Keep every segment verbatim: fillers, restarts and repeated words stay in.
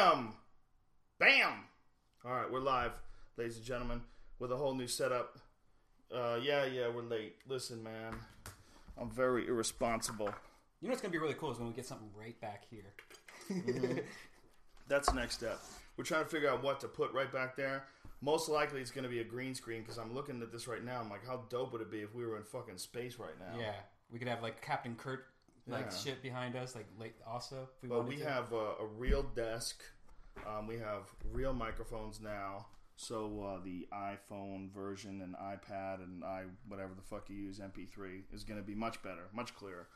Bam! Bam! Alright, we're live, ladies and gentlemen, with a whole new setup. Uh, yeah, yeah, we're late. Listen, man, I'm very irresponsible. You know what's going to be really cool is when we get something right back here. Mm-hmm. That's the next step. We're trying to figure out what to put right back there. Most likely it's going to be a green screen because I'm looking at this right now. I'm like, how dope would it be if we were in fucking space right now? Yeah, we could have like Captain Kirk like Yeah. shit behind us, like late also. If we But wanted we to. have a, a real desk. Um, we have real microphones now. So uh, the iPhone version and iPad and i whatever the fuck you use, M P three, is going to be much better, much clearer.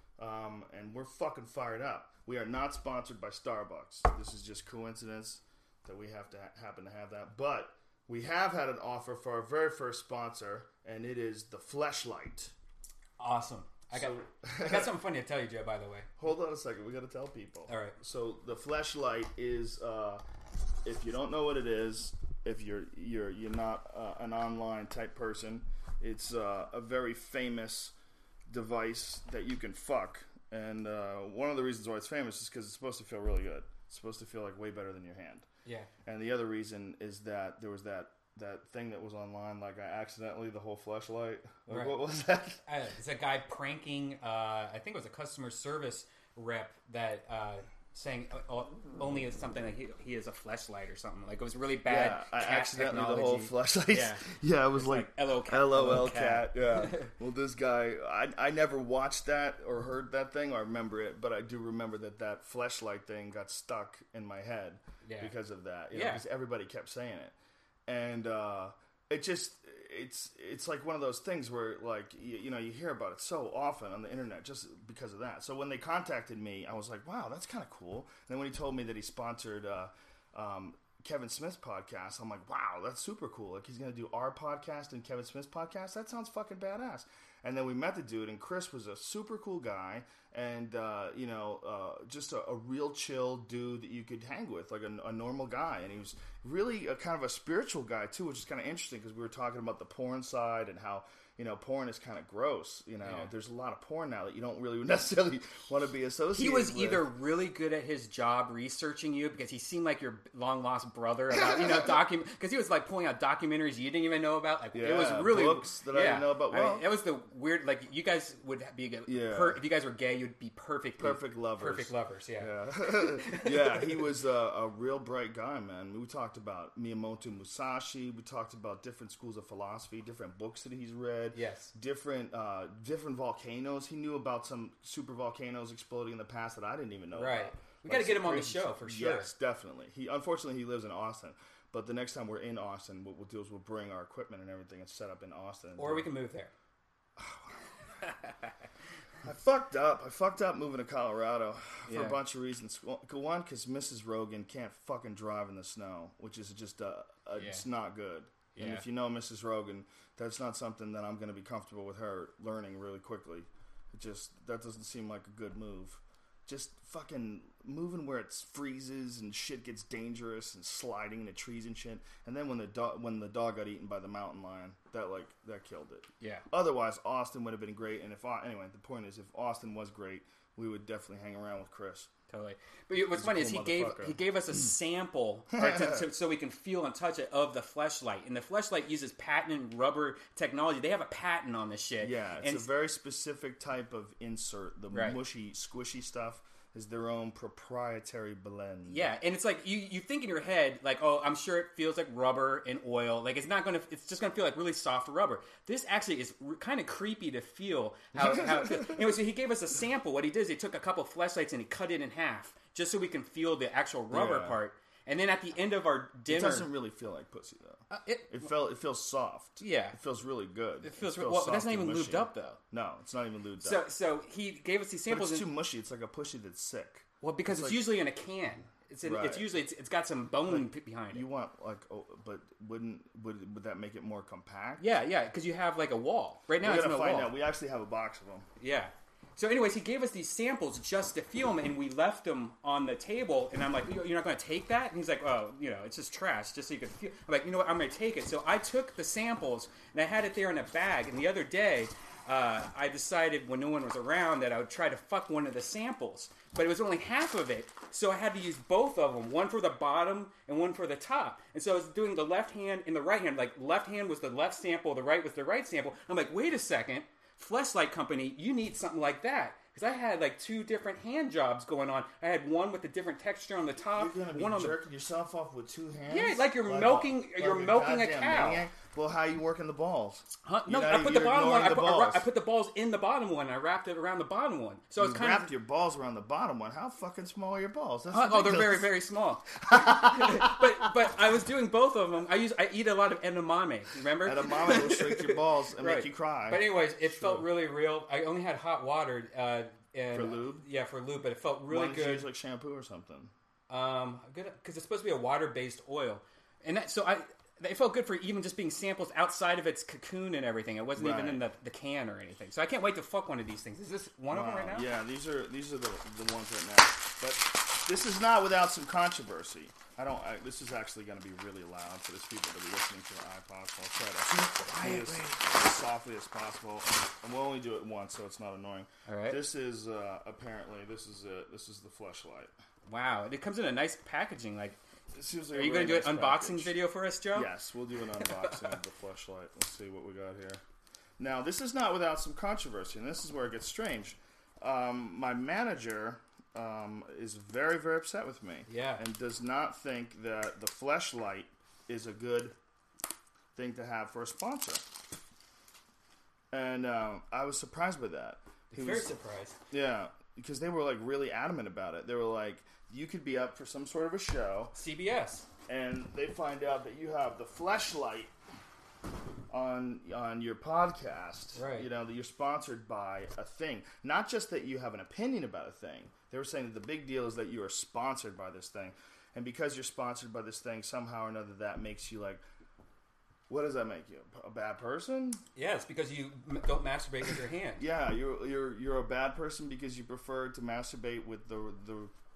Um, and we're fucking fired up. We are not sponsored by Starbucks. This is just coincidence that we have to ha- happen to have that. But we have had an offer for our very first sponsor, and it is the Fleshlight. Awesome. I got, So- I got something funny to tell you, Joe, by the way. Hold on a second. We got to tell people. All right. So the Fleshlight is, uh, if you don't know what it is, if you're you're you're not uh, an online type person, it's uh, a very famous device that you can fuck. And uh, one of the reasons why it's famous is because it's supposed to feel really good. It's supposed to feel like way better than your hand. Yeah. And the other reason is that there was that. That thing that was online, like I accidentally the whole Fleshlight. Like, Right. What was that? Uh, it's a guy pranking, uh, I think it was a customer service rep that uh, saying uh, only is something like he, he is a fleshlight or something. Like it was really bad. Yeah, I cat accidentally technology. the whole Fleshlight. Yeah. yeah, it was It's like, like L O Cat. LOL cat. Yeah. Well, this guy, I I never watched that or heard that thing. Or I remember it, but I do remember that that Fleshlight thing got stuck in my head Yeah. because of that. You know, Yeah. because everybody kept saying it, and uh, it just it's it's like one of those things where like you, you know you hear about it so often on the internet just because of that. So when they contacted me, I was like, wow, that's kind of cool. And then when he told me that he sponsored uh, um, Kevin Smith's podcast, I'm like, wow, that's super cool. Like he's gonna do our podcast and Kevin Smith's podcast. That sounds fucking badass. And then we met the dude, and Chris was a super cool guy, and uh, you know, uh, just a, a real chill dude that you could hang with, like a, a normal guy. And he was really a kind of a spiritual guy too, which is kind of interesting because we were talking about the porn side and how you know porn is kind of gross. You know, Yeah. there's a lot of porn now that you don't really necessarily want to be associated. He was with. either really good at his job researching you because he seemed like your long lost brother about you know document because he was like pulling out documentaries you didn't even know about. Like it was Yeah, really books that I didn't know about. I mean, Well- it was the weird like you guys would be good. Yeah. Per, if you guys were gay, you'd be perfect. Perfect lovers. Perfect lovers. Yeah. Yeah, yeah, he was a, a real bright guy, man. We talked about Miyamoto Musashi. We talked about different schools of philosophy, different books that he's read. Yes. Different, uh, different volcanoes. He knew about some super volcanoes exploding in the past that I didn't even know Right. about. We Like got to get some him on the crazy show stuff. for sure. Yes, definitely. He unfortunately he lives in Austin, but the next time we're in Austin, what we'll do is we'll bring our equipment and everything and set up in Austin. Or we can move there. I fucked up. I fucked up moving to Colorado for Yeah. a bunch of reasons. Well, one, because Missus Rogan can't fucking drive in the snow, which is just uh, uh, Yeah. it's not good. And Yeah. if you know Missus Rogan, that's not something that I'm going to be comfortable with her learning really quickly. It just that doesn't seem like a good move. Just fucking moving where it freezes and shit gets dangerous and sliding into trees and shit. And then when the dog when the dog got eaten by the mountain lion, that like that killed it. Yeah. Otherwise, Austin would have been great. And if I, anyway, the point is, if Austin was great, we would definitely hang around with Chris. Totally. But what's a funny cool is he gave motherfucker. he gave us a sample or to, to, so we can feel and touch it of the Fleshlight. And the Fleshlight uses patented rubber technology. They have a patent on this shit. Yeah, it's and a very specific type of insert. The Right. mushy, squishy stuff is their own proprietary blend. yeah, and it's like you, you think in your head like, oh, I'm sure it feels like rubber and oil. Like it's not gonna, it's just gonna feel like really soft rubber. This actually is r- kind of creepy to feel how, how it feels. Anyway, so he gave us a sample. What he did is he took a couple of Fleshlights and he cut it in half just so we can feel the actual rubber Yeah. part. And then at the end of our It dinner, doesn't really feel like pussy though. uh, it, It felt. It feels soft. Yeah. It feels really good. It feels, well, but that's soft not and even mushy. lubed up though. No, it's not even lubed So, up. so he gave us these But samples. it's and- too mushy. It's like a pushy that's sick. well, because it's it's, like- usually in a can. It's in, Right. it's usually it's, it's got some bone p- behind it. You want like, oh, but wouldn't would would that make it more compact? Yeah, yeah, because you have like a wall right now. We're It's gonna no find wall. out. We actually have a box of them. Yeah, So, anyways, he gave us these samples just to feel them, and we left them on the table. And I'm like, "You're not going to take that?" And he's like, "Oh, you know, it's just trash, just so you can feel." I'm like, "You know what? I'm going to take it." So I took the samples and I had it there in a bag. And the other day, uh, I decided when no one was around that I would try to fuck one of the samples, but it was only half of it. So I had to use both of them, one for the bottom and one for the top. And so I was doing the left hand and the right hand. Like, left hand was the left sample, the right was the right sample. I'm like, wait a second. Fleshlight Company, you need something like that. Because I had like two different hand jobs going on. I had one with a different texture on the top. You're gonna be one on jerking the... yourself off with two hands? Yeah, like you're like milking a, you're like milking a, a cow. Maniac? Well, how are you working the balls? Huh? No, you know, I put the bottom one. I the put, balls. I put the balls in the bottom one. And I wrapped it around the bottom one. So you it's kind wrapped of your balls around the bottom one. How fucking small are your balls? That's Huh? Oh, they're very, ridiculous. very small. but but I was doing both of them. I use I eat a lot of edamame. Remember? Edamame will shrink your balls and Right. make you cry. But anyways, it felt really real. I only had hot water. Uh, and, For lube? Yeah, for lube, but it felt Why really don't you good. use like shampoo or something? Um, good because it's supposed to be a water-based oil, and that, so I it felt good for even just being samples outside of its cocoon and everything. It wasn't even Right. in the, the can or anything. So I can't wait to fuck one of these things. Is this one of them right now? Yeah, these are these are the the ones right now. But this is not without some controversy. I don't. I, this is actually going to be really loud for these people that are listening to the iPod. So I'll try to be as, as softly as possible, and we'll only do it once, so it's not annoying. All right. This is uh, apparently this is it. This is the Fleshlight. Wow, it comes in a nice packaging. Like, It seems like are a you going to really do an nice unboxing package. video for us, Joe? Yes, we'll do an unboxing of the Fleshlight. Let's see what we got here. Now, this is not without some controversy, and this is where it gets strange. Um, my manager um, is very, very upset with me. Yeah. And does not think that the Fleshlight is a good thing to have for a sponsor. And um, I was surprised by that. He Very was, surprised. yeah, because they were like really adamant about it. They were like, you could be up for some sort of a show, C B S. and they find out that you have the Fleshlight on on your podcast, Right. you know, that you're sponsored by a thing. Not just that you have an opinion about a thing. They were saying that the big deal is that you are sponsored by this thing. And because you're sponsored by this thing, somehow or another that makes you like, what does that make you? A bad person? Yeah, it's because you m- don't masturbate with your hand. Yeah, you're you're you're a bad person because you prefer to masturbate with the the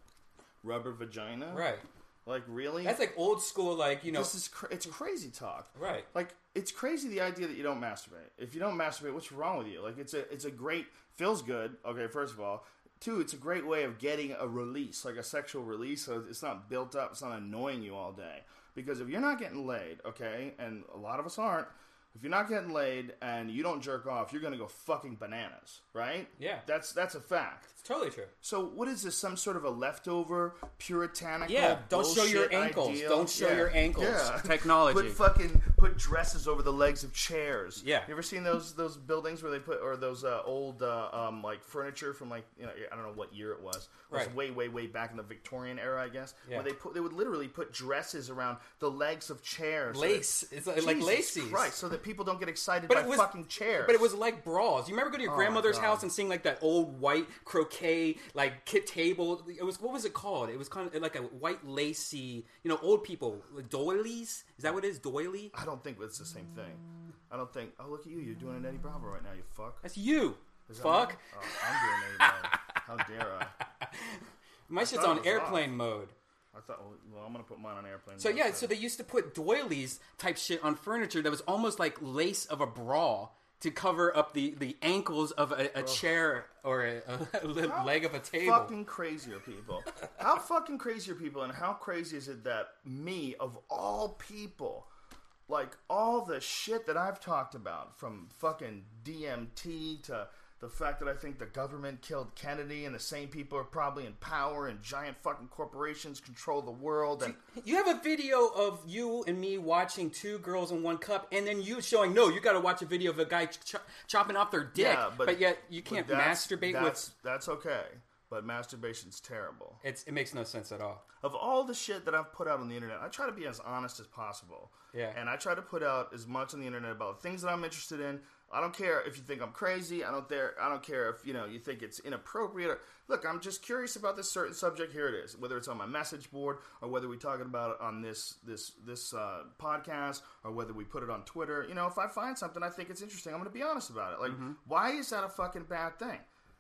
rubber vagina? Right. Like, really? That's like old school, like, you know. This is cra- it's crazy talk. Right. Like, it's crazy the idea that you don't masturbate. If you don't masturbate, what's wrong with you? Like, it's a it's a great feels good. Okay, first of all, two, it's a great way of getting a release, like a sexual release. So it's not built up. It's not annoying you all day. Because if you're not getting laid, okay, and a lot of us aren't. If you're not getting laid and you don't jerk off, you're gonna go fucking bananas, right? Yeah. That's that's a fact. It's totally true. So what is this? Some sort of a leftover puritanical? Yeah, don't show your bullshit ankles. ideal? Don't show Yeah. your ankles. Yeah. Technology. Put fucking put dresses over the legs of chairs. Yeah. You ever seen those those buildings where they put or those uh, old uh, um, like furniture from like you know I don't know what year it was. It was Right. way way way back in the Victorian era, I guess. Yeah. Where they put they would literally put dresses around the legs of chairs. Lace. It's like, Jesus like laces. Christ, so that people don't get excited But by it was- fucking chairs. But it was like bras. You remember going to your Oh, grandmother's God. house and seeing like that old white croquet like kit table? It was what was it called? It was kind of like a white lacy. You know, old people like doilies. Is that what it is? Doily? I don't think it's the same thing. I don't think. Oh, look at you! You're doing an Eddie Bravo right now. You fuck. That's you. Is that Fuck. me? Oh, I'm doing Eddie Bravo. How dare I? My shit's thought it on was airplane mode. I thought. Well, well, I'm gonna put mine on airplane. So mode, yeah, so they used to put doilies type shit on furniture that was almost like lace of a bra to cover up the, the ankles of a, a chair or a, a leg of a table. Fucking crazy are people. How fucking crazy are people, and how crazy is it that me, of all people, like all the shit that I've talked about, from fucking D M T to the fact that I think the government killed Kennedy, and the same people are probably in power, and giant fucking corporations control the world, and You have a video of you and me watching Two Girls in One Cup, and then you showing, no, you got to watch a video of a guy ch- chopping off their dick, yeah, but, yet you can't but that's- masturbate that's, with... That's okay, but masturbation's terrible. It's, it makes no sense at all. Of all the shit that I've put out on the internet, I try to be as honest as possible. Yeah. And I try to put out as much on the internet about things that I'm interested in. I don't care if you think I'm crazy. I don't care. I don't care if you know you think it's inappropriate. Or, look, I'm just curious about this certain subject. Here it is. Whether it's on my message board or whether we talking about it on this this this uh, podcast or whether we put it on Twitter. You know, if I find something I think it's interesting, I'm going to be honest about it. Like, why is that a fucking bad thing?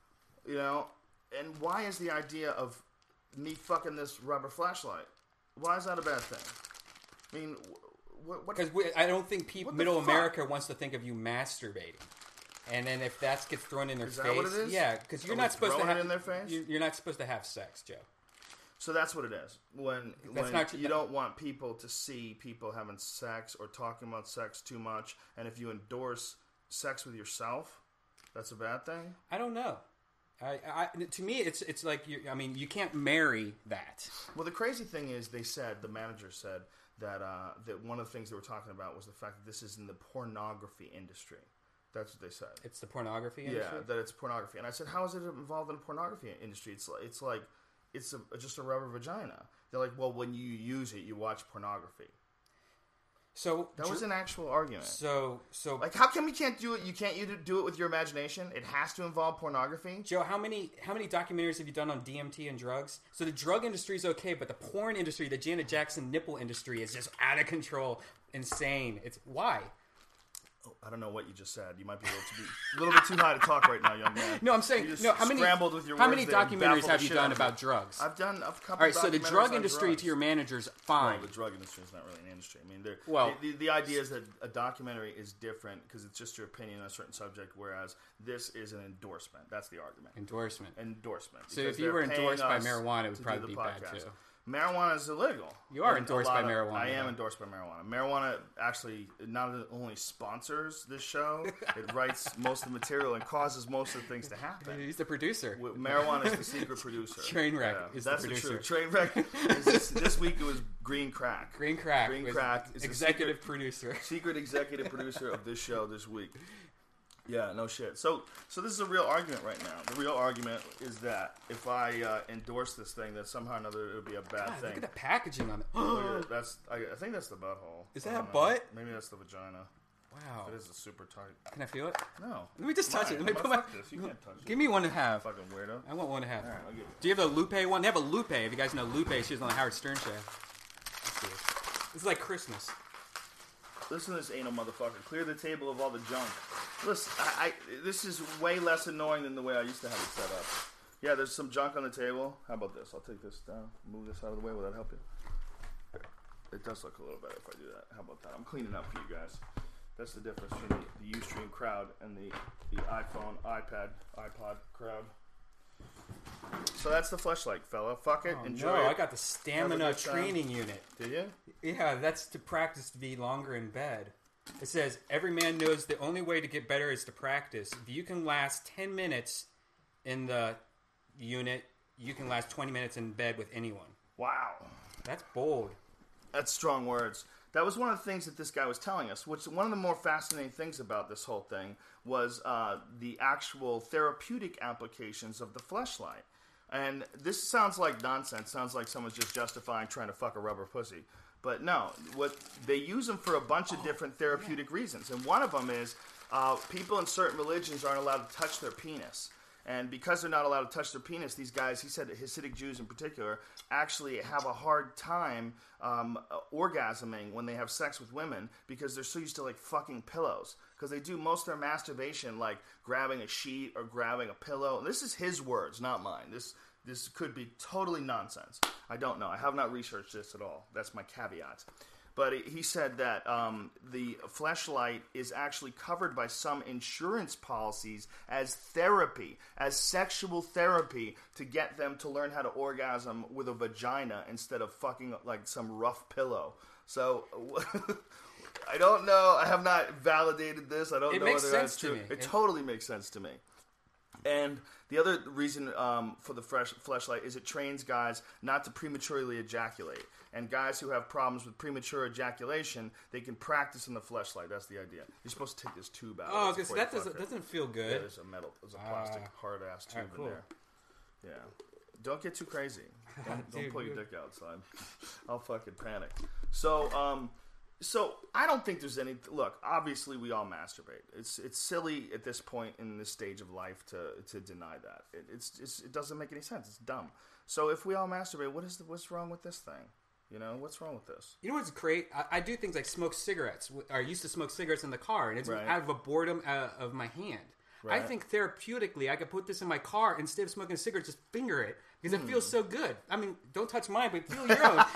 You know, and why is the idea of me fucking this rubber flashlight? Why is that a bad thing? I mean, what? Because I don't think people, middle America wants to think of you masturbating. And then if that gets thrown in their is face, that what it is? yeah, because you're Are not supposed to have it in their face. You're not supposed to have sex, Joe. So that's what it is. When, That's when not- you don't want people to see people having sex or talking about sex too much, and if you endorse sex with yourself, that's a bad thing. I don't know. I, I to me, it's it's like you, I mean, you can't marry that. Well, the crazy thing is, they said the manager said that uh, that one of the things they were talking about was the fact that this is in the pornography industry. That's what they said. It's the pornography industry? Yeah, that it's pornography. And I said, how is it involved in the pornography industry? It's like, it's like, it's a, just a rubber vagina. They're like, well, when you use it, you watch pornography. So that was an actual argument. So, so like, how come you can't do it? You can't you do it with your imagination? It has to involve pornography. Joe, how many how many documentaries have you done on D M T and drugs? So the drug industry is okay, but the porn industry, the Janet Jackson nipple industry, is just out of control, insane. It's why. I don't know what you just said. You might be a little, too, a little bit too high to talk right now, young man. No, I'm saying, you just no. How many? Scrambled with your how words many there and documentaries baffled have the you shit done out of me. about drugs? I've done a couple. All right, so the documentaries drug on industry drugs. to your managers, fine. Well, the drug industry is not really an industry. I mean, they're, well, the, the, the idea is that a documentary is different because it's just your opinion on a certain subject, whereas this is an endorsement. That's the argument. Endorsement. Endorsement. So if you were endorsed by marijuana, it would probably be podcast. bad too. Marijuana is illegal. You are And endorsed by of, marijuana. I am though. endorsed by marijuana. Marijuana actually not only sponsors this show, it writes most of the material and causes most of the things to happen. He's the producer. Marijuana is the secret producer. Trainwreck yeah, is that's the producer. The truth. Trainwreck. Is this, this week it was Green Crack. Green Crack. Green Crack is executive secret, producer. Secret executive producer of this show this week. Yeah, no shit. So, so this is a real argument right now. The real argument is that if I uh, endorse this thing, that somehow or another it would be a bad God, thing. look at the packaging on it. Look at it. That's. I, I think that's the butthole. Is that I a don't know. butt? Maybe that's the vagina. Wow. It is a super tight. Can I feel it? No. Let me just touch Fine. it. Let me I'm put gonna my. fuck this. You can't touch it. Give me one to have. Fucking weirdo. I want one to have. All right, I'll give it. Do you have the Lupe one? They have a Lupe. If you guys know Lupe, she was on the Howard Stern show. Let's see this. This is like Christmas. Listen to this anal motherfucker. Clear the table of all the junk. Listen, I, I this is way less annoying than the way I used to have it set up. Yeah, there's some junk on the table. How about this? I'll take this down. Move this out of the way. Will that help you? It does look a little better if I do that. How about that? I'm cleaning up for you guys. That's the difference between the, the Ustream crowd and the, the iPhone, iPad, iPod crowd. So that's the Fleshlight, fella. Fuck it. Oh, Enjoy no, it. I got the stamina training unit. Did you? Yeah, that's to practice to be longer in bed. It says, every man knows the only way to get better is to practice. If you can last ten minutes in the unit, you can last twenty minutes in bed with anyone. Wow. That's bold. That's strong words. That was one of the things that this guy was telling us, which one of the more fascinating things about this whole thing was uh, the actual therapeutic applications of the Fleshlight. And this sounds like nonsense. Sounds like someone's just justifying trying to fuck a rubber pussy. But no, what they use them for a bunch of different therapeutic reasons. And one of them is uh, people in certain religions aren't allowed to touch their penis. And because they're not allowed to touch their penis, these guys, he said Hasidic Jews in particular, actually have a hard time um, orgasming when they have sex with women because they're so used to, like, fucking pillows. Because they do most of their masturbation, like, grabbing a sheet or grabbing a pillow. And this is his words, not mine. This this could be totally nonsense. I don't know. I have not researched this at all. That's my caveat. But he said that um, the Fleshlight is actually covered by some insurance policies as therapy, as sexual therapy, to get them to learn how to orgasm with a vagina instead of fucking like some rough pillow. So I don't know. I have not validated this. I don't it know makes whether sense that's to true. me. It, it totally makes sense to me. And the other reason um, for the fresh Fleshlight is it trains guys not to prematurely ejaculate. And guys who have problems with premature ejaculation, they can practice in the Fleshlight. That's the idea. You're supposed to take this tube out. Oh, because that doesn't, doesn't feel good. Yeah, there's a metal, there's a plastic uh, hard ass tube right, cool. in there. Yeah. Don't get too crazy. Don't, don't Dude, pull your dude. dick outside. I'll fucking panic. So, um, so I don't think there's any. Look, obviously we all masturbate. It's it's silly at this point in this stage of life to to deny that. It, it's, it's it doesn't make any sense. It's dumb. So if we all masturbate, what is the, what's wrong with this thing? You know, what's wrong with this? You know what's great? I, I do things like smoke cigarettes. I used to smoke cigarettes in the car, and it's Right. out of a boredom uh, of my hand. Right. I think therapeutically, I could put this in my car instead of smoking a cigarette, just finger it because mm. it feels so good. I mean, don't touch mine, but feel your own.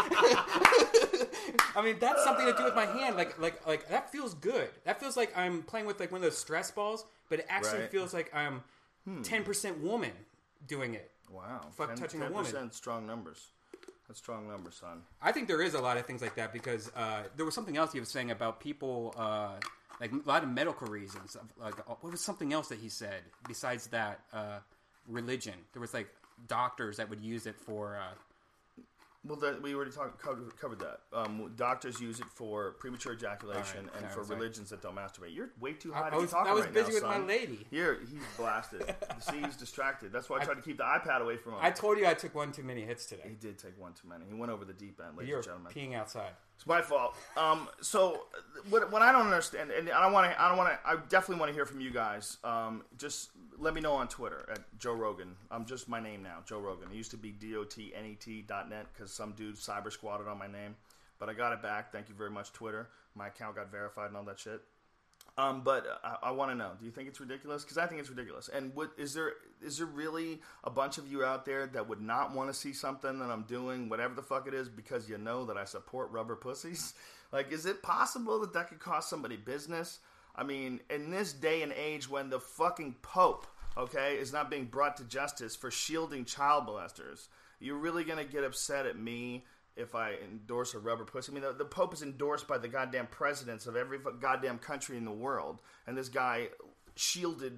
I mean, that's something to do with my hand. Like, like, like that feels good. That feels like I'm playing with like one of those stress balls, but it actually right. feels like I'm ten percent hmm. woman doing it. Wow, fuck ten, touching a woman. ten percent strong numbers. That's strong numbers, son. I think there is a lot of things like that because uh, there was something else he was saying about people. Uh, Like a lot of medical reasons. Like what was something else that he said besides that? Uh, religion. There was like doctors that would use it for. Uh, well, that, we already talked covered, covered that. Um, doctors use it for premature ejaculation right, and for religions that don't masturbate. You're way too high I, to I was, be talking I was right busy now, with son. my lady. Here, he's blasted. See, he's distracted. That's why I tried I, to keep the iPad away from him. I told you I took one too many hits today. He did take one too many. He went over the deep end, ladies You're and gentlemen. Peeing outside. It's my fault. Um, so what, what I don't understand, and I don't want to, I don't want to, I definitely want to hear from you guys. Um, just let me know on Twitter at Joe Rogan. I'm just my name now, Joe Rogan. It used to be D O T N E T dot net because some dude cyber squatted on my name, but I got it back. Thank you very much, Twitter. My account got verified and all that shit. Um, but I, I want to know, do you think it's ridiculous? Because I think it's ridiculous. And what, is there is there really a bunch of you out there that would not want to see something that I'm doing, whatever the fuck it is, because you know that I support rubber pussies? Like, is it possible that that could cost somebody business? I mean, in this day and age when the fucking Pope, okay, is not being brought to justice for shielding child molesters, you're really going to get upset at me if I endorse a rubber pussy? I mean, the, the Pope is endorsed by the goddamn presidents of every goddamn country in the world, and this guy shielded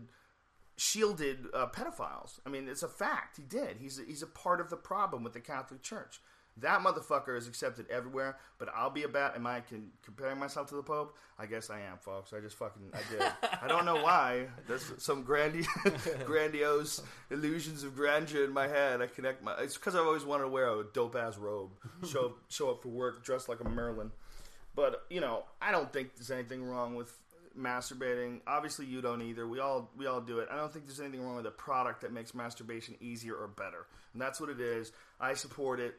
shielded uh, pedophiles. I mean, it's a fact. He did. He's a, he's a part of the problem with the Catholic Church. That motherfucker is accepted everywhere, but I'll be about, am I can, comparing myself to the Pope? I guess I am, folks. I just fucking, I did. I don't know why. There's some grandi- grandiose illusions of grandeur in my head. I connect my, it's because I've always wanted to wear a dope-ass robe, show, up, show up for work dressed like a Merlin. But, you know, I don't think there's anything wrong with masturbating. Obviously, you don't either. We all we all do it. I don't think there's anything wrong with a product that makes masturbation easier or better. And that's what it is. I support it.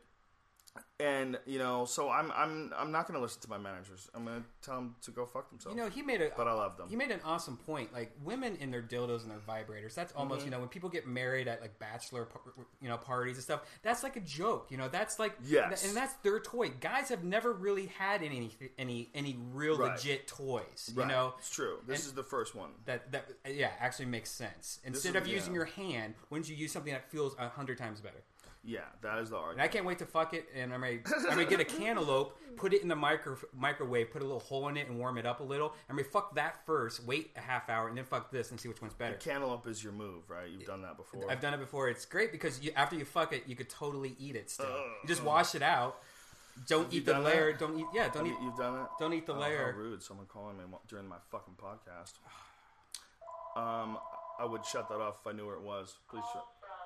And you know, so I'm I'm I'm not going to listen to my managers. I'm going to tell them to go fuck themselves. You know, he made a but I love them. He made an awesome point. Like women in their dildos and their vibrators. That's almost mm-hmm. you know when people get married at like bachelor you know parties and stuff. That's like a joke. You know, that's like yes, and that's their toy. Guys have never really had any any any real right. legit toys. You right. know, it's true. This and is the first one. That that yeah actually makes sense. Instead is, of using yeah. your hand, wouldn't you use something that feels a hundred times better? Yeah, that is the argument. And I can't wait to fuck it, and I'm gonna, I'm gonna get a cantaloupe, put it in the micro, microwave, put a little hole in it, and warm it up a little. I'm gonna fuck that first, wait a half hour, and then fuck this and see which one's better. The cantaloupe is your move, right? You've done that before. I've done it before. It's great because you, after you fuck it, you could totally eat it still. Uh, you just wash it out. Don't eat the layer. That? Don't eat. Yeah, don't Have eat. You've done it. Don't eat the oh, layer. How rude! Someone calling me during my fucking podcast. Um, I would shut that off if I knew where it was. Please shut.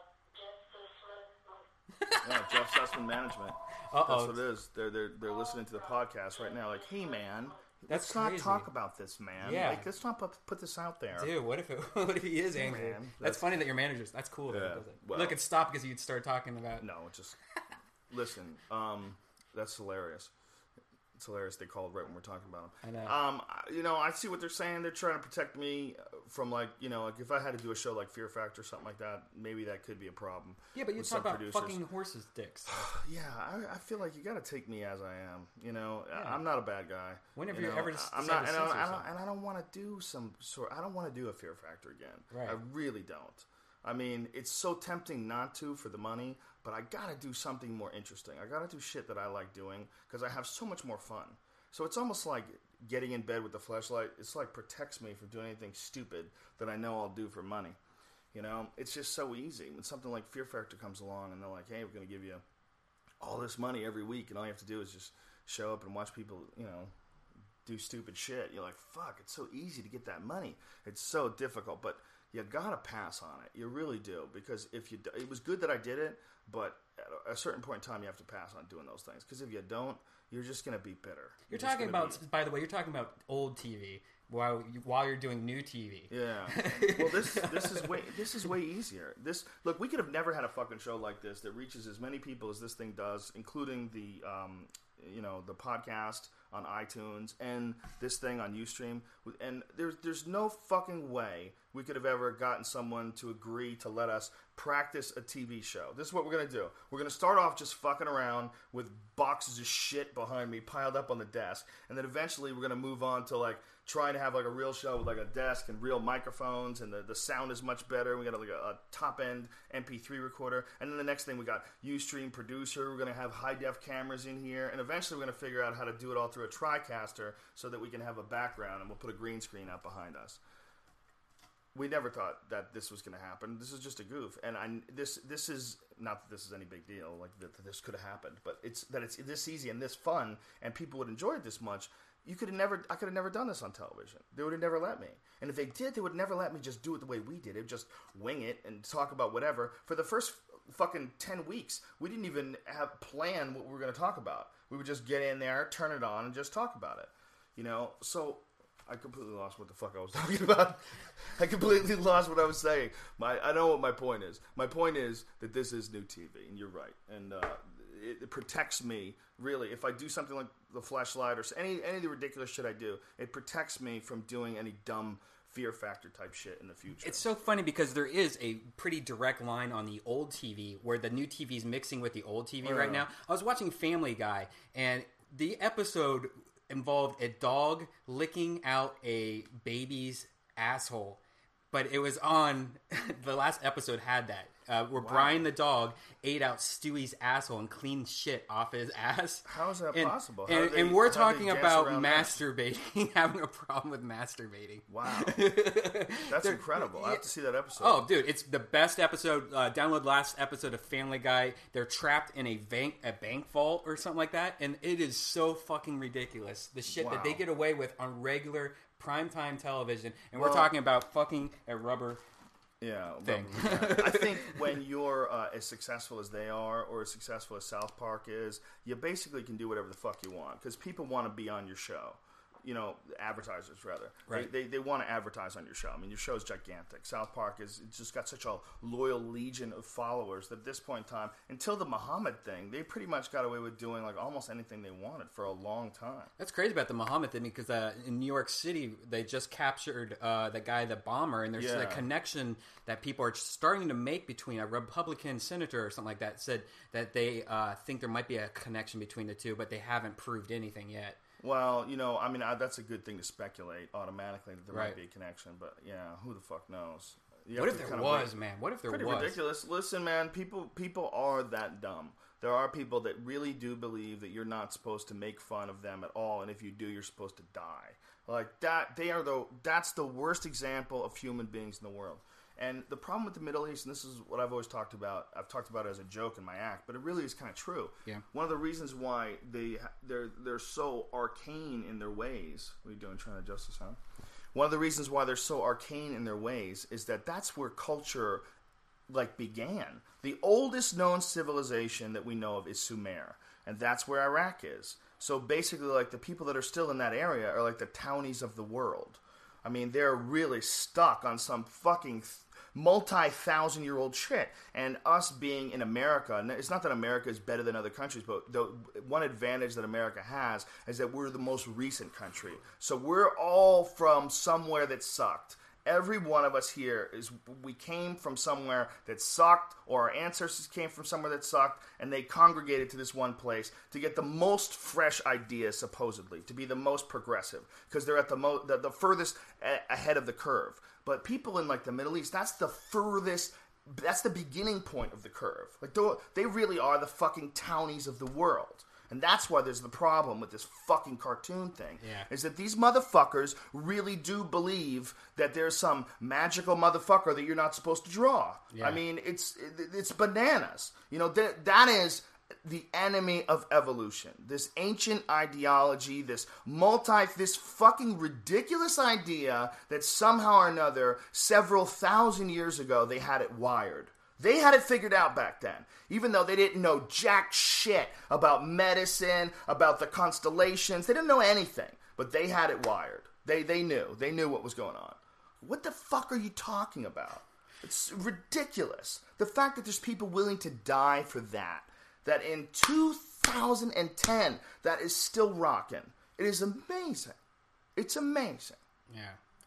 Yeah, Jeff Sussman Management. Uh-oh. That's what it is. They're they're they're listening to the podcast right now. Like, hey man, That's let's crazy. not talk about this, man. Yeah. Like, let's not put, put this out there, dude. What if it? What if he is angry? Man, that's, that's funny that your managers. That's cool. Yeah, though, well, Look, it stopped because you'd start talking about. No, just listen. Um, that's hilarious. It's hilarious they called right when we're talking about them. I know. Um, you know, I see what they're saying. They're trying to protect me from, like, you know, like if I had to do a show like Fear Factor or something like that, maybe that could be a problem. Yeah, but you talk about producers. Fucking horses' dicks. Yeah, I, I feel like you got to take me as I am. You know, yeah. I'm not a bad guy. Whenever you you know? ever, I'm not, and I, don't, I don't, and I don't want to do some sort. I don't want to do a Fear Factor again. Right. I really don't. I mean, it's so tempting not to for the money, but I got to do something more interesting. I got to do shit that I like doing because I have so much more fun. So it's almost like getting in bed with the fleshlight. It's like protects me from doing anything stupid that I know I'll do for money. You know, it's just so easy. When something like Fear Factor comes along and they're like, hey, we're going to give you all this money every week, and all you have to do is just show up and watch people, you know, do stupid shit. You're like, fuck, it's so easy to get that money. It's so difficult, but you got to pass on it. You really do, because if you, do, it was good that I did it, but at a certain point in time, you have to pass on doing those things. Because if you don't, you're just going to be bitter. You're, you're talking about, be... by the way, you're talking about old T V while you, while you're doing new T V. Yeah. Well, this this is way this is way easier. This look, we could have never had a fucking show like this that reaches as many people as this thing does, including the um, you know, the podcast. on iTunes and this thing on Ustream. And there's there's no fucking way we could have ever gotten someone to agree to let us practice a T V show. This is what we're going to do. We're going to start off just fucking around with boxes of shit behind me piled up on the desk. And then eventually we're going to move on to like trying to have like a real show with like a desk and real microphones, and the, the sound is much better. We got like a, a top end M P three recorder, and then the next thing we got Ustream producer. We're gonna have high def cameras in here, and eventually we're gonna figure out how to do it all through a TriCaster so that we can have a background, and we'll put a green screen out behind us. We never thought that this was gonna happen. This is just a goof, and I this this is not that this is any big deal, like that, that this could have happened, but it's that it's this easy and this fun, and people would enjoy it this much. You could have never, I could have never done this on television. They would have never let me. And if they did, they would never let me just do it the way we did it, just wing it and talk about whatever. For the first fucking ten weeks, we didn't even have planned what we were going to talk about. We would just get in there, turn it on, and just talk about it. You know, so I completely lost what the fuck I was talking about. I completely lost what I was saying. My, I know what my point is. My point is that this is new T V, and you're right. And uh, it, it protects me. Really, if I do something like the Fleshlight or any any of the ridiculous shit I do, it protects me from doing any dumb Fear Factor type shit in the future. It's so funny because there is a pretty direct line on the old T V where the new T V is mixing with the old T V oh, right now. I was watching Family Guy, and the episode involved a dog licking out a baby's asshole. But it was on, the last episode had that, uh, where wow. Brian the dog ate out Stewie's asshole and cleaned shit off his ass. How is that and, possible? How and, they, and we're talking about masturbating, that? having a problem with masturbating. Wow. That's incredible. I have to see that episode. Oh, dude, it's the best episode. Uh, download last episode of Family Guy. They're trapped in a bank, a bank vault or something like that, and it is so fucking ridiculous. The shit wow. that they get away with on regular primetime television, and well, we're talking about fucking a rubber yeah, thing. Rubber, yeah. I think when you're uh, as successful as they are, or as successful as South Park is, you basically can do whatever the fuck you want, because people want to be on your show. You know, advertisers rather. Right. They, they they want to advertise on your show. I mean, your show is gigantic. South Park is it's just got such a loyal legion of followers that at this point in time, until the Muhammad thing, they pretty much got away with doing like almost anything they wanted for a long time. That's crazy about the Muhammad thing because uh, in New York City they just captured uh, the guy, the bomber, and there's yeah. a connection that people are starting to make between a Republican senator or something like that said that they uh, think there might be a connection between the two, but they haven't proved anything yet. Well, you know, I mean, I, that's a good thing to speculate automatically that there right. might be a connection, but yeah, who the fuck knows? What if there was, man? What if there pretty was? Pretty ridiculous. Listen, man, people people are that dumb. There are people that really do believe that you're not supposed to make fun of them at all, and if you do, you're supposed to die. Like that, they are the that's the worst example of human beings in the world. And the problem with the Middle East, and this is what I've always talked about, I've talked about it as a joke in my act, but it really is kind of true. Yeah. One of the reasons why they they're they're so arcane in their ways. What are you doing? Trying to adjust the sound? One of the reasons why they're so arcane in their ways is that that's where culture like began. The oldest known civilization that we know of is Sumer, and that's where Iraq is. So basically, like the people that are still in that area are like the townies of the world. I mean, they're really stuck on some fucking th- multi-thousand-year-old shit. And us being in America, and it's not that America is better than other countries, but the one advantage that America has is that we're the most recent country. So we're all from somewhere that sucked. Every one of us here is we came from somewhere that sucked, or our ancestors came from somewhere that sucked, and they congregated to this one place to get the most fresh ideas, supposedly, to be the most progressive, because they're at the, mo- the the furthest a- ahead of the curve. But people in like the Middle East, that's the furthest, that's the beginning point of the curve. Like they really are the fucking townies of the world. And that's why there's the problem with this fucking cartoon thing. Yeah. Is that these motherfuckers really do believe that there's some magical motherfucker that you're not supposed to draw. Yeah. I mean, it's it's bananas. You know, that that is the enemy of evolution. This ancient ideology, this multi, this fucking ridiculous idea that somehow or another, several thousand years ago, they had it wired. They had it figured out back then, even though they didn't know jack shit about medicine, about the constellations. They didn't know anything, but they had it wired. They they knew. They knew what was going on. What the fuck are you talking about? It's ridiculous. The fact that there's people willing to die for that, that in two thousand ten, that is still rocking. It is amazing. It's amazing. Yeah.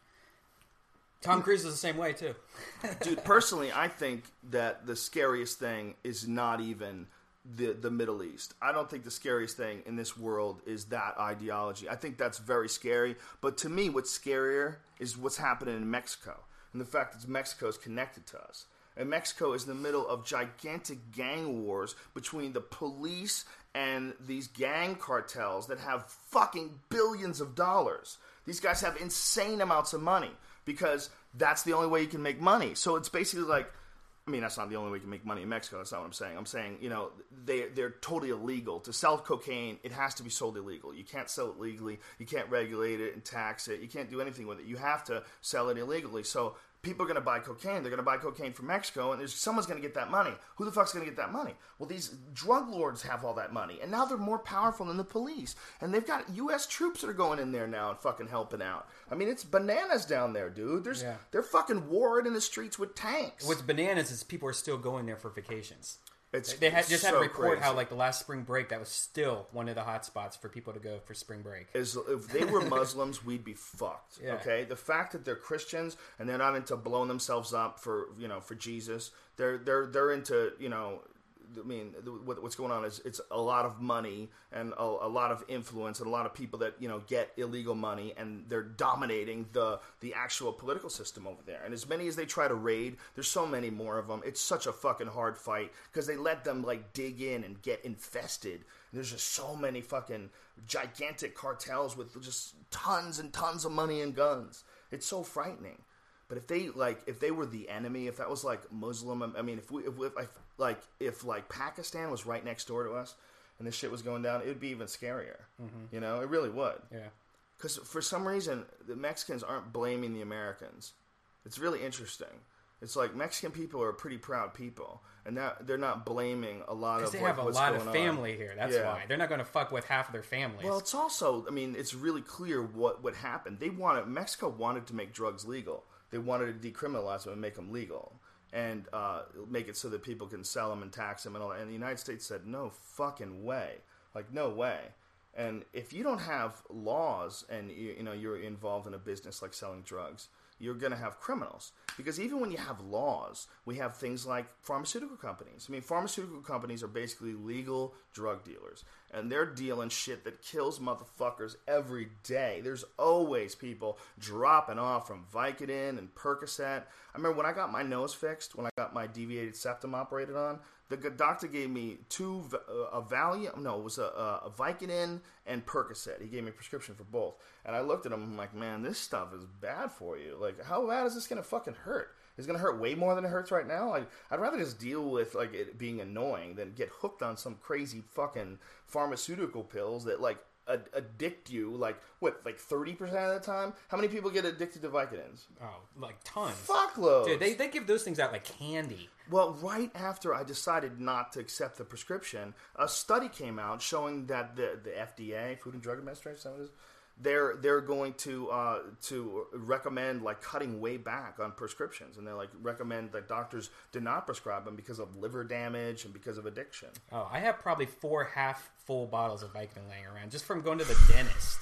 Tom Cruise is the same way, too. Dude, personally, I think that the scariest thing is not even the, the Middle East. I don't think the scariest thing in this world is that ideology. I think that's very scary. But to me, what's scarier is what's happening in Mexico. And the fact that Mexico is connected to us. And Mexico is in the middle of gigantic gang wars between the police and these gang cartels that have fucking billions of dollars. These guys have insane amounts of money because that's the only way you can make money. So it's basically like, I mean, that's not the only way you can make money in Mexico. That's not what I'm saying. I'm saying, you know, they, they're totally illegal. To sell cocaine, it has to be sold illegal. You can't sell it legally. You can't regulate it and tax it. You can't do anything with it. You have to sell it illegally. So people are going to buy cocaine. They're going to buy cocaine from Mexico, and there's someone's going to get that money. Who the fuck's going to get that money? Well, these drug lords have all that money, and now they're more powerful than the police. And they've got U S troops that are going in there now and fucking helping out. I mean, it's bananas down there, dude. There's yeah. They're fucking warring in the streets with tanks. What's bananas is people are still going there for vacations. It's, they had, it's just so had to report crazy. how, like, the last spring break, that was still one of the hot spots for people to go for spring break. As, if they were Muslims, we'd be fucked. Yeah. Okay, the fact that they're Christians and they're not into blowing themselves up for you know for Jesus, they're they're they're into you know. I mean, what, what's going on is it's a lot of money and a, a lot of influence and a lot of people that, you know, get illegal money and they're dominating the, the actual political system over there. And as many as they try to raid, there's so many more of them. It's such a fucking hard fight because they let them, like, dig in and get infested. And there's just so many fucking gigantic cartels with just tons and tons of money and guns. It's so frightening. But if they like, if they were the enemy, if that was like Muslim, I mean, if we, if, if, if like, if like Pakistan was right next door to us, and this shit was going down, it would be even scarier. Mm-hmm. You know, it really would. Yeah. Because for some reason, the Mexicans aren't blaming the Americans. It's really interesting. It's like Mexican people are pretty proud people, and that they're not blaming a lot of. Because they like, have a what's lot going of family on. here. That's yeah. why they're not going to fuck with half of their families. Well, it's also, I mean, it's really clear what what happened. They wanted Mexico wanted to make drugs legal. They wanted to decriminalize them and make them legal, and uh, make it so that people can sell them and tax them and all that. And the United States said, no fucking way, like no way. And if you don't have laws and you, you know you're involved in a business like selling drugs, you're going to have criminals. Because even when you have laws, we have things like pharmaceutical companies. I mean, pharmaceutical companies are basically legal drug dealers. And they're dealing shit that kills motherfuckers every day. There's always people dropping off from Vicodin and Percocet. I remember when I got my nose fixed, when I got my deviated septum operated on, the doctor gave me two, uh, a Valium, no, it was a, a Vicodin and Percocet. He gave me a prescription for both. And I looked at him, I'm like, man, this stuff is bad for you. Like, how bad is this going to fucking hurt? It's going to hurt way more than it hurts right now? Like, I'd rather just deal with, like, it being annoying than get hooked on some crazy fucking pharmaceutical pills that, like, ad- addict you, like, what, like thirty percent of the time? How many people get addicted to Vicodins? Oh, like tons. Fuckloads. Dude, they, they give those things out like candy. Well, right after I decided not to accept the prescription, a study came out showing that the, the F D A, Food and Drug Administration, is that what it is? They're they're going to uh, to recommend like cutting way back on prescriptions, and they like recommend that doctors do not prescribe them because of liver damage and because of addiction. Oh, I have probably four half full bottles of Vicodin laying around just from going to the dentist.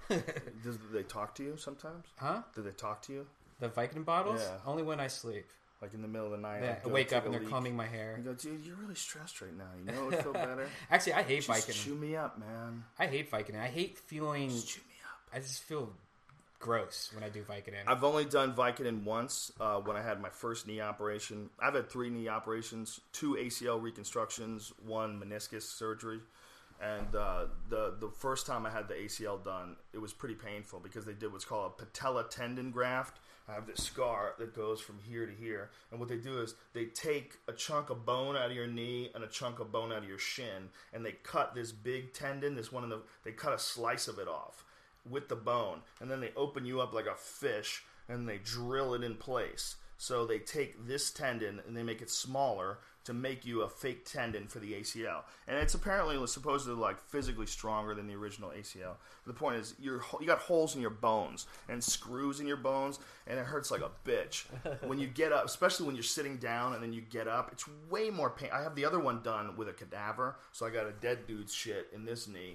Do they talk to you sometimes? Huh? Do they talk to you? The Vicodin bottles? Yeah. Only when I sleep. Like in the middle of the night, Yeah, like, I go wake take up and a they're leak. combing my hair. You go, dude, you're really stressed right now. You know, it would feel better. Actually, I hate Just Vicodin. chew me up, man. I hate Vicodin. I hate feeling. Just chew me up. I just feel gross when I do Vicodin. I've only done Vicodin once uh, when I had my first knee operation. I've had three knee operations, two A C L reconstructions, one meniscus surgery. And uh, the the first time I had the A C L done, it was pretty painful because they did what's called a patella tendon graft. I have this scar that goes from here to here. And what they do is they take a chunk of bone out of your knee and a chunk of bone out of your shin, and they cut this big tendon, this one in the, they cut a slice of it off with the bone. And then they open you up like a fish, and they drill it in place. So they take this tendon and they make it smaller to make you a fake tendon for the A C L. And it's apparently supposedly like physically stronger than the original A C L. But the point is, you're, you got holes in your bones and screws in your bones, and it hurts like a bitch. When you get up, especially when you're sitting down and then you get up, it's way more pain. I have the other one done with a cadaver, so I got a dead dude's shit in this knee.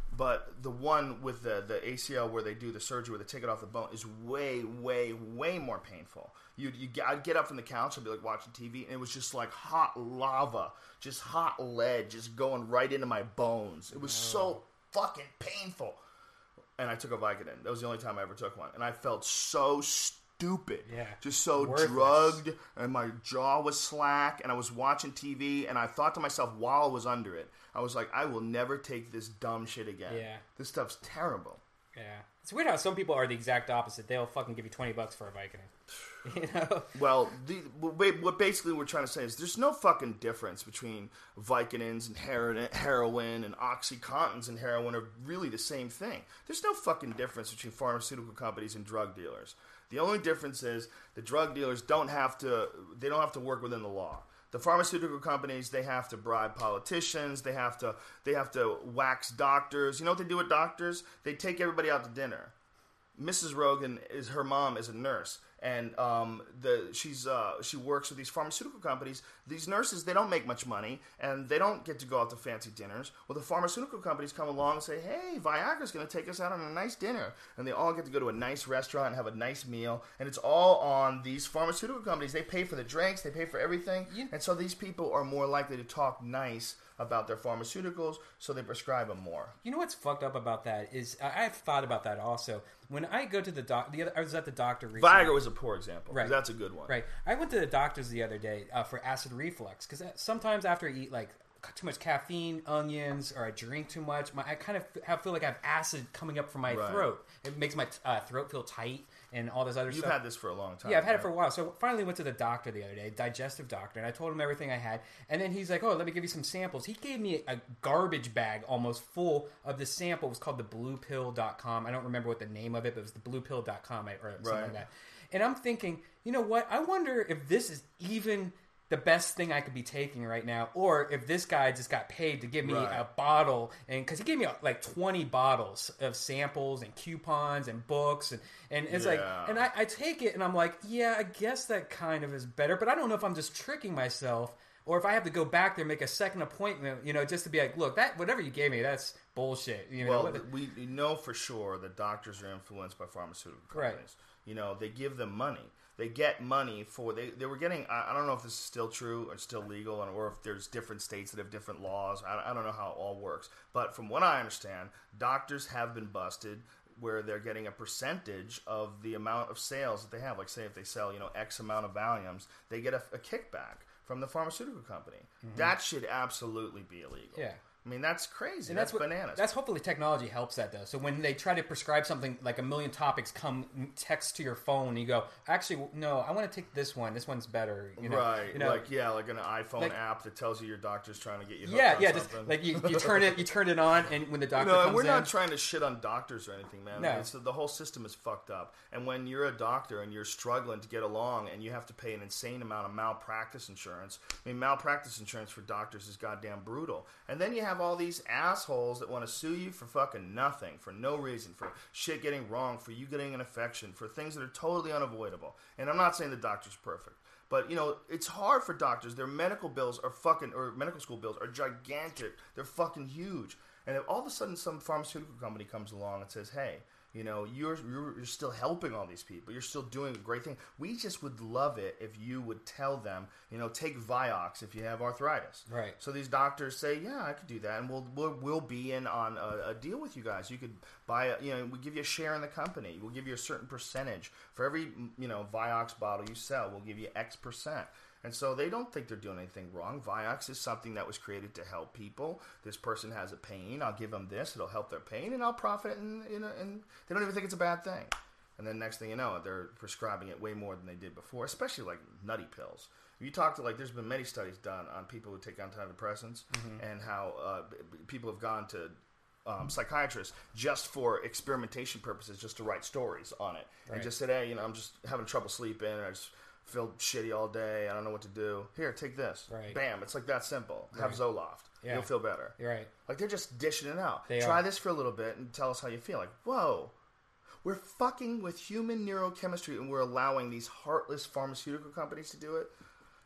But the one with the, the A C L where they do the surgery where they take it off the bone is way, way, way more painful. You, you, I'd get up from the couch, I'd be like watching T V, and it was just like hot lava, just hot lead, just going right into my bones. It was so fucking painful. And I took a Vicodin. That was the only time I ever took one. And I felt so stupid. Yeah. Just so Worthless. drugged, and my jaw was slack, and I was watching T V, and I thought to myself while I was under it, I was like, I will never take this dumb shit again. Yeah. This stuff's terrible. Yeah. It's weird how some people are the exact opposite. They'll fucking give you twenty bucks for a Vicodin. You know? Well, the, what basically we're trying to say is there's no fucking difference between Vicodins and heroin, heroin and OxyContins and heroin are really the same thing. There's no fucking difference between pharmaceutical companies and drug dealers. The only difference is the drug dealers don't have to, they don't have to work within the law. The pharmaceutical companies, they have to bribe politicians. They have to they have to wax doctors. You know what they do with doctors? They take everybody out to dinner. Missus Rogan is her mom is a nurse, and um, the she's uh, she works with these pharmaceutical companies. These nurses, they don't make much money, and they don't get to go out to fancy dinners. Well, the pharmaceutical companies come along and say, "Hey, Viagra's going to take us out on a nice dinner," and they all get to go to a nice restaurant and have a nice meal, and it's all on these pharmaceutical companies. They pay for the drinks, they pay for everything, You- and so these people are more likely to talk nice about their pharmaceuticals, so they prescribe them more. You know what's fucked up about that is I- I've thought about that also. When I go to the doc, the other, I was at the doctor recently. Viagra was a poor example. 'Cause Right. That's a good one. Right. I went to the doctor's the other day uh, for acid reflux because sometimes after I eat like too much caffeine, onions, or I drink too much, my, I kind of have, feel like I have acid coming up from my Right. throat. It makes my uh, throat feel tight and all this other You've stuff. had this for a long time. Yeah, I've had right? it for a while. So finally went to the doctor the other day, digestive doctor, and I told him everything I had. And then he's like, oh, let me give you some samples. He gave me a garbage bag almost full of the sample. It was called the blue pill dot com. I don't remember what the name of it, but it was the blue pill dot com or something Right. like that. And I'm thinking, you know what? I wonder if this is even the best thing I could be taking right now, or if this guy just got paid to give me Right. a bottle, and because he gave me like twenty bottles of samples and coupons and books, and, and it's like, Yeah. and I, I take it and I'm like, yeah, I guess that kind of is better, but I don't know if I'm just tricking myself, or if I have to go back there and make a second appointment, you know, just to be like, look, that whatever you gave me, that's bullshit. You know, Well, what- we know for sure that doctors are influenced by pharmaceutical Right. companies. You know, they give them money. They get money for they. They were getting. I, I don't know if this is still true or still legal, and or if there's different states that have different laws. I, I don't know how it all works. But from what I understand, doctors have been busted where they're getting a percentage of the amount of sales that they have. Like, say, if they sell, you know, X amount of Valiums, they get a, a kickback from the pharmaceutical company. That should absolutely be illegal. Yeah. I mean, that's crazy. And that's, that's, what, bananas. That's hopefully technology helps that though. So when they try to prescribe something like a million topics come text to your phone, and you go, actually, no, I want to take this one. This one's better. You know, right. You know, like, yeah, like an iPhone like- app that tells you your doctor's trying to get you hooked yeah, on yeah. Just something. like you, you turn it, you turn it on, and when the doctor No, comes and we're in, not trying to shit on doctors or anything, man. No. It's, the whole system is fucked up. And when you're a doctor and you're struggling to get along and you have to pay an insane amount of malpractice insurance, I mean, malpractice insurance for doctors is goddamn brutal. And then you have all these assholes that want to sue you for fucking nothing, for no reason, for shit getting wrong, for you getting an infection, for things that are totally unavoidable. And I'm not saying the doctor's perfect. But, you know, it's hard for doctors. Their medical bills are fucking, or medical school bills are gigantic. They're fucking huge. And if all of a sudden some pharmaceutical company comes along and says, hey, you know, you're, you're you're still helping all these people. You're still doing a great thing. We just would love it if you would tell them, you know, take Vioxx if you have arthritis. Right. So these doctors say, yeah, I could do that, and we'll we'll, we'll be in on a, a deal with you guys. You could buy, a, you know, we give you a share in the company. We'll give you a certain percentage for every, you know, Vioxx bottle you sell. We'll give you X percent. And so they don't think they're doing anything wrong. Vioxx is something that was created to help people. This person has a pain. I'll give them this. It'll help their pain, and I'll profit. And, you know, and they don't even think it's a bad thing. And then next thing you know, they're prescribing it way more than they did before, especially like nutty pills. If you talk to, like, there's been many studies done on people who take antidepressants mm-hmm. and how uh, people have gone to Um, psychiatrists just for experimentation purposes, just to write stories on it, right. and just said, "Hey, you know, I'm just having trouble sleeping. I just feel shitty all day. I don't know what to do. Here, take this. Right. Bam! It's like that simple. Right. Have Zoloft. Yeah. You'll feel better. You're right. Like, they're just dishing it out. They Try are. this for a little bit and tell us how you feel. Like, whoa." We're fucking with human neurochemistry, and we're allowing these heartless pharmaceutical companies to do it.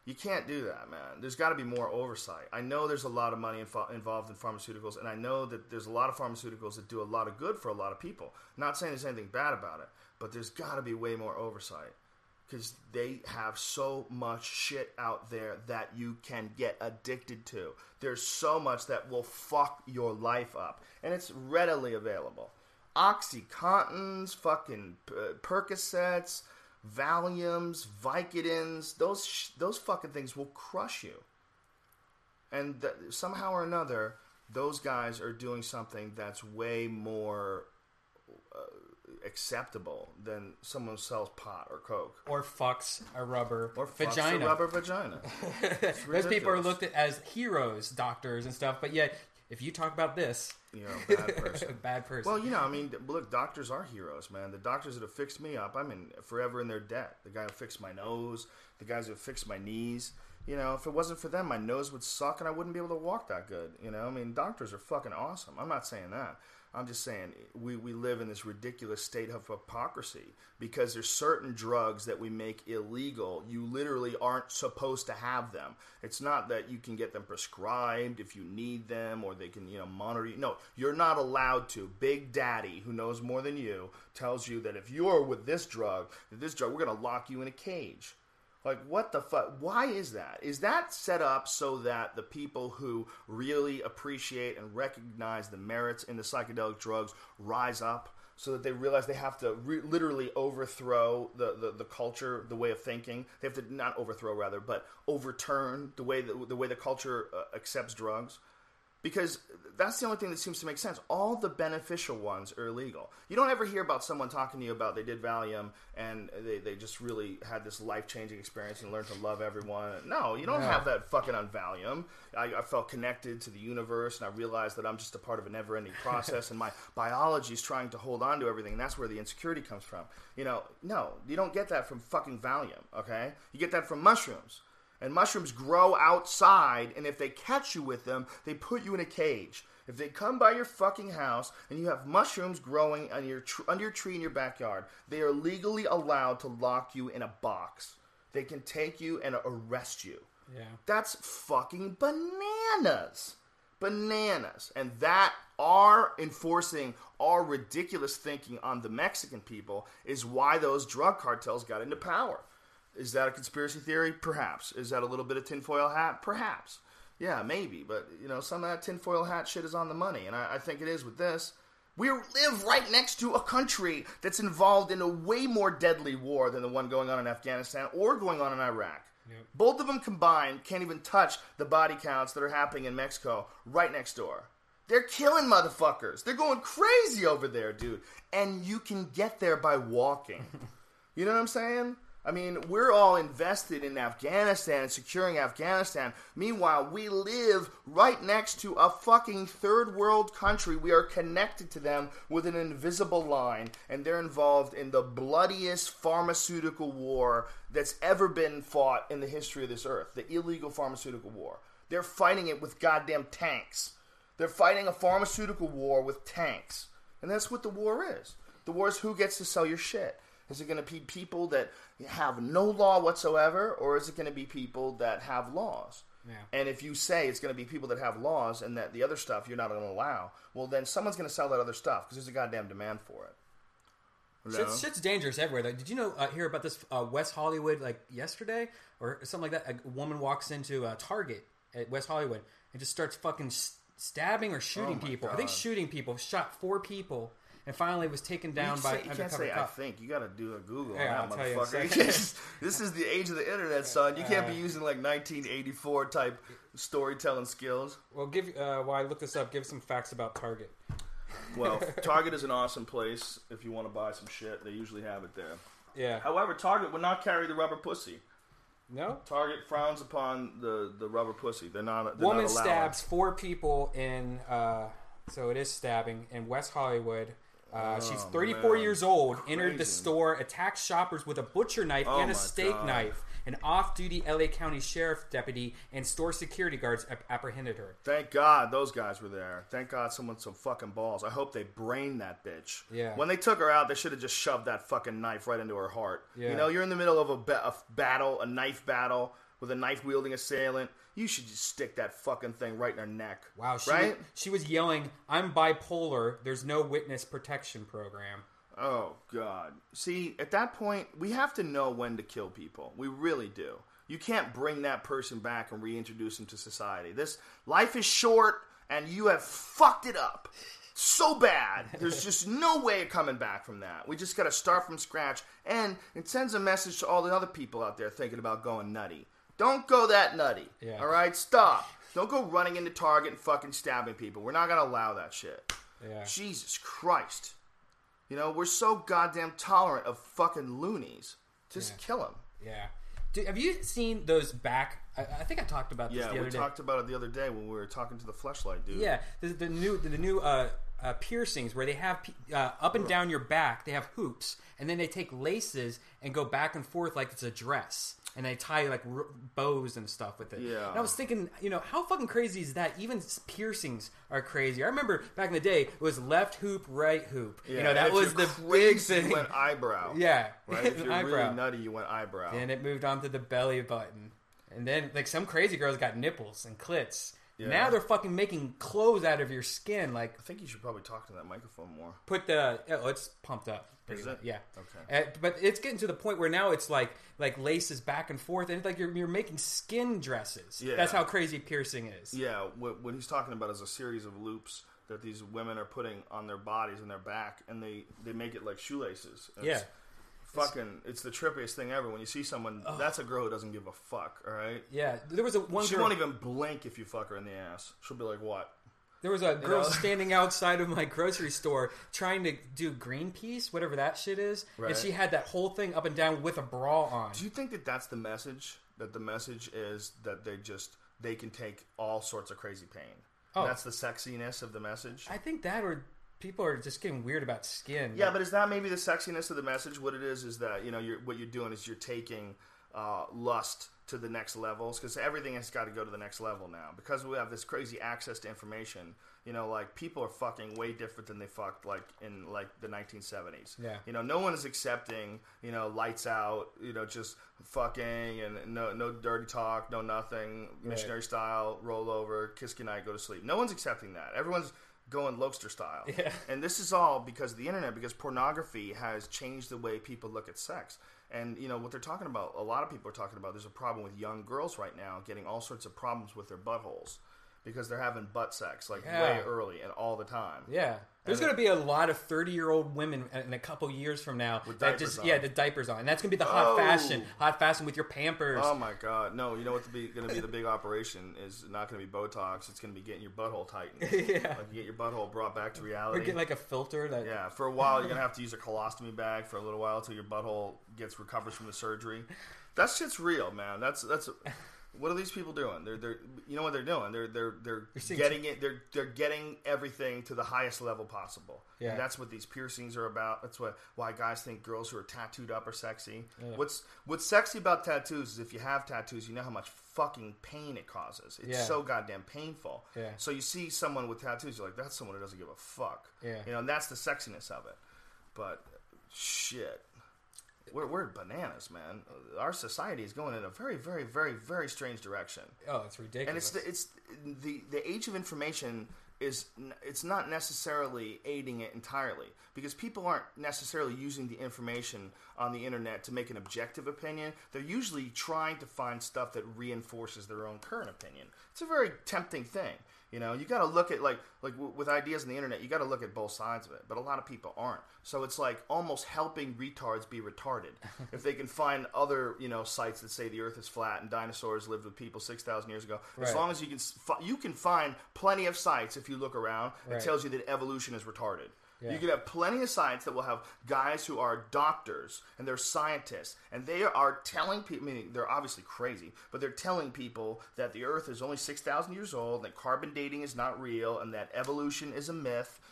You can't do that, man. There's got to be more oversight. I know there's a lot of money info- involved in pharmaceuticals, and I know that there's a lot of pharmaceuticals that do a lot of good for a lot of people. Not saying there's anything bad about it, but there's got to be way more oversight because they have so much shit out there that you can get addicted to. There's so much that will fuck your life up, and it's readily available. Oxycontins, fucking uh, Percocets, Valiums, Vicodins, those sh- those fucking things will crush you. And th- somehow or another, those guys are doing something that's way more uh, acceptable than someone who sells pot or coke. Or fucks a rubber Or fucks vagina. a rubber vagina. Those people are looked at as heroes, doctors and stuff, but yet, if you talk about this... You know, bad person. bad person. Well, you know, I mean, look, doctors are heroes, man. The doctors that have fixed me up, I'm in forever in their debt. The guy who fixed my nose, the guys who fixed my knees. You know, if it wasn't for them, my nose would suck and I wouldn't be able to walk that good. You know, I mean, doctors are fucking awesome. I'm not saying that. I'm just saying we, we live in this ridiculous state of hypocrisy because there's certain drugs that we make illegal. You literally aren't supposed to have them. It's not that you can get them prescribed if you need them or they can, you know, monitor you. No, you're not allowed to. Big Daddy, who knows more than you, tells you that if you're with this drug, this drug, we're going to lock you in a cage. Like, what the fuck? Why is that? Is that set up so that the people who really appreciate and recognize the merits in the psychedelic drugs rise up so that they realize they have to re- literally overthrow the, the, the culture, the way of thinking? They have to, not overthrow, rather, but overturn the way the, the, way the culture uh, accepts drugs? Because that's the only thing that seems to make sense. All the beneficial ones are illegal. You don't ever hear about someone talking to you about they did Valium and they, they just really had this life-changing experience and learned to love everyone. No, you don't Yeah. have that fucking on Valium. I, I felt connected to the universe and I realized that I'm just a part of a never-ending process and my biology is trying to hold on to everything, and that's where the insecurity comes from. You know, no, you don't get that from fucking Valium, okay? You get that from mushrooms. And mushrooms grow outside, and if they catch you with them, they put you in a cage. If they come by your fucking house and you have mushrooms growing on your tr- under your tree in your backyard, they are legally allowed to lock you in a box. They can take you and arrest you. Yeah. That's fucking bananas. Bananas. And that, our enforcing our ridiculous thinking on the Mexican people is why those drug cartels got into power. Is that a conspiracy theory? Perhaps. Is that a little bit of tinfoil hat? Perhaps. Yeah, maybe. But, you know, some of that tinfoil hat shit is on the money. And I, I think it is with this. We live right next to a country that's involved in a way more deadly war than the one going on in Afghanistan or going on in Iraq. Yep. Both of them combined can't even touch the body counts that are happening in Mexico right next door. They're killing motherfuckers. They're going crazy over there, dude. And you can get there by walking. You know what I'm saying? I mean, we're all invested in Afghanistan and securing Afghanistan. Meanwhile, we live right next to a fucking third world country. We are connected to them with an invisible line, and they're involved in the bloodiest pharmaceutical war that's ever been fought in the history of this earth. The illegal pharmaceutical war. They're fighting it with goddamn tanks. They're fighting a pharmaceutical war with tanks. And that's what the war is. The war is who gets to sell your shit. Is it going to be people that have no law whatsoever, or is it going to be people that have laws? Yeah. And if you say it's going to be people that have laws and that the other stuff you're not going to allow, well, then someone's going to sell that other stuff because there's a goddamn demand for it. You know? Shit's, shit's dangerous everywhere. Like, did you know uh, hear about this uh, West Hollywood like yesterday or something like that? A woman walks into a Target at West Hollywood and just starts fucking s- stabbing or shooting Oh my people. God. I think shooting people. Shot four people. And finally was taken down you by say, you can't undercover say cop. I think. You got to do a Google Yeah, on that, I'll tell you in a motherfucker. You second. can't just- this is the age of the internet, son. You can't Uh, be using like nineteen eighty-four type storytelling skills. Well, give uh, while I look this up, give some facts about Target. Well, Target is an awesome place if you want to buy some shit. They usually have it there. Yeah. However, Target would not carry the rubber pussy. No? Target frowns upon the, the rubber pussy. They're not. They're Woman not allowed. stabs four people in, uh, so it is stabbing, in West Hollywood. Uh, she's thirty-four man. years old, entered the Crazy. store, attacked shoppers with a butcher knife Oh and my a steak God. knife. An off-duty L A County Sheriff deputy and store security guards ap- apprehended her. Thank God those guys were there. Thank God someone with some fucking balls. I hope they brained that bitch. Yeah. When they took her out, they should have just shoved that fucking knife right into her heart. Yeah. You know, you're in the middle of a, ba- a battle, a knife battle. with a knife-wielding assailant, you should just stick that fucking thing right in her neck. Wow, she right? was, she was yelling, "I'm bipolar. There's no witness protection program." Oh, God. See, at that point, we have to know when to kill people. We really do. You can't bring that person back and reintroduce them to society. This life is short, and you have fucked it up so bad. There's just no way of coming back from that. We just got to start from scratch, and it sends a message to all the other people out there thinking about going nutty. Don't go that nutty. Yeah. All right? Stop. Don't go running into Target and fucking stabbing people. We're not going to allow that shit. Yeah. Jesus Christ. You know, we're so goddamn tolerant of fucking loonies. Just Yeah. kill them. Yeah. Dude, have you seen those back? I, I think I talked about this Yeah, the we other day. talked about it the other day when we were talking to the Fleshlight dude. Yeah, the, the new the, the new uh, uh, piercings where they have uh, up and down your back. They have hoops, and then they take laces and go back and forth like it's a dress, and they tie like r- bows and stuff with it. Yeah. And I was thinking, you know, how fucking crazy is that? Even piercings are crazy. I remember back in the day, it was left hoop, right hoop. Yeah, you know, and that if was you're the big crazy, thing. You went eyebrow. Yeah, Right? If you're eyebrow. really nutty, you went eyebrow. Then it moved on to the belly button. And then, like, some crazy girls got nipples and clits. Yeah. Now they're fucking making clothes out of your skin. Like, I think you should probably talk to that microphone more. put the... Oh, it's pumped up. Is Pretty it? much. Yeah. Okay. Uh, but it's getting to the point where now it's like like laces back and forth. And it's like you're, you're making skin dresses. Yeah. That's how crazy piercing is. Yeah, what, what he's talking about is a series of loops that these women are putting on their bodies and their back, and they, they make it like shoelaces. And Yeah. It's fucking, it's the trippiest thing ever. When you see someone, that's a girl who doesn't give a fuck, all right? Yeah. There was a one She girl... won't even blink if you fuck her in the ass. She'll be like, what? There was a girl know? standing outside of my grocery store trying to do Greenpeace, whatever that shit is. Right. And she had that whole thing up and down with a bra on. Do you think that that's the message? That the message is that they just, they can take all sorts of crazy pain. Oh. That's the sexiness of the message? I think that or people are just getting weird about skin. Yeah, but is that maybe the sexiness of the message? What it is is that, you know, you're, what you're doing is you're taking uh, lust to the next levels, because everything has got to go to the next level now. Because we have this crazy access to information, you know, like, people are fucking way different than they fucked, like, in, like, the nineteen seventies. Yeah. You know, no one is accepting, you know, lights out, you know, just fucking, and no no dirty talk, no nothing, missionary Right. style, roll over, kiss goodnight, go to sleep. No one's accepting that. Everyone's going Lokester style. Yeah. And this is all because of the internet, because pornography has changed the way people look at sex. And, you know, what they're talking about, a lot of people are talking about, there's a problem with young girls right now getting all sorts of problems with their buttholes because they're having butt sex, like, Yeah. way early and all the time. Yeah. There's And going to be a lot of thirty-year-old women in a couple years from now With that diapers just on. yeah, the diapers on. And that's going to be the hot Oh. fashion. Hot fashion with your Pampers. Oh, my God. No, you know what's going to be the big operation is not going to be Botox. It's going to be getting your butthole tightened. Yeah. Like, you get your butthole brought back to Or reality. get like a filter that Yeah, for a while you're gonna have to use a colostomy bag for a little while until your butthole gets recovers from the surgery. That shit's real, man. That's that's. What are these people doing? They're they're you know what they're doing? They're they're they're seeing getting it. They're they're getting everything to the highest level possible. Yeah. And that's what these piercings are about. That's what why guys think girls who are tattooed up are sexy. Yeah. What's what's sexy about tattoos is if you have tattoos, you know how much fucking pain it causes. It's Yeah. so goddamn painful. Yeah. So you see someone with tattoos, you're like, that's someone who doesn't give a fuck. Yeah. You know, and that's the sexiness of it. But shit, we're we're bananas, man. Our society is going in a very, very, very, very strange direction. oh, it's ridiculous. And it's the, it's the the age of information is n- it's not necessarily aiding it entirely because people aren't necessarily using the information on the internet to make an objective opinion. They're usually trying to find stuff that reinforces their own current opinion. It's a very tempting thing. You know, you got to look at like like w- with ideas on the internet, you got to look at both sides of it. But a lot of people aren't. So it's like almost helping retards be retarded if they can find other you know sites that say the Earth is flat and dinosaurs lived with people six thousand years ago. As Right. long as you can s- fi- you can find plenty of sites if you look around that Right. tells you that evolution is retarded. Yeah. You can have plenty of sites that will have guys who are doctors and they're scientists, and they are telling people, meaning they're obviously crazy, but they're telling people that the Earth is only six thousand years old, and that carbon dating is not real, and that evolution is a myth,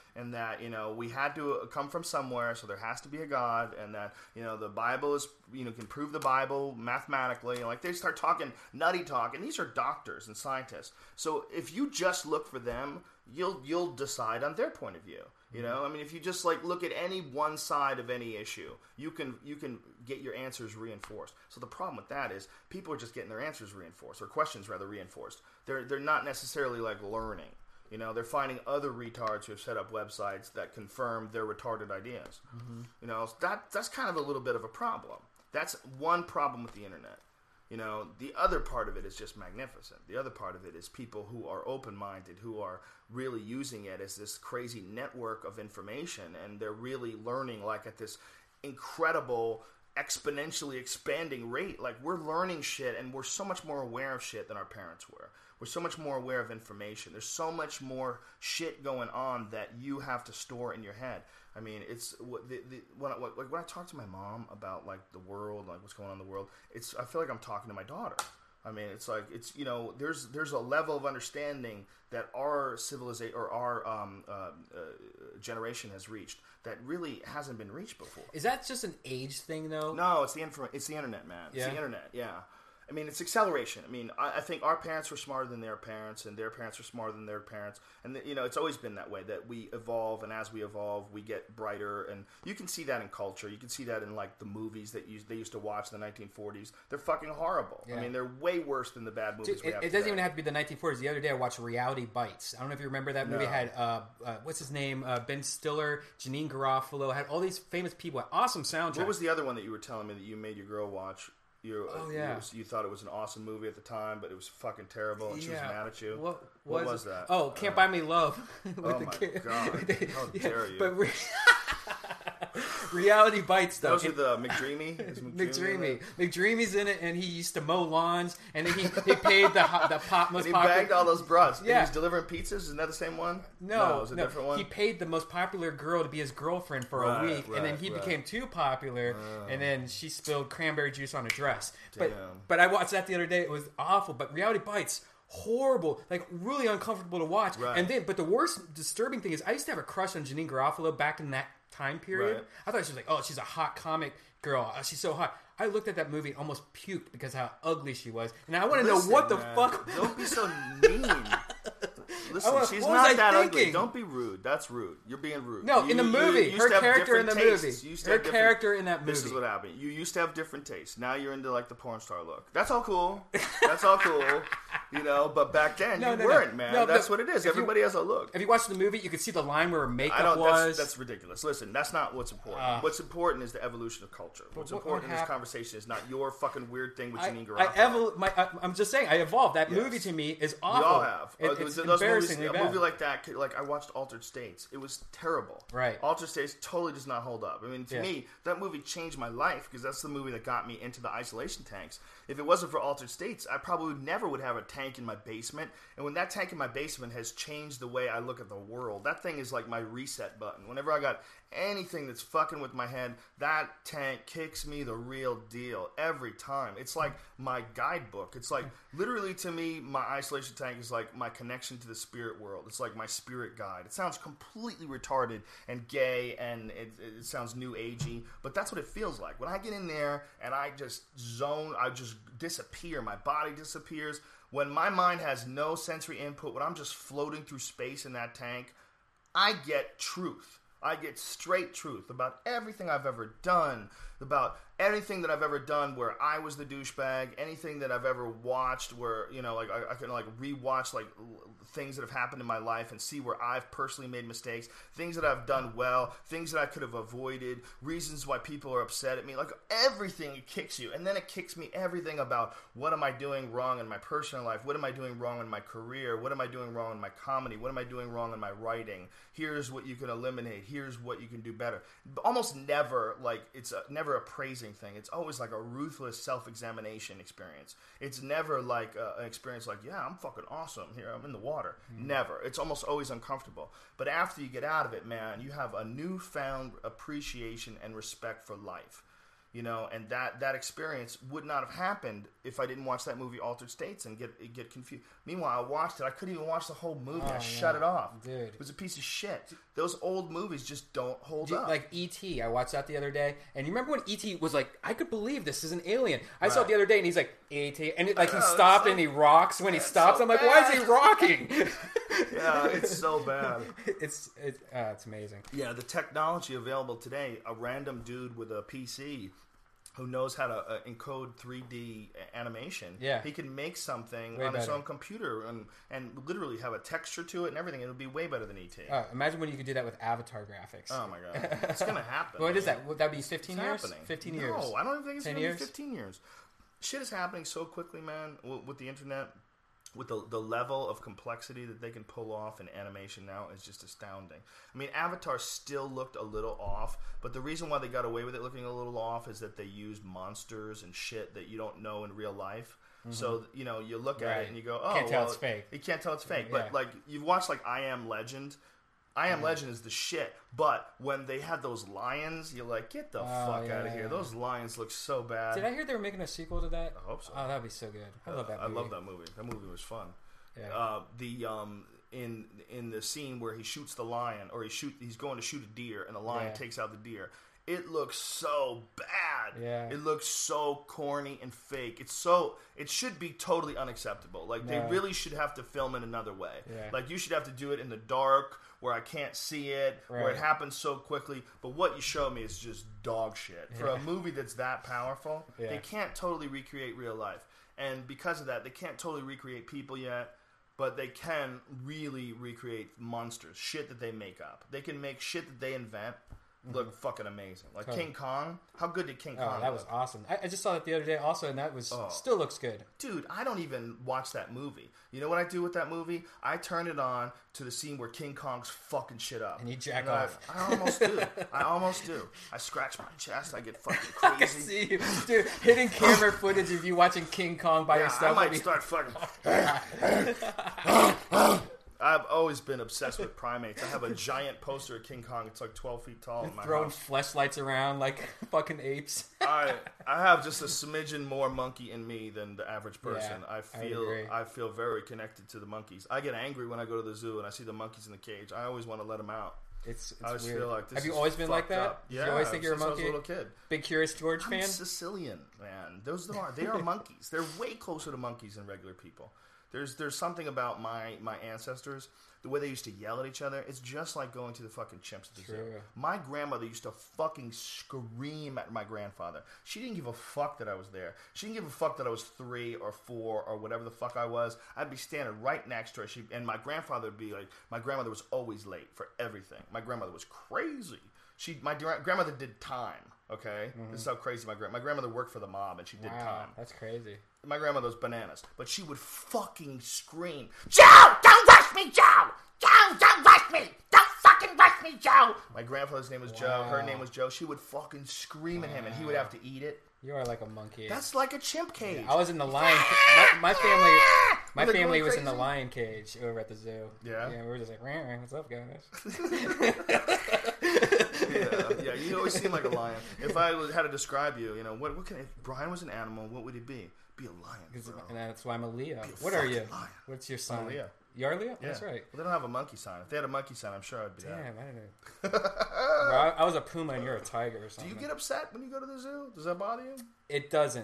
and that, you know, we had to come from somewhere, so there has to be a God, and that, you know, the Bible is, you know, can prove the Bible mathematically. Like, they start talking nutty talk, and these are doctors and scientists. So if you just look for them, you'll you'll decide on their point of view. You know, I mean, if you just like look at any one side of any issue, you can you can get your answers reinforced. So the problem with that is people are just getting their answers reinforced, or questions rather reinforced. They're they're not necessarily like learning. You know, they're finding other retards who have set up websites that confirm their retarded ideas. Mm-hmm. You know, that that's kind of a little bit of a problem. That's one problem with the internet. You know, the other part of it is just magnificent. The other part of it is people who are open-minded, who are really using it as this crazy network of information, and they're really learning like at this incredible, exponentially expanding rate. Like, we're learning shit, and we're so much more aware of shit than our parents were. We're so much more aware of information. There's so much more shit going on that you have to store in your head. I mean, it's the, the, when, I, like, when I talk to my mom about like the world, like what's going on in the world, it's I feel like I'm talking to my daughter. I mean, it's like it's you know, there's there's a level of understanding that our civilization or our um, uh, uh, generation has reached that really hasn't been reached before. Is that just an age thing, though? No, it's the info- It's the internet, man. It's yeah. the internet. Yeah. I mean, it's acceleration. I mean, I, I think our parents were smarter than their parents, and their parents were smarter than their parents. And, the, you know, it's always been that way, that we evolve, and as we evolve, we get brighter. And you can see that in culture. You can see that in, like, the movies that you, they used to watch in the nineteen forties. They're fucking horrible. Yeah. I mean, they're way worse than the bad movies Dude, we it, have it doesn't today. even have to be the nineteen forties. The other day I watched Reality Bites. I don't know if you remember that movie. No. It had, uh, uh, what's his name? Uh, Ben Stiller, Janine Garofalo. Had all these famous people. Awesome soundtrack. What was the other one that you were telling me that you made your girl watch? You, Oh, uh, yeah. You, was, you thought it was an awesome movie at the time, but it was fucking terrible, and she was mad at you. What, What was, was it? that? Oh, Can't Uh, Buy Me Love. with Oh the my kid. God. With the- How yeah, dare you. But re- Reality Bites, though. Those are And- the McDreamy? Is McDreamy in McDreamy. that? McDreamy's in it, and he used to mow lawns, and then he, he paid the ho- the pop, most And he popular. bagged all those bras. Yeah. He was delivering pizzas. Isn't that the same one? No, it was a no. different one. He paid the most popular girl to be his girlfriend for a Right, week, and then right, he right. became too popular, and then she spilled cranberry juice on a dress. But Damn. but I watched that the other day. It was awful. But Reality Bites, horrible, like really uncomfortable to watch. Right. And then, but the worst disturbing thing is, I used to have a crush on Janine Garofalo back in that time period. Right. I thought she was like, oh, she's a hot comic girl. Oh, she's so hot. I looked at that movie and almost puked because how ugly she was. And I want to know Listen, what the man, fuck. Don't be so mean. Listen, Oh, she's what was not I that thinking? ugly. Don't be rude. That's rude. You're being rude. No, You- in the you- movie, you used her to have character in the different movie, tastes. You used to her have different- character in that This is movie. what happened. You used to have different tastes. Now you're into like the porn star look. That's all cool. That's all cool. You know, but back then No, you no, no. weren't, man. No, that's no. what it is. If you- Everybody has a look. If you watch the movie, you could see the line where her makeup I don't. was. That's, that's ridiculous. Listen, that's not what's important. Uh, what's important is the evolution of culture. What's what- important what in this hap- conversation is not your fucking weird thing with I, Janine I Garofalo. evol- my, I, I'm just saying, I evolved. That Yes. movie to me is We awful. all have. It, Uh, it's those movies, embarrassingly a bad. movie like that, could- like I watched Altered States. It was terrible. Right. Altered States totally does not hold up. I mean, to Yeah. me, that movie changed my life because that's the movie that got me into the isolation tanks. If it wasn't for Altered States, I probably never would have a tank in my basement. And when that tank in my basement has changed the way I look at the world, that thing is like my reset button. Whenever I got anything that's fucking with my head, that tank kicks me the real deal every time. It's like my guidebook. It's like literally to me, my isolation tank is like my connection to the spirit world. It's like my spirit guide. It sounds completely retarded and gay and it, it sounds new agey, but that's what it feels like. When I get in there and I just zone, I just disappear. My body disappears. When my mind has no sensory input, when I'm just floating through space in that tank, I get truth. I get straight truth about everything I've ever done, about anything that I've ever done where I was the douchebag, anything that I've ever watched where, you know, like I, I can like rewatch like l- things that have happened in my life and see where I've personally made mistakes, things that I've done well, things that I could have avoided, reasons why people are upset at me, like everything it kicks you. And then it kicks me everything about what am I doing wrong in my personal life? What am I doing wrong in my career? What am I doing wrong in my comedy? What am I doing wrong in my writing? Here's what you can eliminate. Here's what you can do better. Almost never like it's a, never a praising thing. It's always like a ruthless self-examination experience. It's never like a, an experience like, yeah, I'm fucking awesome here. I'm in the water. Mm. Never. It's almost always uncomfortable. But after you get out of it, man, you have a newfound appreciation and respect for life. You know, and that, that experience would not have happened if I didn't watch that movie Altered States and get get confused. Meanwhile, I watched it. I couldn't even watch the whole movie. Oh, I shut yeah. it off. Dude. It was a piece of shit. Those old movies just don't hold Dude, up. like E T, I watched that the other day, and you remember when E T was like, I could believe this is an alien. I saw it Right. the other day, and he's like, E T, and it, like I he know, it's stopped so- and he rocks when he it's stops. so I'm like, why is bad. he rocking? yeah, it's so bad. it's it's uh, it's amazing. Yeah, the technology available today, a random dude with a P C who knows how to uh, encode three D animation, Yeah. he can make something Way on his better. own computer and, and literally have a texture to it and everything. It'll be way better than E T. Uh, imagine when you could do that with Avatar graphics. Oh my god, it's gonna happen. What is man. that? Would that be fifteen It's years? happening. Fifteen no, years. I don't even think it's ten gonna years? be fifteen years. Shit is happening so quickly, man, with, with the internet. With the the level of complexity that they can pull off in animation now is just astounding. I mean, Avatar still looked a little off, but the reason why they got away with it looking a little off is that they used monsters and shit that you don't know in real life. Mm-hmm. So, you know, you look at Right. it and you go, oh, Can't tell well, it's fake. You can't tell it's fake. Yeah. But, like, you've watched, like, I Am Legend. I Am Legend is the shit, but when they had those lions, you're like, get the Oh, fuck yeah, out of yeah, here. yeah. Those lions look so bad. Did I hear they were making a sequel to that? I hope so. Oh, that'd be so good. I love that I movie. love that movie. That movie was fun. Yeah. Uh, the um in in the scene where he shoots the lion, or he shoot he's going to shoot a deer, and the lion Yeah. takes out the deer. It looks so bad. Yeah. It looks so corny and fake. It's so it should be totally unacceptable. Like No. they really should have to film it another way. Yeah. Like you should have to do it in the dark where I can't see it, where Right. it happens so quickly. But what you show me is just dog shit. For a Yeah. movie that's that powerful, Yeah. they can't totally recreate real life. And because of that, they can't totally recreate people yet, but they can really recreate monsters, shit that they make up. They can make shit that they invent look fucking amazing. Like Totally. King Kong. How good did King Oh, Kong that look? was awesome. I, I just saw that the other day also, and that was Oh. still looks good. Dude, I don't even watch that movie. You know what I do with that movie? I turn it on to the scene where King Kong's fucking shit up. And you jack I- off. I, almost do. I almost do. I scratch my chest. I get fucking I can crazy. see you, dude. Hidden camera footage of you watching King Kong by Yeah, yourself. I would might be- start fucking. I've always been obsessed with primates. I have a giant poster of King Kong. It's like twelve feet tall in my throwing house. fleshlights around like fucking apes. I I have just a smidgen more monkey in me than the average person. Yeah, I I feel agree. I, feel very connected to the monkeys. I get angry when I go to the zoo and I see the monkeys in the cage. I always want to let them out. It's, it's I just weird. feel like this Have you is always been like fucked that? up. Did Yeah, you always think you're a since I was monkey? a little kid. Big Curious George I'm fan? Sicilian, man. Those are they are monkeys. They're way closer to monkeys than regular people. There's there's something about my my ancestors, the way they used to yell at each other. It's just like going to the fucking chimps at the zoo. True. My grandmother used to fucking scream at my grandfather. She didn't give a fuck that I was there. She didn't give a fuck that I was three or four or whatever the fuck I was. I'd be standing right next to her. She and my grandfather would be like, my grandmother was always late for everything. My grandmother was crazy. She my gra- grandmother did time. Okay, this is how crazy my grand my grandmother worked for the mob and she did Wow, time. that's crazy. My grandmother was bananas, but she would fucking scream, "Joe, don't rush me, Joe! Joe, don't rush me! Don't fucking rush me, Joe!" My grandfather's name was Joe. Her Wow. name was Joe. She would fucking scream at him, and he would have to eat it. You are like a monkey. That's like a chimp cage. I was in the lion. My, my family, my Were they family going was in the crazy? lion cage over at the zoo. Yeah? yeah. We were just like, "Rah, rah, what's up, guys?" yeah, yeah. You always seem like a lion. If I was, had to describe you, you know, what, what can if Brian was an animal? What would he be? Be a lion. 'Cause- Bro. and that's why I'm a Leo. Be a What are fucking you? lion. What's your sign? Leo. You are Leo. Yeah. That's right. Well, they don't have a monkey sign. If they had a monkey sign, I'm sure I'd be that. Damn, I don't know. Bro, I, I was a puma and you're a tiger or Do something. you get upset when you go to the zoo? Does that bother you? It doesn't.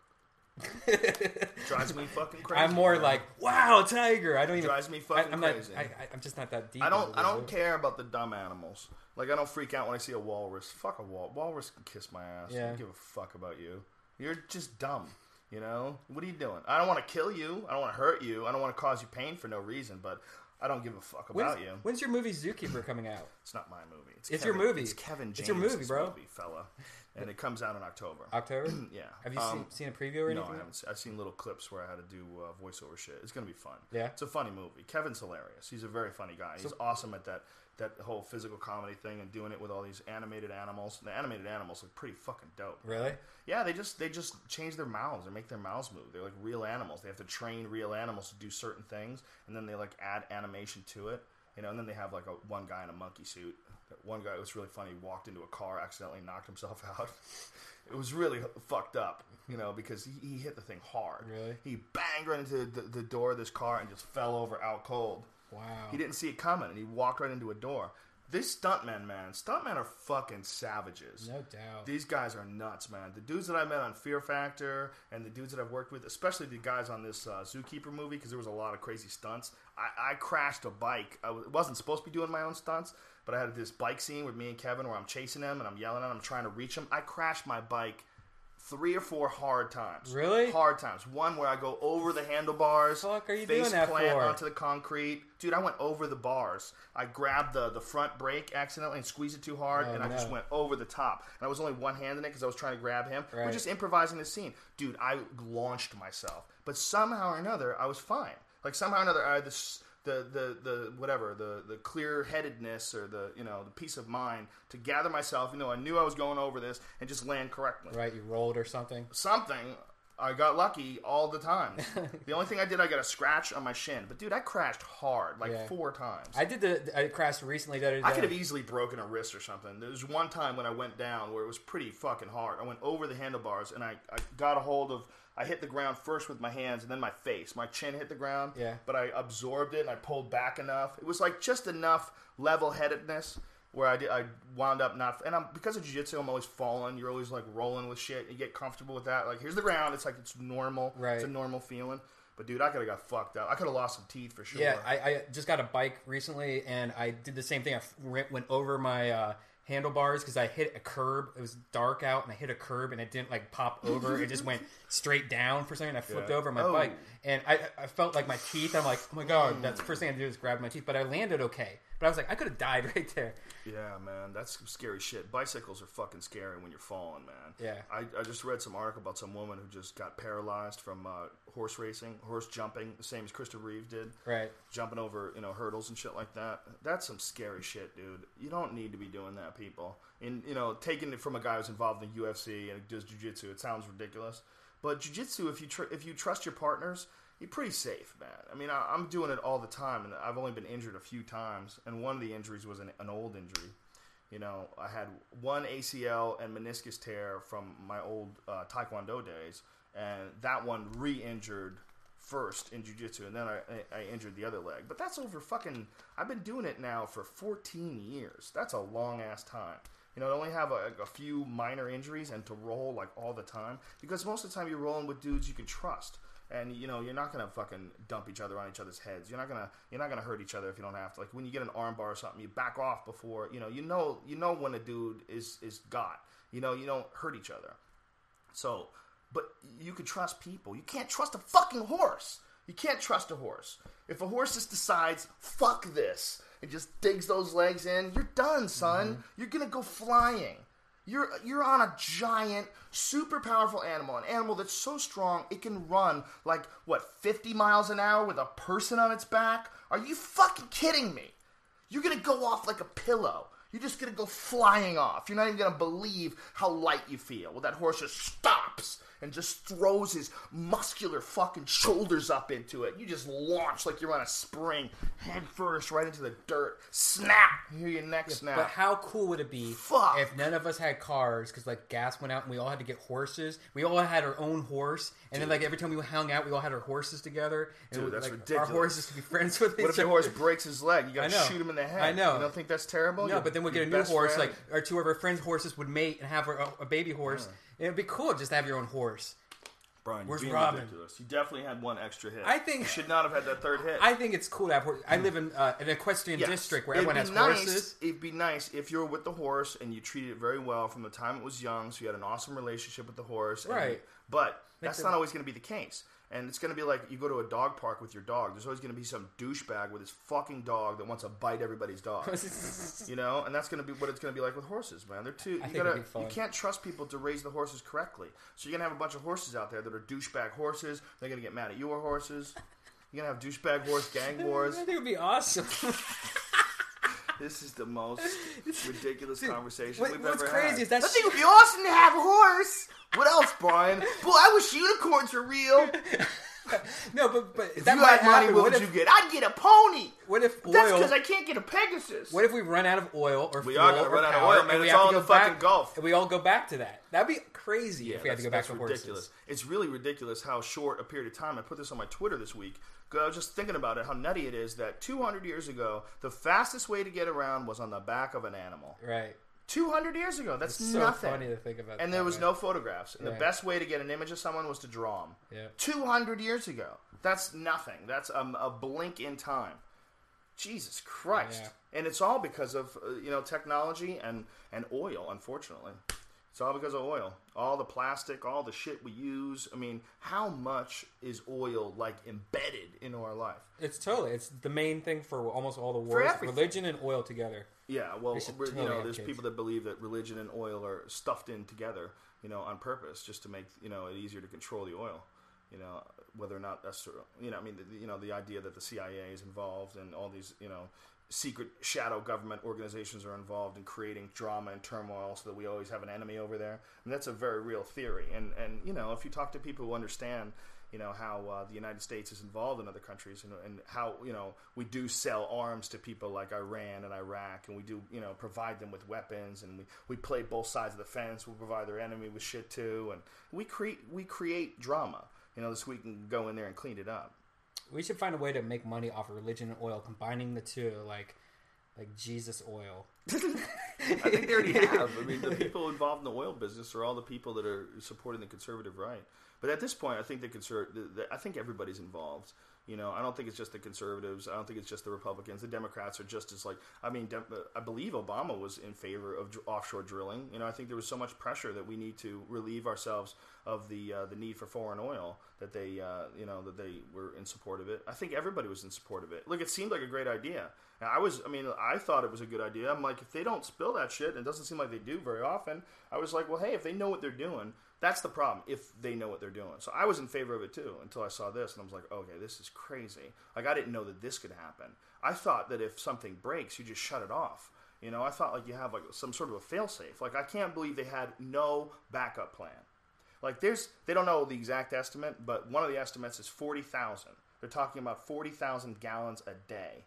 Drives me fucking crazy. I'm more man. like, wow, tiger. I don't even. Drives me I, fucking I'm not. crazy. I, I, I'm just not that deep. I don't. into I the don't zoo. care about the dumb animals. Like I don't freak out when I see a walrus. Fuck a wal. Walrus can kiss my ass. I Yeah. don't give a fuck about you. You're just dumb. You know what are you doing? I don't want to kill you. I don't want to hurt you. I don't want to cause you pain for no reason. But I don't give a fuck When's, about you. when's your movie Zookeeper coming out? It's not my movie. It's, It's Kevin, your movie. It's Kevin James. It's your movie, bro. Movie, fella. And it comes out in October. October. Yeah. Have you Um, seen, seen a preview or No, anything? I haven't. I've seen little clips where I had to do uh, voiceover shit. It's gonna be fun. Yeah? It's a funny movie. Kevin's hilarious. He's a very funny guy. He's awesome at that that whole physical comedy thing and doing it with all these animated animals. The animated animals look pretty fucking dope. Really? Yeah, they just they just change their mouths or make their mouths move. They're like real animals. They have to train real animals to do certain things, and then they like add animation to it. You know, and then they have like a one guy in a monkey suit. That one guy was really funny. He walked into a car, accidentally knocked himself out. It was really fucked up, you know, because he, he hit the thing hard. Really? He banged right into the, the door of this car and just fell over out cold. Wow. He didn't see it coming, and he walked right into a door. These stuntmen, man, stuntmen are fucking savages. No doubt. These guys are nuts, man. The dudes that I met on Fear Factor and the dudes that I've worked with, especially the guys on this uh, Zookeeper movie, because there was a lot of crazy stunts. I, I crashed a bike. I w- wasn't supposed to be doing my own stunts, but I had this bike scene with me and Kevin where I'm chasing him and I'm yelling at him, I'm trying to reach him. I crashed my bike three or four hard times. Really? Hard times. One where I go over the handlebars, What the fuck are you face doing that plant for? onto the concrete. Dude, I went over the bars. I grabbed the, the front brake accidentally and squeezed it too hard, Oh, and I no. just went over the top. And I was only one-handed it because I was trying to grab him. We're Right. just improvising the scene. Dude, I launched myself. But somehow or another, I was fine. Like, somehow or another, I had this... The, the, the whatever the, the clear-headedness or the you know the peace of mind to gather myself. You know, I knew I was going over this and just land correctly. Right, you rolled or something. Something. I got lucky all the time. The only thing I did, I got a scratch on my shin. But dude, I crashed hard like Yeah. four times. I did the. I crashed recently the other day. I could have easily broken a wrist or something. There was one time when I went down where it was pretty fucking hard. I went over the handlebars and I, I got a hold of... I hit the ground first with my hands and then my face. My chin hit the ground, Yeah. but I absorbed it and I pulled back enough. It was like just enough level-headedness where I, did, I wound up not... And I'm, because of jiu-jitsu, I'm always falling. You're always like rolling with shit. You get comfortable with that. Like, here's the ground. It's like it's normal. Right. It's a normal feeling. But dude, I could have got fucked up. I could have lost some teeth for sure. Yeah, I, I just got a bike recently, and I did the same thing. I f- went over my uh, handlebars because I hit a curb. It was dark out, and I hit a curb, and it didn't like pop over. It just went straight down for something. I flipped Yeah. over my Oh. bike, and I, I felt like my teeth. I'm like, oh my god, that's the first thing I did was grab my teeth. But I landed okay. But I was like, I could have died right there. Yeah, man, that's some scary shit. Bicycles are fucking scary when you're falling, man. Yeah. I, I just read some article about some woman who just got paralyzed from uh, horse racing, horse jumping, the same as Christopher Reeve did. Right. Jumping over, you know, hurdles and shit like that. That's some scary shit, dude. You don't need to be doing that, people. And, you know, taking it from a guy who's involved in U F C and does jiu-jitsu, it sounds ridiculous. But jiu-jitsu, if you tr- if you trust your partners, you're pretty safe, man. I mean, I, I'm doing it all the time, and I've only been injured a few times, and one of the injuries was an, an old injury. You know, I had one A C L and meniscus tear from my old uh, Taekwondo days, and that one re-injured first in jiu-jitsu, and then I, I, I injured the other leg. But that's over fucking... I've been doing it now for fourteen years. That's a long-ass time. You know, to only have a, a few minor injuries and to roll, like, all the time. Because most of the time you're rolling with dudes you can trust. And, you know, you're not going to fucking dump each other on each other's heads. You're not going to you're not gonna hurt each other if you don't have to. Like, when you get an arm bar or something, you back off before, you know, you know you know when a dude is, is got. You know, you don't hurt each other. So, but you can trust people. You can't trust a fucking horse. You can't trust a horse. If a horse just decides, fuck this, and just digs those legs in, you're done, son. Mm-hmm. You're going to go flying. You're you're on a giant, super powerful animal, an animal that's so strong it can run like, what, fifty miles an hour with a person on its back? Are you fucking kidding me? You're going to go off like a pillow. You're just going to go flying off. You're not even going to believe how light you feel. Well, that horse just stops and just throws his muscular fucking shoulders up into it. You just launch like you're on a spring, head first, right into the dirt. Snap! You hear your neck Yeah, snap. But how cool would it be Fuck. if none of us had cars because like gas went out and we all had to get horses? We all had our own horse, and Dude. then like every time we hung out, we all had our horses together. And Dude, we, that's like, ridiculous. Our horses could be friends with each What other. if your horse breaks his leg? You I gotta know. shoot him in the head. I know. You don't think that's terrible? No, Your- but then we get a your new best horse, friend- like or two of our friends' horses would mate and have a, a baby horse. And it'd be cool just to have your own horse. Brian, you're Where's being Robin? ridiculous. You definitely had one extra hit. I think- you should not have had that third hit. I think it's cool to have horses. I live in uh, an equestrian Yes. district where It'd everyone has be nice, horses. It'd be nice if you were with the horse and you treated it very well from the time it was young, so you had an awesome relationship with the horse. and Right. you- but Make that's the- not always going to be the case. And it's going to be like you go to a dog park with your dog. There's always going to be some douchebag with his fucking dog that wants to bite everybody's dog. You know, and that's going to be what it's going to be like with horses, man. They're too. You think gotta. it'd be fun. You can't trust people to raise the horses correctly. So you're gonna have a bunch of horses out there that are douchebag horses. They're gonna get mad at your horses. You're gonna have douchebag horse gang wars. I think it'd be awesome. This is the most ridiculous conversation what- we've what's ever crazy had. is that I think shit- it would be awesome to have a horse. What else, Brian? Boy, I wish unicorns were real. No, but but If that you might had money, happen. what What would if, you get? I'd get a pony. what if But that's oil? because I can't get a Pegasus. What if we run out of oil or We fuel are gonna or run out of power, oil, man. and we It's have all to in go the fucking back, Gulf. And we all go back to that. That'd be crazy Yeah, if we had to go back that's to horses. ridiculous. It's really ridiculous how short a period of time. I put this on my Twitter this week. 'Cause I was just thinking about it, how nutty it is that two hundred years ago, the fastest way to get around was on the back of an animal. Right. two hundred years ago, that's It's so nothing. funny to think about. And that there was way. no photographs. And Yeah. the best way to get an image of someone was to draw them. Yeah. two hundred years ago. That's nothing. That's a, a blink in time. Jesus Christ. Yeah. And it's all because of, uh, you know, technology and, and oil, unfortunately. It's all because of oil. All the plastic, all the shit we use. I mean, how much is oil, like, embedded into our life? It's totally. It's the main thing for almost all the wars. everything. Religion and oil together. Yeah, well, They should we're, totally you know, have there's kids. people that believe that religion and oil are stuffed in together, you know, on purpose, just to make, you know, it easier to control the oil. You know, whether or not that's, you know, I mean, the, you know, the idea that the C I A is involved and all these, you know, secret shadow government organizations are involved in creating drama and turmoil so that we always have an enemy over there. And that's a very real theory. And, and you know, if you talk to people who understand, you know, how uh, the United States is involved in other countries and, and how, you know, we do sell arms to people like Iran and Iraq, and we do, you know, provide them with weapons, and we, we play both sides of the fence. We provide their enemy with shit too. And we create, we create drama, you know, so we can go in there and clean it up. We should find a way to make money off of religion and oil, combining the two, like like Jesus oil. I think they already have. I mean, the people involved in the oil business are all the people that are supporting the conservative right. But at this point, I think the conser- the, the, I think everybody's involved. You know, I don't think it's just the conservatives. I don't think it's just the Republicans. The Democrats are just as like. I mean, Dem- I believe Obama was in favor of dr- offshore drilling. You know, I think there was so much pressure that we need to relieve ourselves of the uh, the need for foreign oil that they, uh, you know, that they were in support of it. I think everybody was in support of it. Look, it seemed like a great idea. And I was, I mean, I thought it was a good idea. I'm like, if they don't spill that shit, and it doesn't seem like they do very often, I was like, well, hey, if they know what they're doing, that's the problem, if they know what they're doing. So I was in favor of it, too, until I saw this, and I was like, okay, this is crazy. Like, I didn't know that this could happen. I thought that if something breaks, you just shut it off. You know, I thought, like, you have, like, some sort of a fail-safe. Like, I can't believe they had no backup plan. Like, there's, they don't know the exact estimate, but one of the estimates is forty thousand. They're talking about forty thousand gallons a day.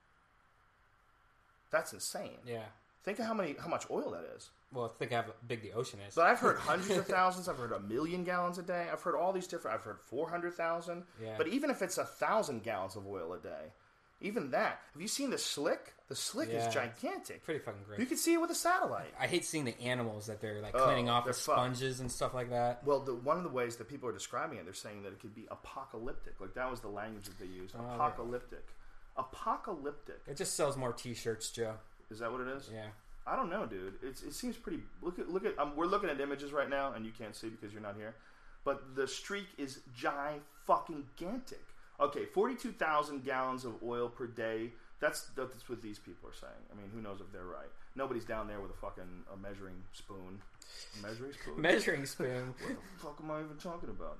That's insane. Yeah. Think of how many, how much oil that is. Well, think how big the ocean is. But I've heard hundreds of thousands. I've heard a million gallons a day. I've heard all these different. I've heard four hundred thousand. Yeah. But even if it's a thousand gallons of oil a day, even that. Have you seen the slick? The slick Yeah. is gigantic. Pretty fucking great. You can see it with a satellite. I hate seeing the animals that they're like Oh, cleaning off they're with fucked. sponges and stuff like that. Well, the, one of the ways that people are describing it, they're saying that it could be apocalyptic. Like that was the language that they used. Oh, yeah. Apocalyptic. Apocalyptic. It just sells more T-shirts, Joe. Is that what it is? Yeah. I don't know, dude. It's, it seems pretty. Look at look at. Um, we're looking at images right now, and you can't see because you're not here. But the streak is gigantic. Okay, forty-two thousand gallons of oil per day. That's that's what these people are saying. I mean, who knows if they're right? Nobody's down there with a fucking a measuring spoon. A measuring spoon. Measuring spoon. What the fuck am I even talking about?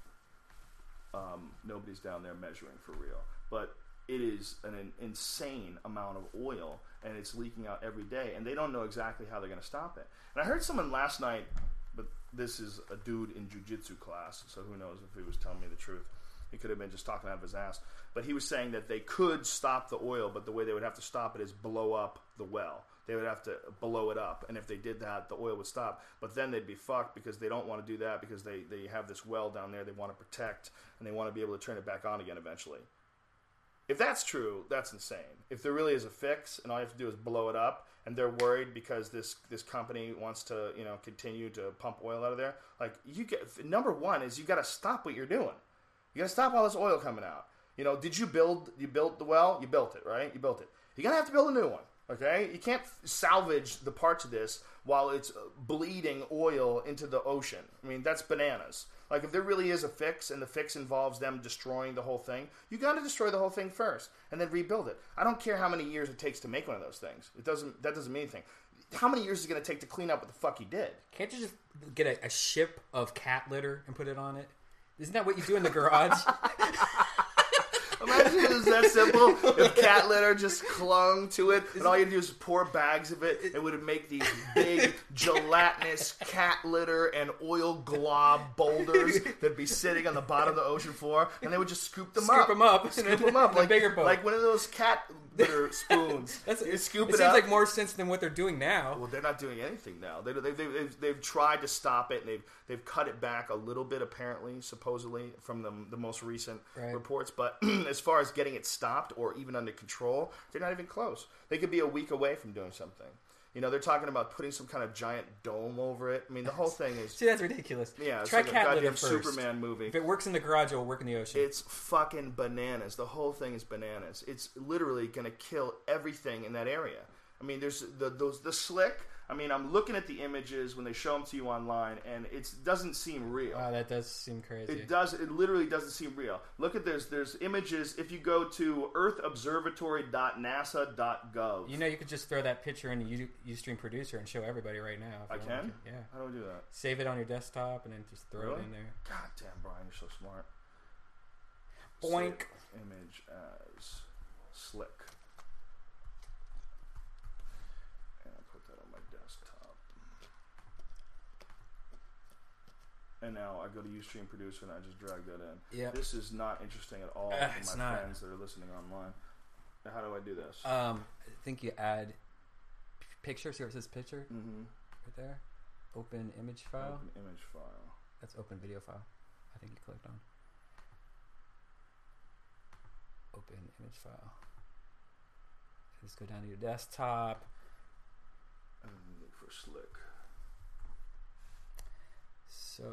Um, nobody's down there measuring for real. But it is an, an insane amount of oil, and it's leaking out every day, and they don't know exactly how they're going to stop it. And I heard someone last night, but this is a dude in jiu-jitsu class, so who knows if he was telling me the truth. He could have been just talking out of his ass. But he was saying that they could stop the oil, but the way they would have to stop it is blow up the well. They would have to blow it up, and if they did that, the oil would stop. But then they'd be fucked because they don't want to do that because they, they have this well down there they want to protect, and they want to be able to turn it back on again eventually. If that's true, that's insane. If there really is a fix, and all you have to do is blow it up, and they're worried because this this company wants to, you know, continue to pump oil out of there, like you get number one is you got to stop what you're doing. You got to stop all this oil coming out. You know, did you build? You built the well. You built it, right? You built it. You're gonna have to build a new one. Okay, you can't salvage the parts of this while it's bleeding oil into the ocean. I mean, that's bananas. Like, if there really is a fix, and the fix involves them destroying the whole thing, you got to destroy the whole thing first, and then rebuild it. I don't care how many years it takes to make one of those things. It doesn't. That doesn't mean anything. How many years is it going to take to clean up what the fuck he did? Can't you just get a, a ship of cat litter and put it on it? Isn't that what you do in the garage? Imagine Imagine it was that simple. If cat litter just clung to it, and all you do is pour bags of it, it would make these big gelatinous cat litter and oil glob boulders that'd be sitting on the bottom of the ocean floor, and they would just scoop them Scoop up. them up. Scoop them up In a like bigger boat. like one of those cat litter spoons. That's, you it scoop it it seems up. like more sense than what they're doing now. Well, they're not doing anything now. They, they, they, they've, they've tried to stop it, and they've they've cut it back a little bit, apparently, supposedly, from the, the most recent Right. reports. But as far as getting it stopped or even under control, they're not even close. They could be a week away from doing something. You know, they're talking about putting some kind of giant dome over it. I mean, the whole thing is... See, that's ridiculous. Yeah, it's Try like a cat litter goddamn first. Superman movie. If it works in the garage, it will work in the ocean. It's fucking bananas. The whole thing is bananas. It's literally going to kill everything in that area. I mean, there's the those the slick. I mean, I'm looking at the images when they show them to you online, and it doesn't seem real. Wow, that does seem crazy. It does. It literally doesn't seem real. Look at this. There's images. If you go to earth observatory dot nasa dot gov. You know, you could just throw that picture in the Ustream producer and show everybody right now. if I you can? want to. Yeah. How do I do that? Save it on your desktop and then just throw Really? it in there. God damn, Brian, you're so smart. Boink. Save image as slick. And I'll put that on my desktop. And now I go to Ustream Producer and I just drag that in. Yep. This is not interesting at all Uh, for it's my not. friends that are listening online. Now, how do I do this? Um, I think you add p- picture. See where it says picture mm-hmm. right there? Open image file. Open image file. That's open video file. I think you clicked on. Open image file. Just go down to your desktop. And then look for slick. So,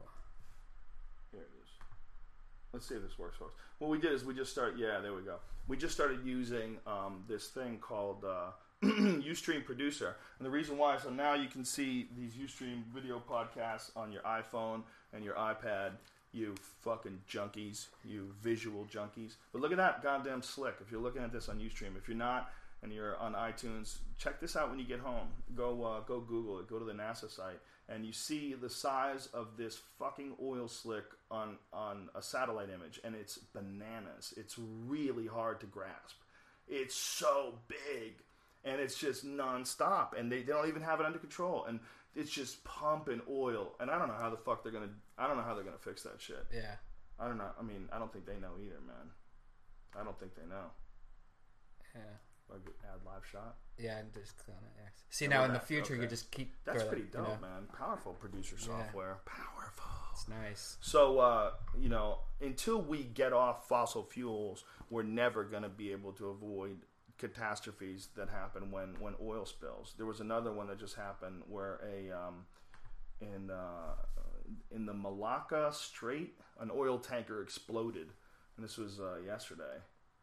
Here it is. Let's see if this works, folks. What we did is we just started, yeah, there we go. We just started using um, this thing called uh, Ustream Producer. And the reason why, so now you can see these Ustream video podcasts on your iPhone and your iPad, you fucking junkies, you visual junkies. But look at that goddamn slick. If you're looking at this on Ustream, if you're not and you're on iTunes, check this out when you get home. Go, uh, go Google it. Go to the NASA site. And you see the size of this fucking oil slick on, on a satellite image, and it's bananas. It's really hard to grasp. It's so big, and it's just nonstop, and they, they don't even have it under control, and it's just pumping oil. And I don't know how the fuck they're gonna. I don't know how they're gonna fix that shit. yeah. I don't know. I mean, I don't think they know either, man. I don't think they know. Yeah. Like add live shot. Yeah, and just click on it. X. See, Oh, now in the that- future, you okay. could just keep. That's throw pretty that, dope, you know. man. Powerful producer Yeah. software. Powerful. It's nice. So, uh, you know, until we get off fossil fuels, we're never going to be able to avoid catastrophes that happen when, when oil spills. There was another one that just happened where a um, in uh, in the Malacca Strait, an oil tanker exploded, and this was uh, yesterday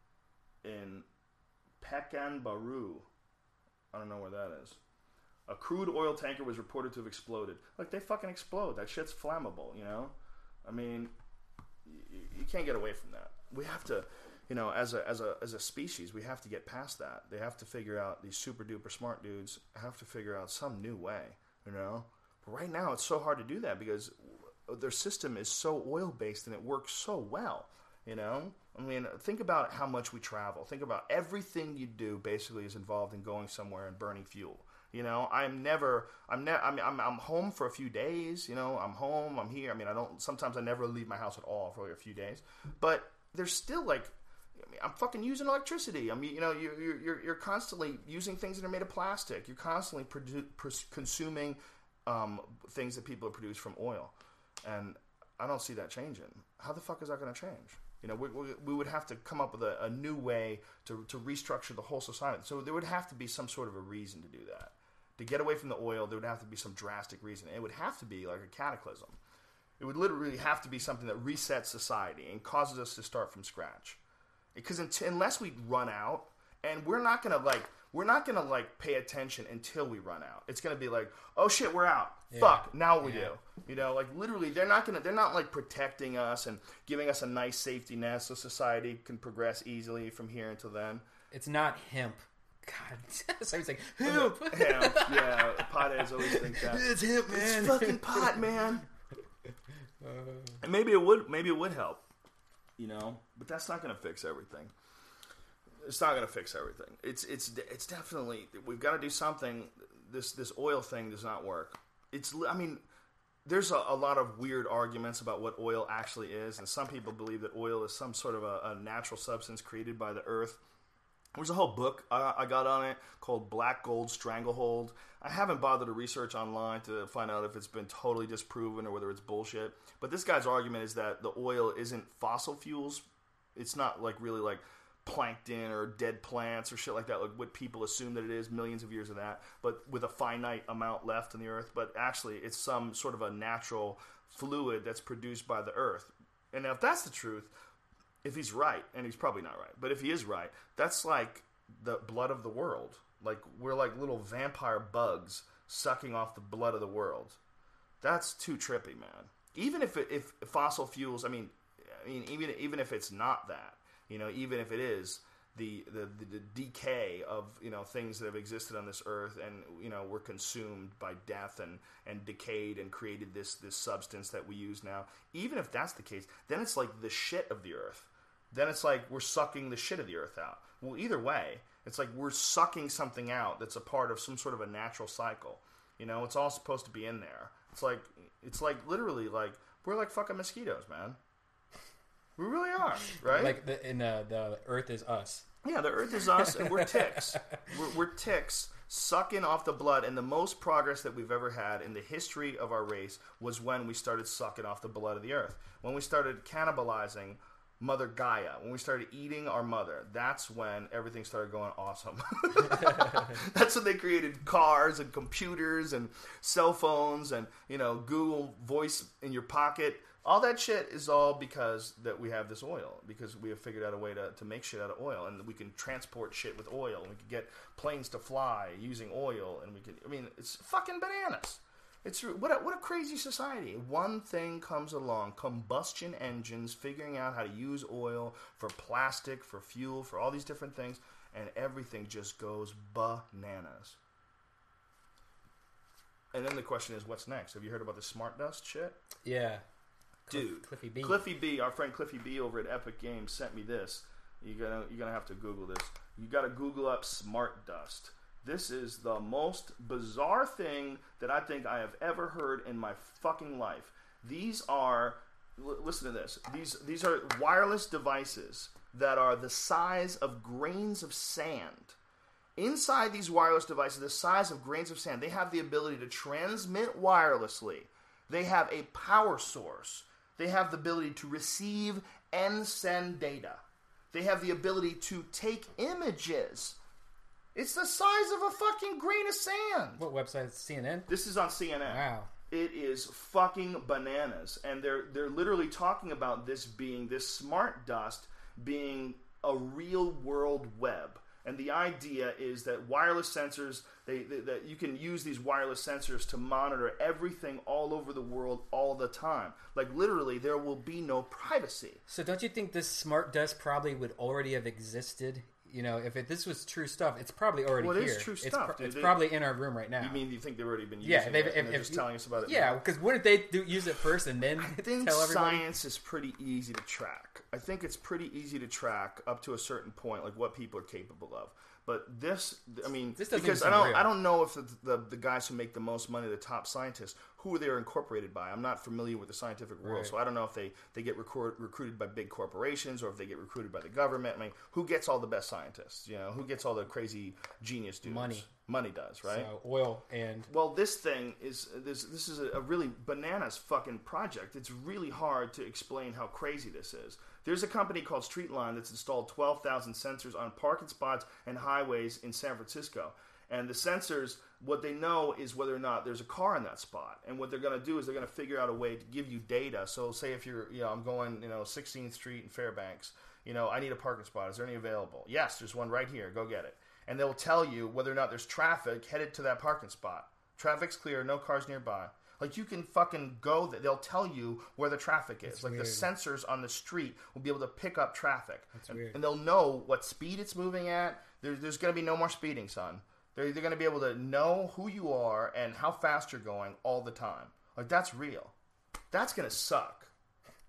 in Pekanbaru. I don't know where that is. A crude oil tanker was reported to have exploded. Like, they fucking explode. That shit's flammable, you know? I mean, you, you can't get away from that. We have to, you know, as a as a as a species, we have to get past that. They have to figure out, these super duper smart dudes have to figure out some new way, you know? But right now, it's so hard to do that because their system is so oil based and it works so well, you know? I mean, think about how much we travel. Think about everything you do basically is involved in going somewhere and burning fuel. You know, I'm never, I'm never, I'm, I'm, I'm home for a few days. You know, I'm home, I'm here. I mean, I don't, sometimes I never leave my house at all for like a few days. But there's still like, I mean, I'm fucking using electricity. I mean, you know, you're, you're, you're constantly using things that are made of plastic. You're constantly produ- pr- consuming um, things that people have produced from oil. And I don't see that changing. How the fuck is that going to change? You know, we, we, we would have to come up with a, a new way to, to restructure the whole society. So there would have to be some sort of a reason to do that. To get away from the oil, there would have to be some drastic reason. It would have to be like a cataclysm. It would literally have to be something that resets society and causes us to start from scratch. Because until, unless we run out, and we're not gonna like we're not gonna like pay attention until we run out. It's gonna be like, oh shit, we're out. Yeah. Fuck, now what we Yeah. do. You know, like literally, they're not gonna they're not like protecting us and giving us a nice safety net so society can progress easily from here until then. It's not hemp. God, so he's like, hemp. Yeah, yeah, potheads always think that. It's hemp, man. It's fucking pot, man. Uh, And maybe it would maybe it would help. You know, but that's not going to fix everything. It's not going to fix everything. It's it's it's definitely we've got to do something. This this oil thing does not work. It's I mean, there's a, a lot of weird arguments about what oil actually is, and some people believe that oil is some sort of a, a natural substance created by the earth. There's a whole book I, I got on it called Black Gold Stranglehold. I haven't bothered to research online to find out if it's been totally disproven or whether it's bullshit. But this guy's argument is that the oil isn't fossil fuels. It's not like really like plankton or dead plants or shit like that, like what people assume that it is, millions of years of that, but with a finite amount left in the earth. But actually, it's some sort of a natural fluid that's produced by the earth. And now if that's the truth, if he's right, and he's probably not right, but if he is right, that's like the blood of the world. Like, we're like little vampire bugs sucking off the blood of the world. That's too trippy, man. Even if it, if fossil fuels, I mean, I mean, even even if it's not that, you know, even if it is the, the, the, the decay of, you know, things that have existed on this earth and, you know, were consumed by death and, and decayed and created this, this substance that we use now, even if that's the case, then it's like the shit of the earth. Then it's like we're sucking the shit of the earth out. Well, either way, it's like we're sucking something out that's a part of some sort of a natural cycle. You know, it's all supposed to be in there. It's like, it's like literally like, we're like fucking mosquitoes, man. We really are, right? Like the, in the, the earth is us. Yeah, the earth is us, and we're ticks. We're, we're ticks sucking off the blood, and the most progress that we've ever had in the history of our race was when we started sucking off the blood of the earth. When we started cannibalizing Mother Gaia, when we started eating our mother, that's when everything started going awesome. That's when they created cars and computers and cell phones and, you know, Google Voice in your pocket. All that shit is all because that we have this oil, because we have figured out a way to, to make shit out of oil, and we can transport shit with oil, and we can get planes to fly using oil, and we can, I mean, it's fucking bananas. It's what a, what a crazy society. One thing comes along, combustion engines, figuring out how to use oil for plastic, for fuel, for all these different things, and everything just goes bananas. And then the question is, what's next? Have you heard about the smart dust shit? Yeah. Dude, Cliffy B. Cliffy B, our friend Cliffy B over at Epic Games sent me this. You're gonna you're gonna have to Google this. You gotta Google up smart dust. This is the most bizarre thing that I think I have ever heard in my fucking life. These are, l- listen to this. These these are wireless devices that are the size of grains of sand. Inside these wireless devices, the size of grains of sand, they have the ability to transmit wirelessly. They have a power source. They have the ability to receive and send data. They have the ability to take images. It's the size of a fucking grain of sand. What website? C N N? This is on C N N. Wow. It is fucking bananas. And they're they're literally talking about this being, this smart dust being a real world web. And the idea is that wireless sensors, they, they, that you can use these wireless sensors to monitor everything all over the world all the time. Like, literally, there will be no privacy. So don't you think this smart dust probably would already have existed? You know, if it, this was true stuff, it's probably already well, it here. is true it's stuff. Pro- it's they, probably in our room right now. You mean you think they've already been using yeah, it they've, and if, they're if, just telling us about it? Yeah, now? because wouldn't they do, use it first and then I think tell everybody? science is pretty easy to track. I think it's pretty easy to track up to a certain point, like what people are capable of. But this, I mean, This doesn't because I even don't, seem real. I don't know if the, the the guys who make the most money, the top scientists, who they're incorporated by. I'm not familiar with the scientific world, Right. so I don't know if they, they get recruit, recruited by big corporations or if they get recruited by the government. I mean, who gets all the best scientists? You know, who gets all the crazy genius dudes? Money. Money does, right? So oil and Well, this thing is this. This is a really bananas fucking project. It's really hard to explain how crazy this is. There's a company called Streetline that's installed twelve thousand sensors on parking spots and highways in San Francisco. And the sensors, what they know is whether or not there's a car in that spot. And what they're going to do is they're going to figure out a way to give you data. So, say if you're, you know, I'm going, you know, sixteenth Street in Fairbanks. You know, I need a parking spot. Is there any available? Yes, there's one right here. Go get it. And they'll tell you whether or not there's traffic headed to that parking spot. Traffic's clear, no cars nearby. Like, you can fucking go there. They'll tell you where the traffic is. That's like, weird. the sensors on the street will be able to pick up traffic. That's and, weird. and they'll know what speed it's moving at. There, there's going to be no more speeding, son. They're, they're going to be able to know who you are and how fast you're going all the time. Like, that's real. That's going to suck.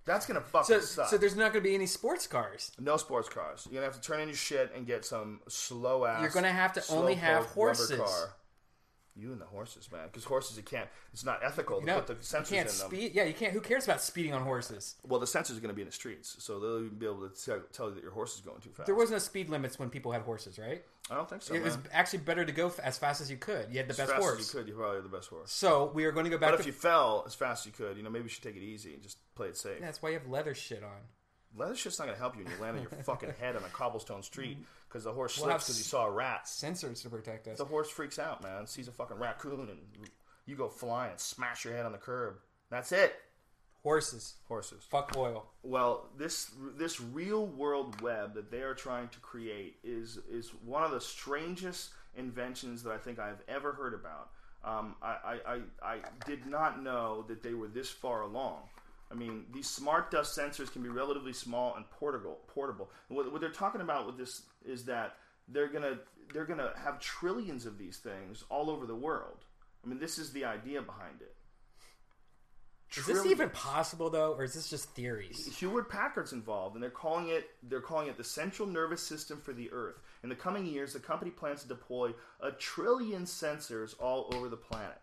That's gonna fucking So, suck. so there's not going to be any sports cars. No sports cars. You're gonna have to turn in your shit and get some slow ass. You're going to have to only have horses. Car. You and the horses, man. Because horses, you can't. It's not ethical to No, put the sensors you can't in them. speed. Yeah, you can't. Who cares about speeding on horses? Well, the sensors are going to be in the streets, so they'll even be able to tell, tell you that your horse is going too fast. There was no speed limits when people had horses, right? I don't think so. It man. was actually better to go f- as fast as you could. You had the as best fast horse. as you could. You probably had the best horse. So we are going to go back. But to... if you fell as fast as you could, you know, maybe you should take it easy and just play it safe. Yeah, that's why you have leather shit on. Leather shit's not going to help you when you land on your fucking head on a cobblestone street because the horse We'll slips have because you saw a rat. Sensors to protect us. The horse freaks out, man. Sees a fucking raccoon and you go flying and smash your head on the curb. That's it. Horses. Horses. Fuck oil. Well, this this real world web that they are trying to create is is one of the strangest inventions that I think I've ever heard about. Um, I, I, I, I did not know that they were this far along. I mean, these smart dust sensors can be relatively small and portable. Portable. What, what they're talking about with this is that they're gonna they're gonna have trillions of these things all over the world. I mean, this is the idea behind it. Is this even possible though, or is this just theories? Hewlett Packard's involved, and they're calling it they're calling it the central nervous system for the Earth. In the coming years, the company plans to deploy a trillion sensors all over the planet.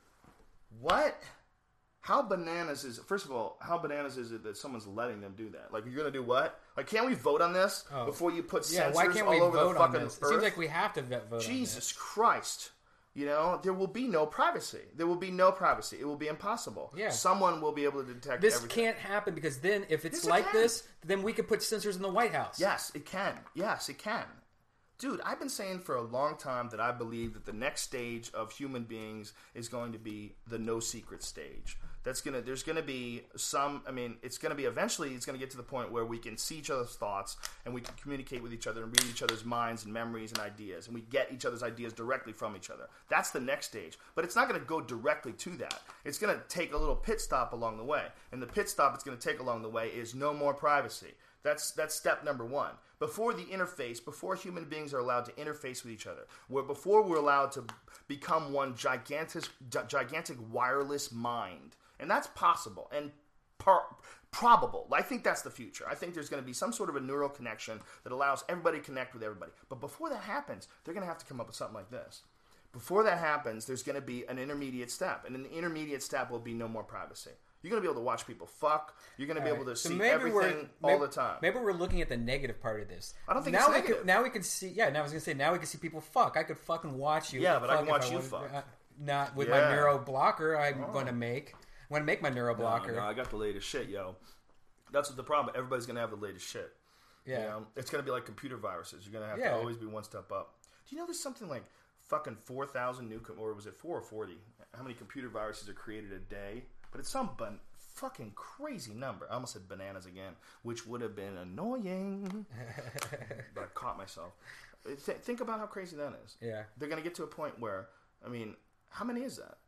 What? How bananas is it? First of all, how bananas is it that someone's letting them do that? Like, you're going to do what? Like, can't we vote on this Oh. before you put Yeah, sensors why can't all we over vote the on fucking this? Earth? It seems like we have to vote on this. Jesus Christ. You know, there will be no privacy. There will be no privacy. It will be impossible. Yeah. Someone will be able to detect This everything. can't happen because then, if it's Yes, it like can. this, then we could put sensors in the White House. Yes, it can. Yes, it can. Dude, I've been saying for a long time that I believe that the next stage of human beings is going to be the no secret stage. That's gonna. There's gonna be some. I mean, it's gonna be eventually. It's gonna get to the point where we can see each other's thoughts and we can communicate with each other and read each other's minds and memories and ideas, and we get each other's ideas directly from each other. That's the next stage. But it's not gonna go directly to that. It's gonna take a little pit stop along the way, and the pit stop it's gonna take along the way is no more privacy. That's that's step number one. Before the interface, before human beings are allowed to interface with each other, where before we're allowed to become one gigantic, gigantic wireless mind. And that's possible and par- probable. I think that's the future. I think there's going to be some sort of a neural connection that allows everybody to connect with everybody. But before that happens, they're going to have to come up with something like this. Before that happens, there's going to be an intermediate step. And an intermediate step will be no more privacy. You're going to be able to watch people fuck. You're going to be All right. able to So see maybe everything we're- all maybe- the time. Maybe we're looking at the negative part of this. I don't think now it's we negative. Could, now we can see. Yeah, now I was gonna say now we can see people fuck. I could fucking watch you. Yeah, but I fuck can watch if you wanted- fuck. uh, not with Yeah. my neuro blocker. I'm going to make. I'm going to make my neuro blocker. No, no, I got the latest shit, yo. That's what the problem. Everybody's going to have the latest shit. Yeah. You know? It's going to be like computer viruses. You're going to have Yeah. to always be one step up. Do you know there's something like fucking four thousand new, com- or was it four or forty? How many computer viruses are created a day? But it's some bun- fucking crazy number. I almost said bananas again, which would have been annoying. But I caught myself. Th- think about how crazy that is. Yeah. They're going to get to a point where, I mean, how many is that?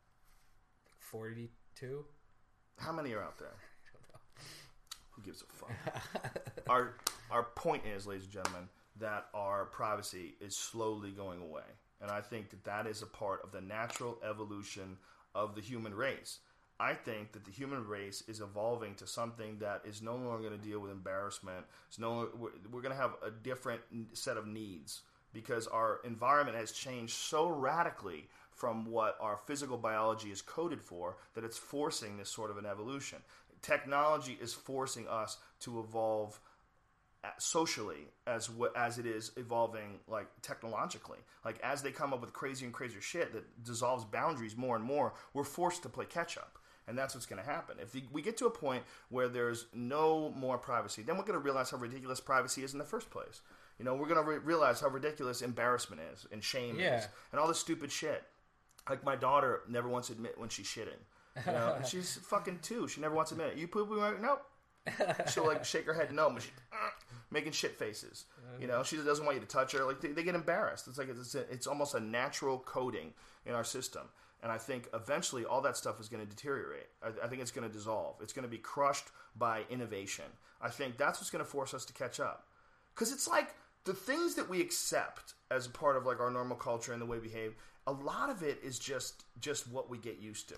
Forty-two. How many are out there? Who gives a fuck? our our point is, ladies and gentlemen, that our privacy is slowly going away. And I think that that is a part of the natural evolution of the human race. I think that the human race is evolving to something that is no longer going to deal with embarrassment. It's no, we're, we're going to have a different set of needs because our environment has changed so radically from what our physical biology is coded for that it's forcing this sort of an evolution. Technology is forcing us to evolve socially as as it is evolving like technologically. Like as they come up with crazier and crazier shit that dissolves boundaries more and more, we're forced to play catch up. And that's what's going to happen. If we get to a point where there's no more privacy, then we're going to realize how ridiculous privacy is in the first place. You know, we're going to re- realize how ridiculous embarrassment is and shame Yeah. is and all this stupid shit. Like my daughter never wants to admit when she's shitting. You know, and she's fucking two. She never wants to admit it. You pooping right? Nope. She'll like shake her head no, but she, uh, making shit faces. You know, she doesn't want you to touch her. Like they, they get embarrassed. It's like it's, a, it's almost a natural coding in our system. And I think eventually all that stuff is going to deteriorate. I, I think it's going to dissolve. It's going to be crushed by innovation. I think that's what's going to force us to catch up. Because it's like the things that we accept as a part of like our normal culture and the way we behave, a lot of it is just just what we get used to.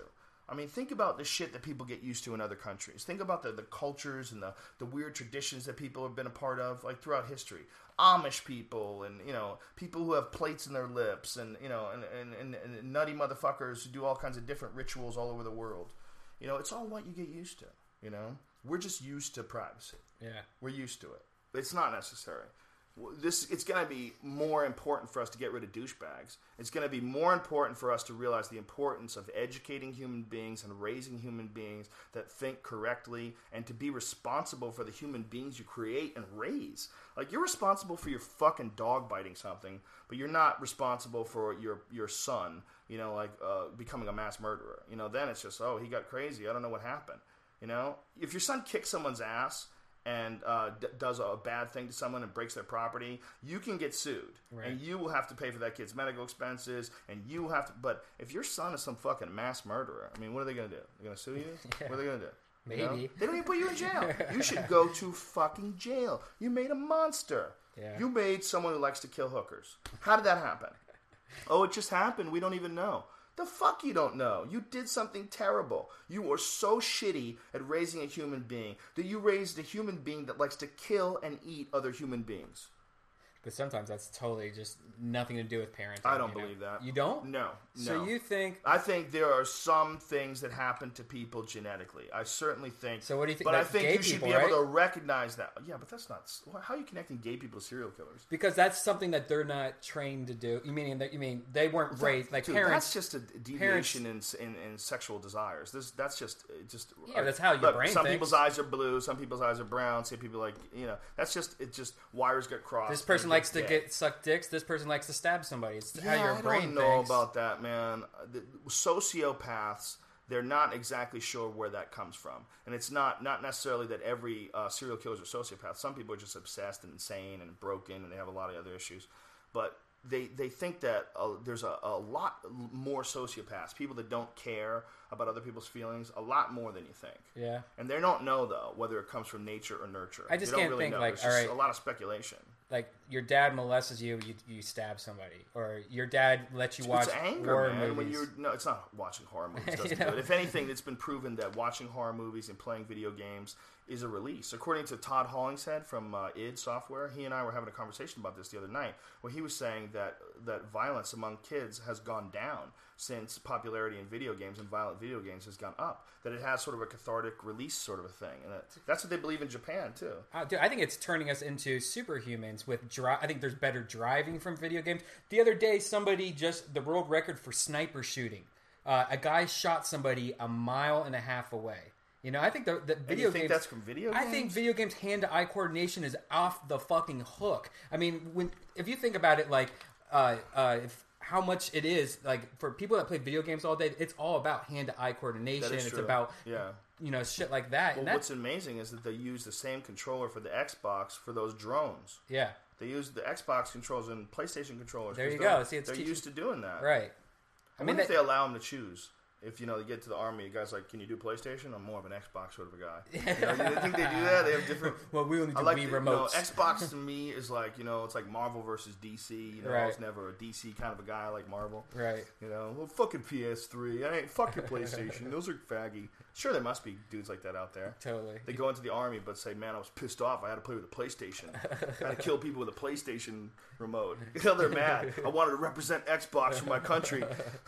I mean, think about the shit that people get used to in other countries. Think about the, the cultures and the, the weird traditions that people have been a part of, like, throughout history. Amish people and, you know, people who have plates in their lips and, you know, and, and, and, and nutty motherfuckers who do all kinds of different rituals all over the world. You know, it's all what you get used to, you know? We're just used to privacy. Yeah. We're used to it. It's not necessary. This it's going to be more important for us to get rid of douchebags. It's going to be more important for us to realize the importance of educating human beings and raising human beings that think correctly and to be responsible for the human beings you create and raise. Like, you're responsible for your fucking dog biting something, but you're not responsible for your your son, you know, like uh, becoming a mass murderer. You know, then it's just, oh, he got crazy. I don't know what happened. You know, if your son kicks someone's ass and uh, d- does a bad thing to someone and breaks their property, you can get sued. Right. And you will have to pay for that kid's medical expenses, and you will have to... But if your son is some fucking mass murderer, I mean, what are they going to do? They're going to sue you? Yeah. What are they going to do? Maybe. You know? They don't even put you in jail. You should go to fucking jail. You made a monster. Yeah. You made someone who likes to kill hookers. How did that happen? Oh, it just happened. We don't even know. The fuck you don't know? You did something terrible. You were so shitty at raising a human being that you raised a human being that likes to kill and eat other human beings. But sometimes that's totally just nothing to do with parenting. I don't you know? believe that. You don't? No, no. So you think... I think there are some things that happen to people genetically. I certainly think... So what do you think? But I That's think gay you should people, be able right? to recognize that. Yeah, but that's not... How are you connecting gay people to serial killers? Because that's something that they're not trained to do. You mean that? You mean they weren't raised like Dude, parents? That's just a deviation in, in in sexual desires. This that's just just. Yeah, that's how your look, brain Some thinks. people's eyes are blue. Some people's eyes are brown. Some people like you know. That's just it. Just wires get crossed. This person likes to Yeah. get suck dicks. This person likes to stab somebody. It's Yeah, how your I brain don't know thinks. about that, man. The sociopaths. They're not exactly sure where that comes from, and it's not not necessarily that every uh, serial killers are sociopaths. Some people are just obsessed and insane and broken, and they have a lot of other issues. But they they think that uh, there's a, a lot more sociopaths, people that don't care about other people's feelings, a lot more than you think. Yeah. And they don't know though whether it comes from nature or nurture. I just they don't can't really think, know. like, It's all just right. a lot of speculation. Like your dad molests you, you you stab somebody, or your dad lets you watch It's anger, horror man. movies. When you're no, it's not watching horror movies. Doesn't You do know? it. If anything, it's been proven that watching horror movies and playing video games is a release. According to Todd Hollingshead from uh, id Software, he and I were having a conversation about this the other night, where he was saying that that violence among kids has gone down since popularity in video games and violent video games has gone up. That it has sort of a cathartic release sort of a thing, and that, that's what they believe in Japan too. Uh, dude, I think it's turning us into superhumans with dri- I think there's better driving from video games. The other day, somebody just the world record for sniper shooting. Uh, a guy shot somebody a mile and a half away. You know, I think the, the And video you think games. that's from video games? I think video games hand-to-eye coordination is off the fucking hook. I mean, when if you think about it, like uh, uh, if, how much it is like for people that play video games all day, it's all about hand-to-eye coordination. That is It's true. about yeah. you know shit like that. Well, and that's what's amazing is that they use the same controller for the Xbox for those drones. yeah, They use the Xbox controllers and PlayStation controllers. There 'cause you they're- go. See, it's they're teaching- used to doing that. right. I, I mean, mean, if they- they allow them to choose. If you know, you get to the army, the guy's like, "Can you do PlayStation?" I'm more of an Xbox sort of a guy. You, know, you think they do that? They have different. Well, we only do I like Wii the, you know, remotes. Xbox to me is like you know, it's like Marvel versus D C. You know, I was Right. never a D C kind of a guy. I like Marvel. Right. You know, well, fucking P S three. I ain't fuck your PlayStation. Those are faggy. Sure, there must be dudes like that out there. Totally. They go into the army, but say, "Man, I was pissed off. I had to play with a PlayStation. I had to kill people with a PlayStation remote." You know, they're mad. I wanted to represent Xbox for my country.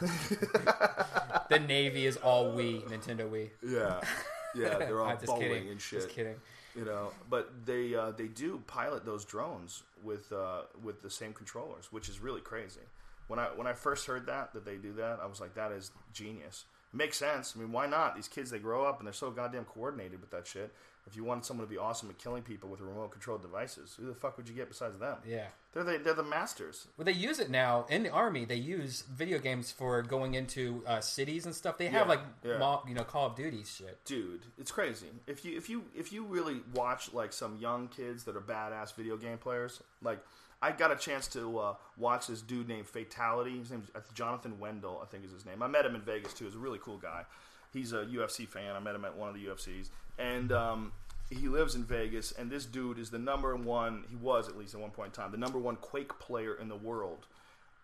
The Navy is all Wii, Nintendo Wii. Yeah, yeah, they're all I'm just bowling kidding. and shit. Just kidding. You know, but they uh, they do pilot those drones with uh, with the same controllers, which is really crazy. When I when I first heard that that they do that, I was like, that is genius. It makes sense. I mean, why not? These kids, they grow up and they're so goddamn coordinated with that shit. If you wanted someone to be awesome at killing people with remote controlled devices, who the fuck would you get besides them? Yeah. They're the, they're the masters. Well, they use it now in the army. They use video games for going into uh, cities and stuff. They have Yeah, like yeah. mo- you know Call of Duty shit. Dude, it's crazy. If you if you if you really watch like some young kids that are badass video game players, like I got a chance to uh, watch this dude named Fatality. His name's uh, Jonathan Wendell, I think is his name. I met him in Vegas too. He's a really cool guy. He's a U F C fan. I met him at one of the U F Cs, and um, he lives in Vegas. And this dude is the number one. He was at least at one point in time the number one Quake player in the world.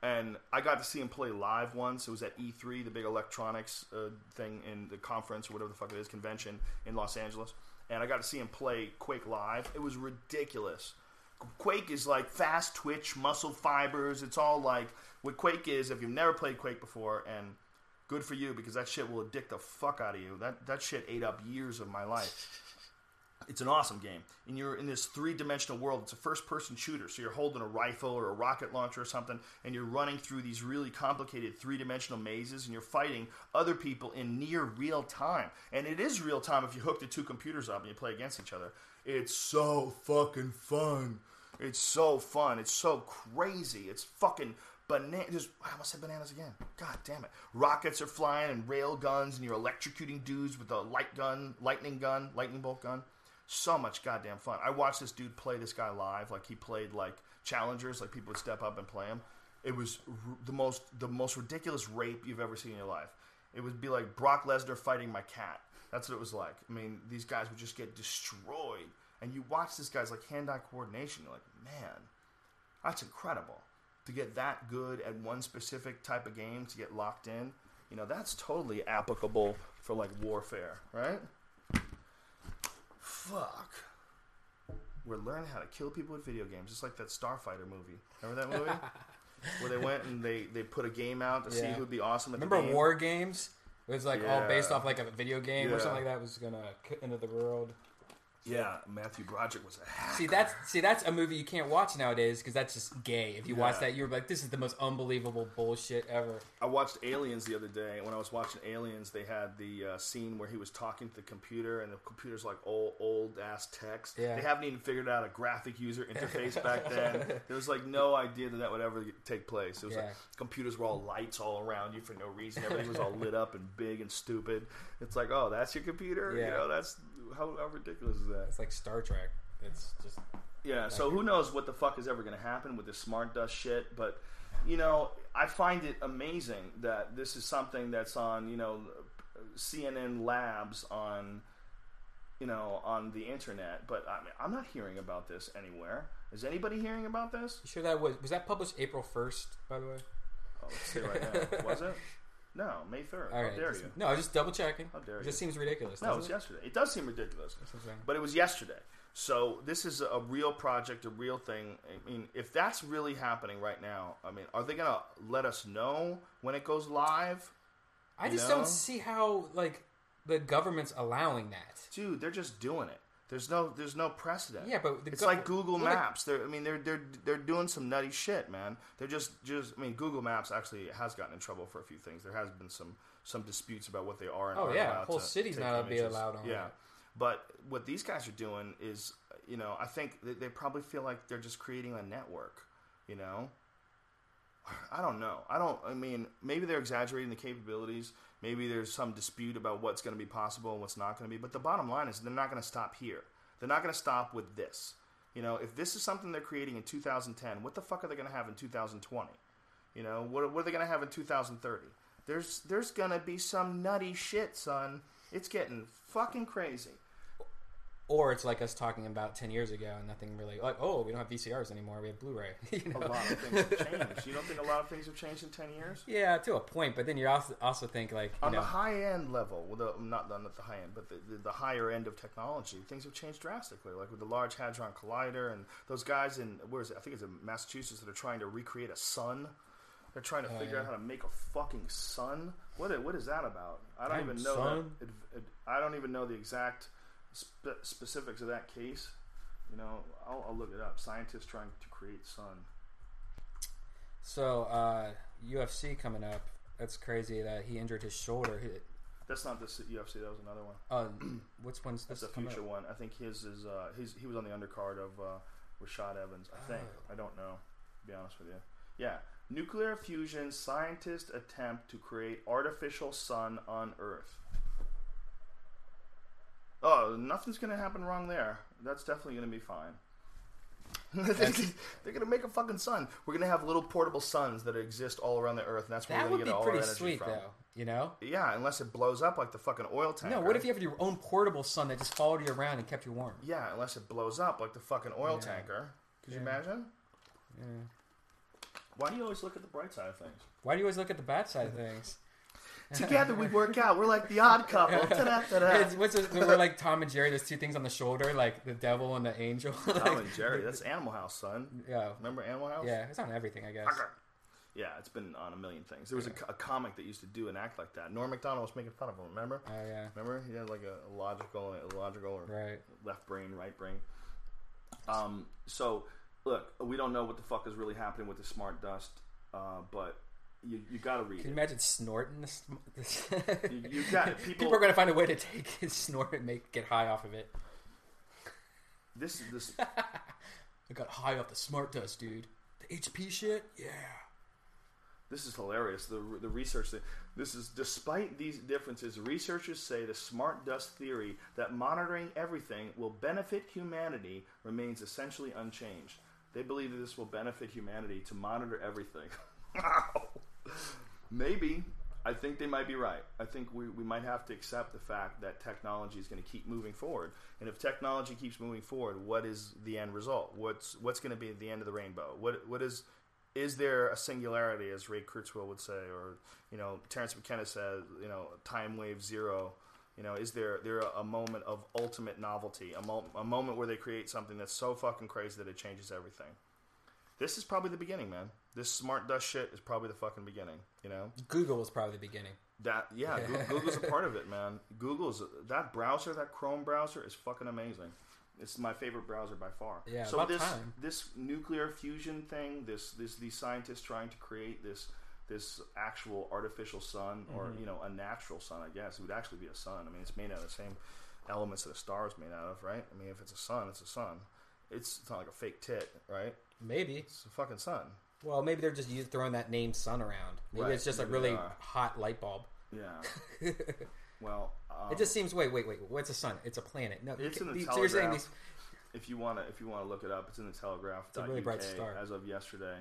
And I got to see him play live once. It was at E three, the big electronics uh, thing in the conference or whatever the fuck it is, convention in Los Angeles. And I got to see him play Quake live. It was ridiculous. Quake is like fast twitch, muscle fibers. It's all like what Quake is. If you've never played Quake before, and good for you because that shit will addict the fuck out of you. That that shit ate up years of my life. It's an awesome game. And you're in this three-dimensional world. It's a first-person shooter. So you're holding a rifle or a rocket launcher or something, and you're running through these really complicated three-dimensional mazes, and you're fighting other people in near real time. And it is real time if you hook the two computers up and you play against each other. It's so fucking fun. It's so fun. It's so crazy. It's fucking bananas. I almost said bananas again. God damn it. Rockets are flying and rail guns, and you're electrocuting dudes with a light gun, lightning gun, lightning bolt gun. So much goddamn fun. I watched this dude play this guy live. Like, he played, like, challengers. Like, people would step up and play him. It was r- the most the most ridiculous rape you've ever seen in your life. It would be like Brock Lesnar fighting my cat. That's what it was like. I mean, these guys would just get destroyed. And you watch this guy's, like, hand-eye coordination. You're like, man, that's incredible. To get that good at one specific type of game, to get locked in, you know, that's totally applicable for, like, warfare, right? Fuck. We're learning how to kill people with video games. It's like that Starfighter movie. Remember that movie? Where they went and they, they put a game out to Yeah. see who'd be awesome at Remember the game. War Games? It was like all Yeah. based off like a video game Yeah. or something like that was gonna k- into the world. Yeah, Matthew Broderick was a hacker. See that's see that's a movie you can't watch nowadays because that's just gay. If you watch Yeah. that, you're like, this is the most unbelievable bullshit ever. I watched Aliens the other day. When I was watching Aliens, they had the uh, scene where he was talking to the computer, and the computer's like old, old ass text. Yeah. They haven't even figured out a graphic user interface back then. There was like no idea that that would ever take place. It was Yeah. like computers were all lights all around you for no reason. Everything was all lit up and big and stupid. It's like, oh, that's your computer. Yeah. You know, that's how, how ridiculous is that? It's like Star Trek. It's just Yeah, so who knows what the fuck is ever going to happen with this smart dust shit, but, you know, I find it amazing that this is something that's on, you know, C N N Labs on, you know, on the internet, but I mean, I'm not hearing about this anywhere. Is anybody hearing about this? you sure that was was that published April first, by the way? Oh, let's see right now. Was it? No, May third. All How right, dare just- you? No, just double checking. How dare It you? just seems ridiculous. No, it doesn't was it? yesterday. It does seem ridiculous. That's what I'm saying. But it was yesterday. So this is a real project, a real thing. I mean, if that's really happening right now, I mean, are they going to let us know when it goes live? I You just know? don't see how like the government's allowing that. Dude, they're just doing it. There's no there's no precedent. Yeah, but the it's gov- like Google well, like- Maps. They're I mean they're they're they're doing some nutty shit, man. They're just just I mean Google Maps actually has gotten in trouble for a few things. There has been some some disputes about what they are and Oh, aren't yeah, allowed whole to city's take not be images. allowed on Yeah. it. But what these guys are doing is, you know, I think they, they probably feel like they're just creating a network, you know? I don't know. I don't, I mean, maybe they're exaggerating the capabilities. Maybe there's some dispute about what's going to be possible and what's not going to be. But the bottom line is they're not going to stop here. They're not going to stop with this. You know, if this is something they're creating in two thousand ten, what the fuck are they going to have in two thousand twenty? You know, what, what are they going to have in two thousand thirty? There's, there's going to be some nutty shit, son. It's getting fucking crazy. Or it's like us talking about ten years ago and nothing really like, oh, we don't have V C Rs anymore, we have Blu-ray. You know? A lot of things have changed. You don't think a lot of things have changed in ten years? Yeah, to a point, but then you also also think like you On know, the high end level, well, the, not, not the high end, but the, the, the higher end of technology, things have changed drastically. Like with the Large Hadron Collider and those guys in, where is it? I think it's in Massachusetts that are trying to recreate a sun. They're trying to Oh, figure yeah. out how to make a fucking sun. What i- what is that about? I don't Damn, even know. son. That, it, it, I don't even know the exact spe- specifics of that case. You know, I'll, I'll look it up. Scientists trying to create sun. so uh, U F C coming up. That's crazy that he injured his shoulder. He, That's not the U F C. That was another one. uh, which one's this? That's a coming future up? one. I think his is uh, his he was on the undercard of uh, Rashad Evans. I think. Oh. I don't know. To be honest with you. Yeah. Nuclear fusion scientists attempt to create artificial sun on Earth. Oh, nothing's gonna happen wrong there. That's definitely gonna be fine. They're gonna make a fucking sun. We're gonna have little portable suns that exist all around the Earth, and that's where That we're would gonna be get all pretty our energy sweet, from. though. You know? Yeah, unless it blows up like the fucking oil tanker. No. What if you have your own portable sun that just followed you around and kept you warm? Yeah, unless it blows up like the fucking oil Yeah. tanker. Could you Yeah. imagine? Yeah. Why do you always look at the bright side of things? Why do you always look at the bad side of things? Together we work out. We're like the odd couple. Ta-da, ta-da. It's, what's it, we're like Tom and Jerry. There's two things on the shoulder, like the devil and the angel. Tom Like, and Jerry. That's Animal House, son. Yeah. Remember Animal House? Yeah, it's on everything, I guess. Yeah, it's been on a million things. There was a, co- a comic that used to do and act like that. Norm Macdonald was making fun of him. Remember? Oh yeah. Remember? He had like a, a logical, illogical, or Right. left brain, right brain. Um. So, look, we don't know what the fuck is really happening with the smart dust, uh, but you you got to read Can you it. imagine snorting this? this? You, you got it. People, People are going to find a way to take his snort and make get high off of it. This is this. I got high off the smart dust, dude. The H P shit, yeah. This is hilarious. The the research that this is despite these differences, researchers say the smart dust theory that monitoring everything will benefit humanity remains essentially unchanged. They believe that this will benefit humanity to monitor everything. Wow. Maybe. I think they might be right. I think we, we might have to accept the fact that technology is going to keep moving forward. And if technology keeps moving forward, what is the end result? What's what's going to be the end of the rainbow? What what is is there a singularity, as Ray Kurzweil would say, or you know Terrence McKenna said, you know, time wave zero? You know, is there there a moment of ultimate novelty, a, mo- a moment where they create something that's so fucking crazy that it changes everything? This is probably the beginning, man. This smart dust shit is probably the fucking beginning. You know, Google was probably the beginning. that yeah, Goo- Google's a part of it, man. Google's that browser, that Chrome browser, is fucking amazing. It's my favorite browser by far. Yeah, so about this time. this nuclear fusion thing, this this these scientists trying to create this this actual artificial sun, or Mm-hmm. you know a natural sun, I guess it would actually be a sun. I mean, it's made out of the same elements that a star is made out of, right? I mean, if it's a sun, it's a sun. It's, it's not like a fake tit, right? Maybe. It's a fucking sun. Well, maybe they're just used, throwing that name sun around. Maybe Right, it's just a maybe really they are. hot light bulb. Yeah. Well, um, It just seems. Wait, wait, wait. What's a sun? It's a planet. No, It's in the these- so you're saying Telegraph. these? if you want to, if you want to look it up, it's in the Telegraph. It's a really bright star. As of yesterday.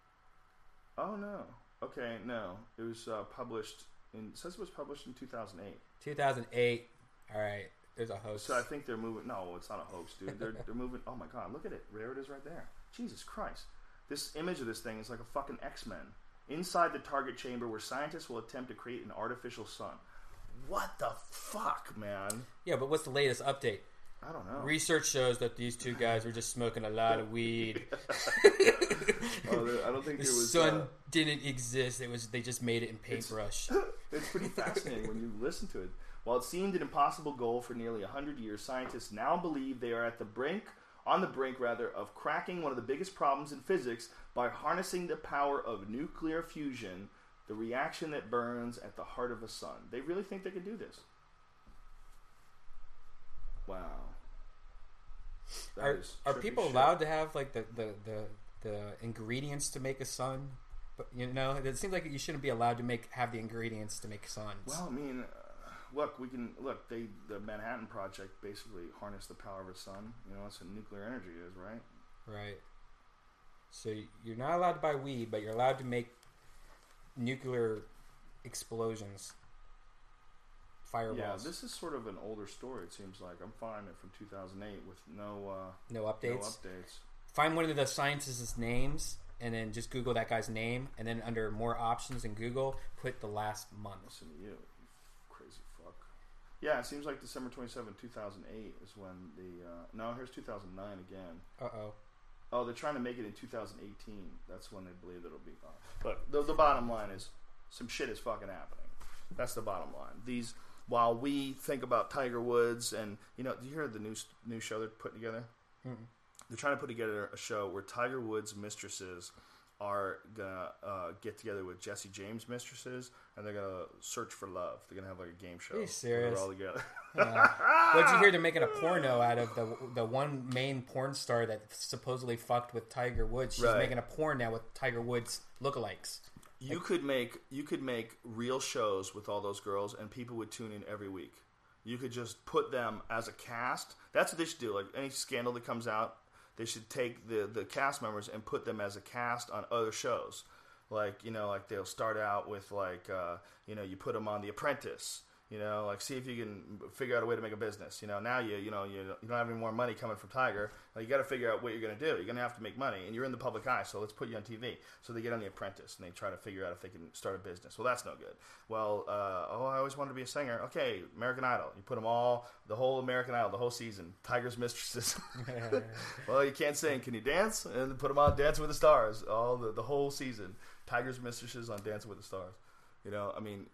Oh no. Okay, no. It was uh, published in. It says it was published in two thousand eight. two thousand eight. All right. There's a host. So I think they're moving. No, it's not a hoax, dude. They're they're moving. Oh my god, look at it. There it is, right there. Jesus Christ. This image of this thing is like a fucking X-Men. Inside the target chamber, where scientists will attempt to create an artificial sun. What the fuck, man? Yeah, but what's the latest update? I don't know. Research shows that these two guys were just smoking a lot of weed. Oh, there- I don't think The there was. sun uh, didn't exist. It was they just made it in paintbrush. It's pretty fascinating when you listen to it. While it seemed an impossible goal for nearly one hundred years, scientists now believe they are at the brink, on the brink rather, of cracking one of the biggest problems in physics by harnessing the power of nuclear fusion, the reaction that burns at the heart of a sun. They really think they can do this. Wow. That Are is are trippy people shit. allowed to have like the, the, the, the ingredients to make a sun? But you know, it seems like you shouldn't be allowed to make have the ingredients to make suns. Well, I mean, uh, look, we can look. They the Manhattan Project basically harnessed the power of a sun. You know, that's what nuclear energy is, right? Right. So you're not allowed to buy weed, but you're allowed to make nuclear explosions, fireballs. Yeah, this is sort of an older story. It seems like I'm finding it from two thousand eight with no uh, no updates. no updates. Find one of the scientists' names, and then just Google that guy's name, and then under more options in Google, put the last month. Listen to you, you crazy fuck. Yeah, it seems like December twenty-seventh, two thousand eight is when the uh, no. Here's two thousand nine again. Uh oh. Oh, they're trying to make it in two thousand eighteen. That's when they believe it'll be. Uh, but the, the bottom line is, some shit is fucking happening. That's the bottom line. These, while we think about Tiger Woods, and you know, do you hear the new new show they're putting together? Mm-mm. They're trying to put together a show where Tiger Woods' mistresses are gonna uh, get together with Jesse James' mistresses, and they're gonna search for love. They're gonna have like a game show. Are you where serious? They're all together. Uh, what'd you hear? They're making a porno out of the the one main porn star that supposedly fucked with Tiger Woods. She's Right. making a porn now with Tiger Woods lookalikes. You could make you could make real shows with all those girls, and people would tune in every week. You could just put them as a cast. That's what they should do. Like any scandal that comes out, they should take the the cast members and put them as a cast on other shows. Like you know, like they'll start out with like uh, you know, you put them on The Apprentice, You know, like see if you can figure out a way to make a business. You know, now you you know you, you don't have any more money coming from Tiger. Like, you got to figure out what you're going to do. You're going to have to make money, and you're in the public eye. So let's put you on T V. So they get on The Apprentice, and they try to figure out if they can start a business. Well, that's no good. Well, uh, oh, I always wanted to be a singer. Okay, American Idol. You put them all, the whole American Idol, the whole season. Tiger's Mistresses. Well, you can't sing. Can you dance? And put them on Dancing with the Stars. All the the whole season. Tiger's Mistresses on Dancing with the Stars. You know, I mean.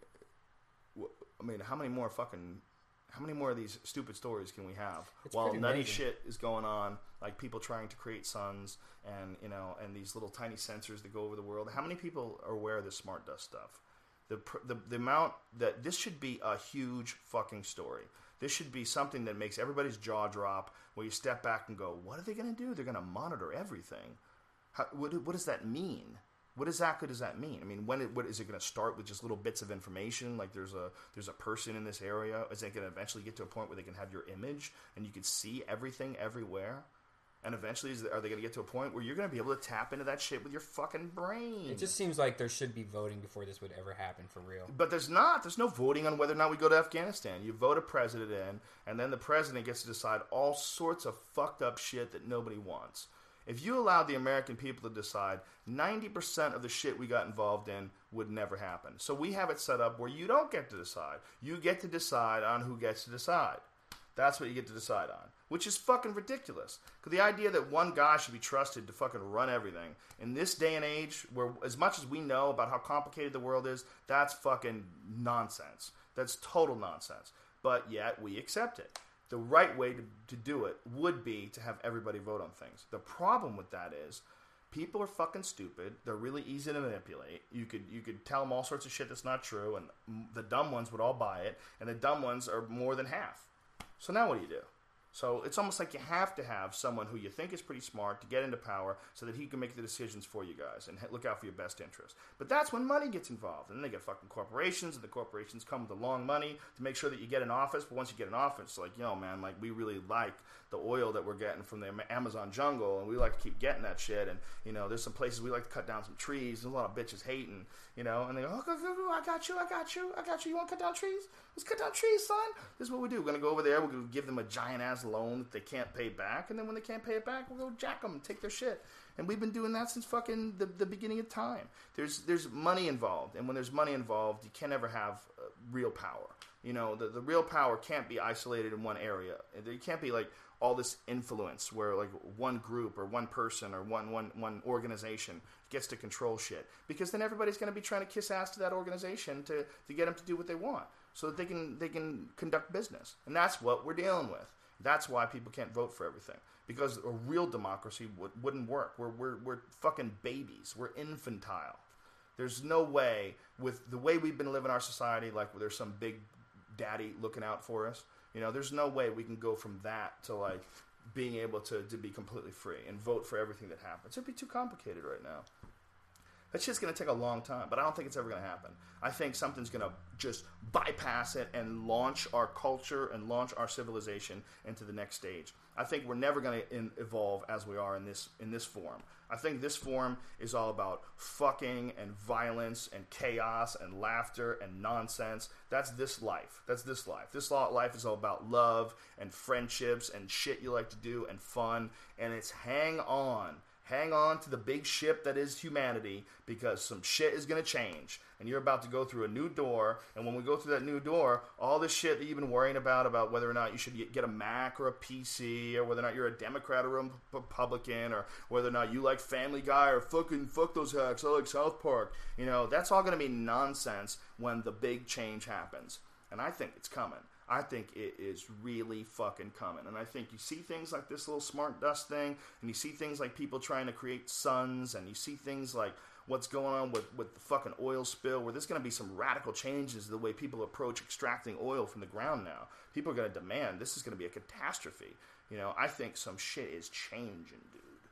I mean, how many more fucking, how many more of these stupid stories can we have? It's While pretty nutty amazing. shit is going on, like people trying to create suns and, you know, and these little tiny sensors that go over the world. How many people are aware of this smart dust stuff? The, pr- the, the amount that, this should be a huge fucking story. This should be something that makes everybody's jaw drop, where you step back and go, what are they going to do? They're going to monitor everything. How, what, what does that mean? What exactly does that mean? I mean, when it, what is it going to start with? Just little bits of information, like there's a there's a person in this area. Is it going to eventually get to a point where they can have your image and you can see everything everywhere? And eventually, is, are they going to get to a point where you're going to be able to tap into that shit with your fucking brain? It just seems like there should be voting before this would ever happen for real. But there's not. There's no voting on whether or not we go to Afghanistan. You vote a president in, and then the president gets to decide all sorts of fucked up shit that nobody wants. If you allowed the American people to decide, ninety percent of the shit we got involved in would never happen. So we have it set up where you don't get to decide. You get to decide on who gets to decide. That's what you get to decide on, which is fucking ridiculous. Because the idea that one guy should be trusted to fucking run everything in this day and age, where as much as we know about how complicated the world is, that's fucking nonsense. That's total nonsense. But yet we accept it. The right way to, to do it would be to have everybody vote on things. The problem with that is people are fucking stupid. They're really easy to manipulate. You could you could tell them all sorts of shit that's not true, and the dumb ones would all buy it, and the dumb ones are more than half. So now what do you do? So it's almost like you have to have someone who you think is pretty smart to get into power so that he can make the decisions for you guys and look out for your best interest. But that's when money gets involved. And then they get fucking corporations, and the corporations come with the long money to make sure that you get in office. But once you get in office, it's like, yo, man, like we really like the oil that we're getting from the Amazon jungle, and we like to keep getting that shit. And, you know, there's some places we like to cut down some trees. There's a lot of bitches hating, you know, and they go, oh, go, go, go, I got you, I got you, I got you. You want to cut down trees? Let's cut down trees, son. This is what we do. We're going to go over there. We're going to give them a giant-ass loan that they can't pay back. And then when they can't pay it back, we'll go jack them and take their shit. And we've been doing that since fucking the, the beginning of time. There's there's money involved. And when there's money involved, you can never have uh, real power. You know, the, the real power can't be isolated in one area. There can't be, like, all this influence where, like, one group or one person or one, one, one organization gets to control shit. Because then everybody's going to be trying to kiss ass to that organization to, to get them to do what they want, so that they can they can conduct business. And that's what we're dealing with. That's why people can't vote for everything. Because a real democracy would, wouldn't work. We're, we're, we're fucking babies. We're infantile. There's no way, with the way we've been living our society, like there's some big daddy looking out for us. You know, there's no way we can go from that to, like, being able to, to be completely free and vote for everything that happens. It'd be too complicated right now. That's just going to take a long time, but I don't think it's ever going to happen. I think something's going to just bypass it and launch our culture and launch our civilization into the next stage. I think we're never going to evolve as we are in this in this form. I think this form is all about fucking and violence and chaos and laughter and nonsense. That's this life. That's this life. This life is all about love and friendships and shit you like to do and fun, and it's hang on. Hang on to the big ship that is humanity, because some shit is going to change. And you're about to go through a new door. And when we go through that new door, all this shit that you've been worrying about, about whether or not you should get a Mac or a P C, or whether or not you're a Democrat or a Republican, or whether or not you like Family Guy or fucking fuck those hacks, I like South Park. You know, that's all going to be nonsense when the big change happens. And I think it's coming. I think it is really fucking coming. And I think you see things like this little smart dust thing, and you see things like people trying to create suns, and you see things like what's going on with, with the fucking oil spill, where there's going to be some radical changes in the way people approach extracting oil from the ground now. People are going to demand this is going to be a catastrophe. You know, I think some shit is changing, dude.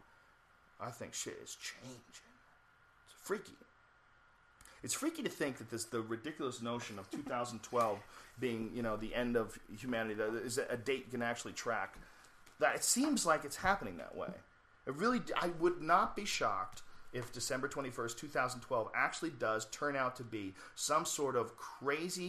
I think shit is changing. It's freaky. It's freaky to think that this the ridiculous notion of two thousand twelve being, you know, the end of humanity, that is a date you can actually track. That it seems like it's happening that way. It really, I would not be shocked if December twenty-first, twenty twelve actually does turn out to be some sort of crazy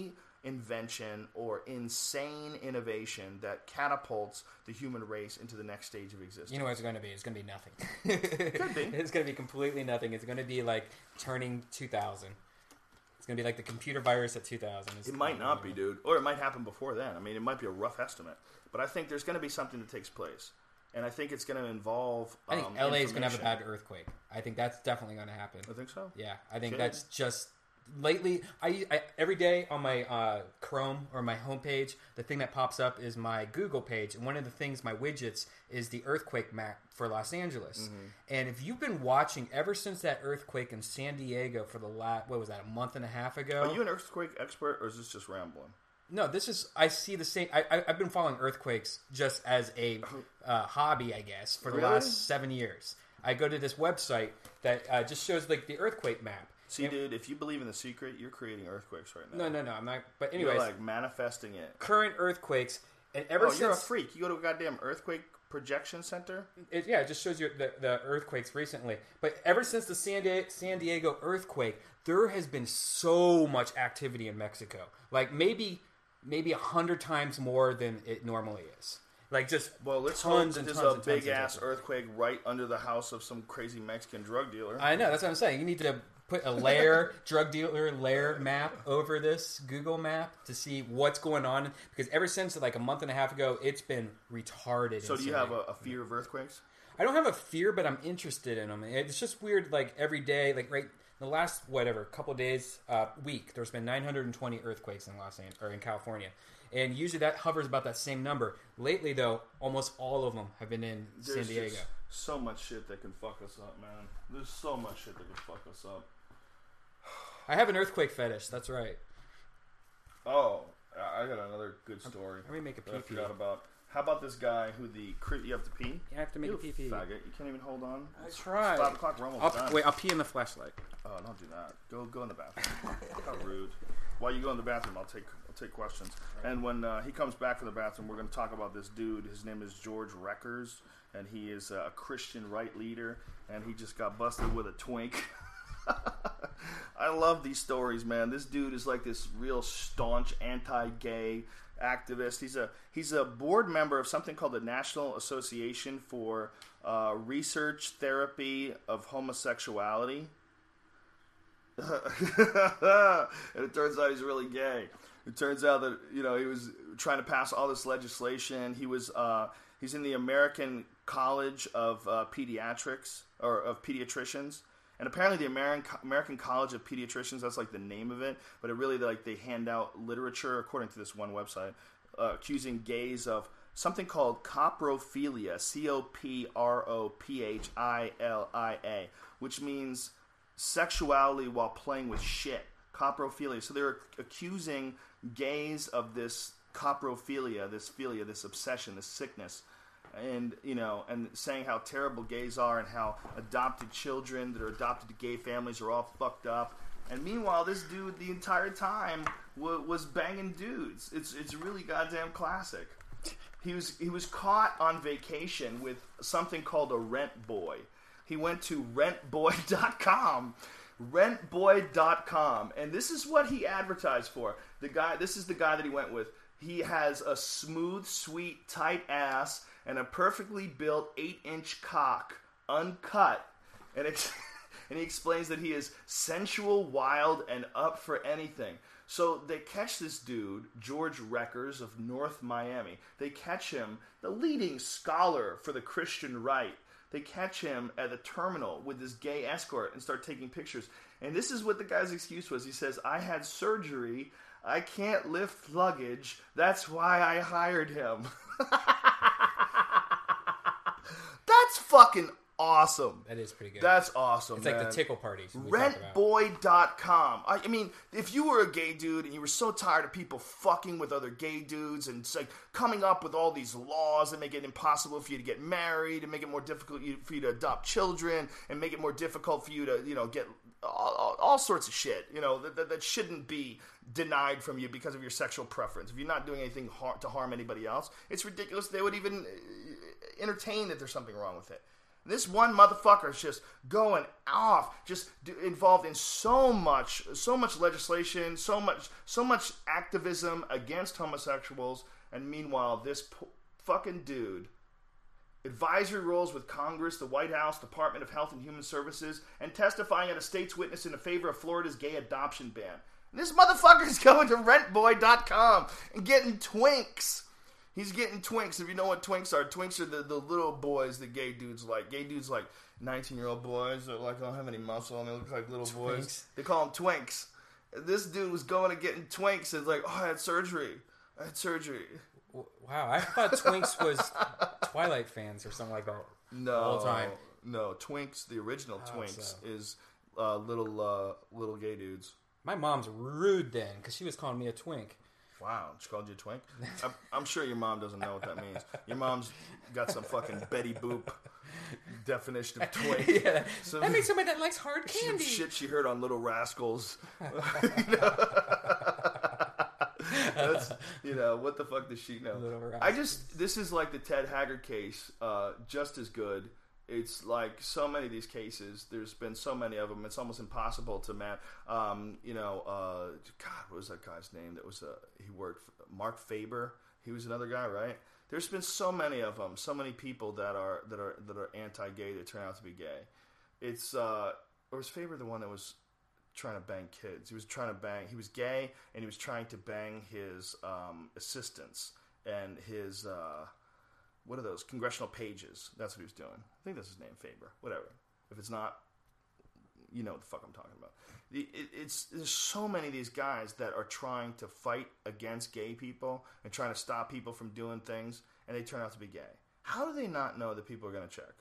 invention or insane innovation that catapults the human race into the next stage of existence. You know what it's going to be? It's going to be nothing. Could be. It's going to be completely nothing. It's going to be like turning two thousand. It's going to be like the computer virus at two thousand. It's It might not be, dude. Or it might happen before then. I mean, it might be a rough estimate. But I think there's going to be something that takes place. And I think it's going to involve I think um, L A is going to have a information. bad earthquake. I think that's definitely going to happen. I think so. Yeah, I think Should. that's just lately. I, I every day on my uh, Chrome or my homepage, the thing that pops up is my Google page, and one of the things, my widgets, is the earthquake map for Los Angeles. Mm-hmm. And if you've been watching ever since that earthquake in San Diego for the last, what was that, a month and a half ago? Are you an earthquake expert, or is this just rambling? No, this is. I see the same. I, I, I've been following earthquakes just as a uh, hobby, I guess, for the Really? last seven years. I go to this website that uh, just shows like the earthquake map. See, dude, if you believe in the secret, you're creating earthquakes right now. No, no, no. I'm not. But anyways, You're like manifesting it. current earthquakes, and ever Oh, since you're a freak. You go to a goddamn earthquake projection center? It, yeah, it just shows you the, the earthquakes recently. But ever since the San, Di- San Diego earthquake, there has been so much activity in Mexico. Like maybe maybe a hundred times more than it normally is. Like just Well, let's tons hope and there's tons a and tons big and ass tons. earthquake right under the house of some crazy Mexican drug dealer. I know, that's what I'm saying. You need to put a layer, drug dealer layer map over this Google map to see what's going on. Because ever since like a month and a half ago, it's been retarded. So do you insane. have a, a fear of earthquakes? I don't have a fear, but I'm interested in them. It's just weird, like every day, like right the last whatever couple days, uh, week, there's been nine hundred twenty earthquakes in Los Angeles or in California, and usually that hovers about that same number. Lately, though, almost all of them have been in There's San Diego. just so much shit that can fuck us up, man. There's so much shit that can fuck us up. I have an earthquake fetish. That's right. Oh, I got another good story. Let me make a that I pee pee. forgot about. How about this guy who the cri- you have to pee? You have to make You a pee pee. faggot! You can't even hold on. I It's tried. Five o'clock. We're almost I'll, done. wait, I'll pee in the flashlight. Oh, don't do that. Go go in the bathroom. How rude. While you go in the bathroom, I'll take I'll take questions. And when uh, he comes back from the bathroom, we're going to talk about this dude. His name is George Reckers, and he is a Christian right leader, and he just got busted with a twink. I love these stories, man. This dude is like this real staunch anti-gay activist. He's a he's a board member of something called the National Association for uh, Research Therapy of Homosexuality. And it turns out he's really gay. It turns out that, you know, he was trying to pass all this legislation. He was uh, he's in the American College of uh, Pediatrics or of Pediatricians. And apparently the American American College of Pediatricians, that's like the name of it, but it really, like, they hand out literature, according to this one website, uh, accusing gays of something called coprophilia, C O P R O P H I L I A, which means sexuality while playing with shit. Coprophilia. So they're accusing gays of this coprophilia, this philia, this obsession, this sickness. And, you know, and saying how terrible gays are and how adopted children that are adopted to gay families are all fucked up. And meanwhile, this dude the entire time w- was banging dudes. It's it's really goddamn classic. He was he was caught on vacation with something called a rent boy. He went to rent boy dot com. rent boy dot com. And this is what he advertised for. The guy this is the guy that he went with. He has a smooth, sweet, tight ass and a perfectly built eight-inch cock, uncut. And, it, and he explains that he is sensual, wild, and up for anything. So they catch this dude, George Reckers of North Miami. They catch him, the leading scholar for the Christian right. They catch him at the terminal with this gay escort and start taking pictures. And this is what the guy's excuse was. He says, I had surgery. I can't lift luggage. That's why I hired him. That's fucking awesome. That is pretty good. That's awesome, it's man. like the tickle parties. we talked rent about. boy dot com. I, I mean, if you were a gay dude and you were so tired of people fucking with other gay dudes and it's like coming up with all these laws that make it impossible for you to get married and make it more difficult you- for you to adopt children and make it more difficult for you to, you know, get all, all, all sorts of shit, you know, that, that, that shouldn't be denied from you because of your sexual preference. If you're not doing anything har- to harm anybody else, it's ridiculous they would even uh, entertain that there's something wrong with it. This one motherfucker is just going off, just d- involved in so much, so much legislation, so much, so much activism against homosexuals, and meanwhile, this p- fucking dude, advisory roles with Congress, the White House, Department of Health and Human Services, and testifying at a state's witness in favor of Florida's gay adoption ban. And this motherfucker's going to rent boy dot com and getting twinks. He's getting twinks. If you know what twinks are, twinks are the, the little boys that gay dudes like. Gay dudes like nineteen-year-old boys that like don't have any muscle and they look like little Twinks. boys. They call them twinks. This dude was going and getting twinks. It's like, oh, I had surgery. I had surgery. Wow, I thought Twinks was Twilight fans or something like that. No, the whole time. No, Twinks. The original Oh, Twinks so. is uh, little uh, little gay dudes. My mom's rude then because she was calling me a twink. Wow, she called you a twink? I'm, I'm sure your mom doesn't know what that means. Your mom's got some fucking Betty Boop definition of twink. Yeah, Some, that makes somebody that likes hard some candy. shit she heard on Little Rascals. You know? That's, you know, what the fuck does she know? Little I just, this is like the Ted Haggard case, uh, just as good. It's like so many of these cases. There's been so many of them. It's almost impossible to man. Um, you know, uh, God, what was that guy's name? That was uh, he worked for Mark Faber. He was another guy, right? There's been so many of them. So many people that are that are that are anti-gay that turn out to be gay. It's uh, or was Faber the one that was trying to bang kids? He was trying to bang. He was gay and he was trying to bang his um, assistants and his. Uh, What are those? Congressional pages. That's what he was doing. I think that's his name, Faber. Whatever. If it's not, you know what the fuck I'm talking about. The, it, it's There's so many of these guys that are trying to fight against gay people and trying to stop people from doing things, and they turn out to be gay. How do they not know that people are going to check?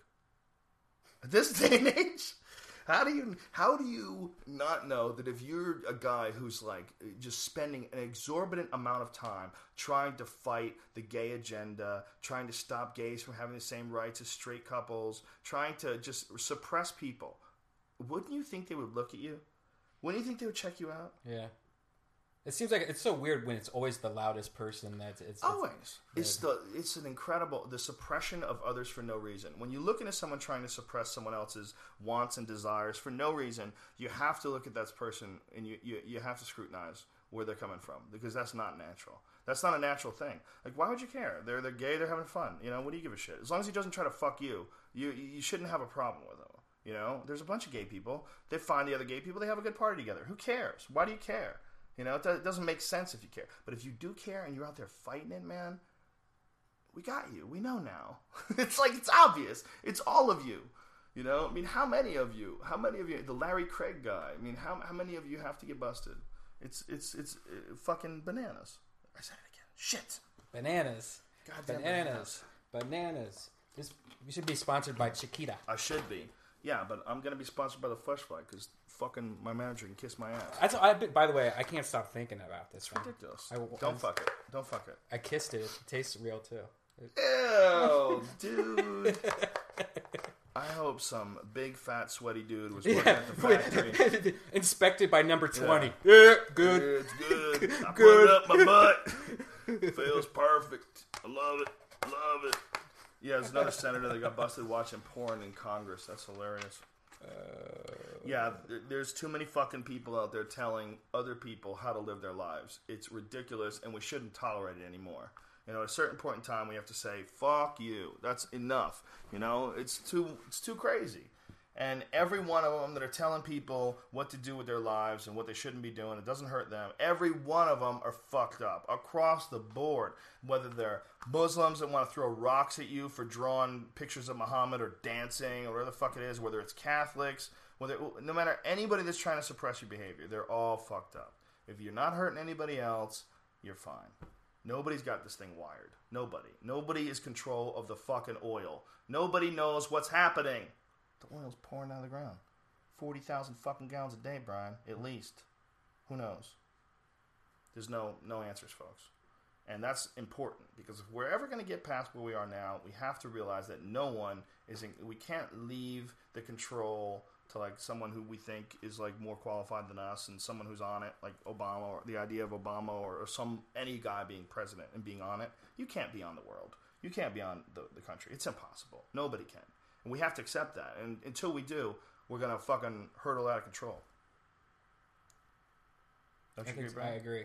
At this day and age? How do you how do you not know that if you're a guy who's like just spending an exorbitant amount of time trying to fight the gay agenda, trying to stop gays from having the same rights as straight couples, trying to just suppress people, wouldn't you think they would look at you? Wouldn't you think they would check you out? Yeah. It seems like it's so weird when it's always the loudest person that's it's, it's Always. It's the it's an incredible the suppression of others for no reason. When you look into someone trying to suppress someone else's wants and desires for no reason, you have to look at that person and you, you, you have to scrutinize where they're coming from because that's not natural. That's not a natural thing. Like, why would you care? They're they're gay, they're having fun. You know, what do you give a shit? As long as he doesn't try to fuck you, you you shouldn't have a problem with him. You know, there's a bunch of gay people. They find the other gay people, they have a good party together. Who cares? Why do you care? You know, it doesn't make sense if you care. But if you do care and you're out there fighting it, man, we got you. We know now. It's like, it's obvious. It's all of you. You know, I mean, how many of you, how many of you, the Larry Craig guy, I mean, how how many of you have to get busted? It's, it's, it's uh, fucking bananas. I said it again. Shit. bananas. Goddamn Bananas. Bananas. This, we should be sponsored by Chiquita. I should be. Yeah, but I'm going to be sponsored by the Flesh Fly because fucking my manager can kiss my ass. That's, I, by the way, I can't stop thinking about this. It's one. ridiculous. I- Don't I- fuck it. Don't fuck it. I kissed it. It tastes real too. Ew, dude. I hope some big, fat, sweaty dude was working at the factory. Inspected by number twenty. Yeah, good. Yeah, it's good. I put Good. it up my butt. Feels perfect. I love it. I love it. Yeah, there's another senator that got busted watching porn in Congress. That's hilarious. Uh, Yeah, th- there's too many fucking people out there telling other people how to live their lives. It's ridiculous, and we shouldn't tolerate it anymore. You know, at a certain point in time, we have to say, fuck you. That's enough. You know, it's too it's too crazy. And every one of them that are telling people what to do with their lives and what they shouldn't be doing, it doesn't hurt them. Every one of them are fucked up across the board. Whether they're Muslims that want to throw rocks at you for drawing pictures of Muhammad or dancing or whatever the fuck it is, whether it's Catholics, whether no matter anybody that's trying to suppress your behavior, they're all fucked up. If you're not hurting anybody else, you're fine. Nobody's got this thing wired. Nobody. Nobody is control of the fucking oil. Nobody knows what's happening. The oil's pouring out of the ground. forty thousand fucking gallons a day, Brian. At least. Who knows? There's no no answers, folks. And that's important because if we're ever going to get past where we are now, we have to realize that no one is in, we can't leave the control to like someone who we think is like more qualified than us and someone who's on it, like Obama, or the idea of Obama or, or some any guy being president and being on it. You can't be on the world. You can't be on the, the country. It's impossible. Nobody can. and we have to accept that. And until we do, we're gonna fucking hurtle out of control. Don't you I, agree, think, I Brian? agree.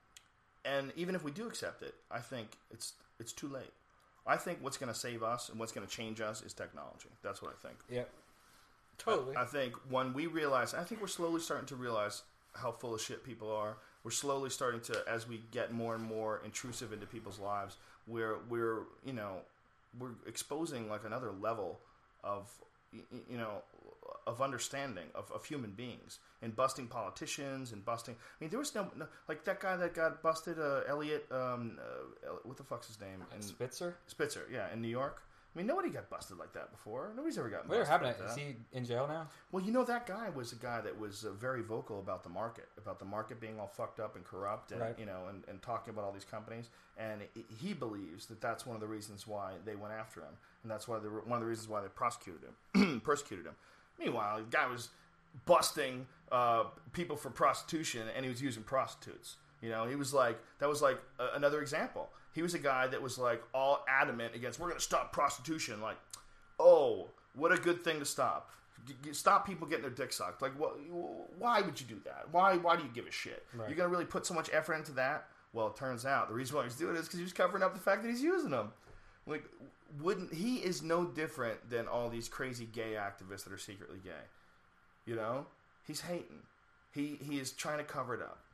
And even if we do accept it, I think it's it's too late. I think what's going to save us and what's going to change us is technology. That's what I think. Yep. Totally. I, I think when we realize, I think we're slowly starting to realize how full of shit people are. We're slowly starting to, as we get more and more intrusive into people's lives, we're we're you know we're exposing like another level of you know of understanding of, of human beings and busting politicians and busting. I mean, there was no, no like that guy that got busted, uh, Elliot. Um, uh, what the fuck's his name? In, Spitzer. Spitzer, yeah, in New York. I mean, nobody got busted like that before. Nobody's ever gotten. Whatever busted happened? like Is that. he in jail now? Well, you know, that guy was a guy that was uh, very vocal about the market, about the market being all fucked up and corrupt, and Right. you know, and, and talking about all these companies. And it, he believes that that's one of the reasons why they went after him, and that's why they were, one of the reasons why they prosecuted him, persecuted him. Meanwhile, the guy was busting uh, people for prostitution, and he was using prostitutes. You know, he was like, that was like a, another example. He was a guy that was like all adamant against, we're going to stop prostitution. Like, oh, what a good thing to stop. G- g- Stop people getting their dick sucked. Like, what, why would you do that? Why Why do you give a shit? Right. You're going to really put so much effort into that? Well, it turns out the reason why he's doing it is because he was covering up the fact that he's using them. Like, wouldn't he is no different than all these crazy gay activists that are secretly gay. You know? He's hating. He He is trying to cover it up.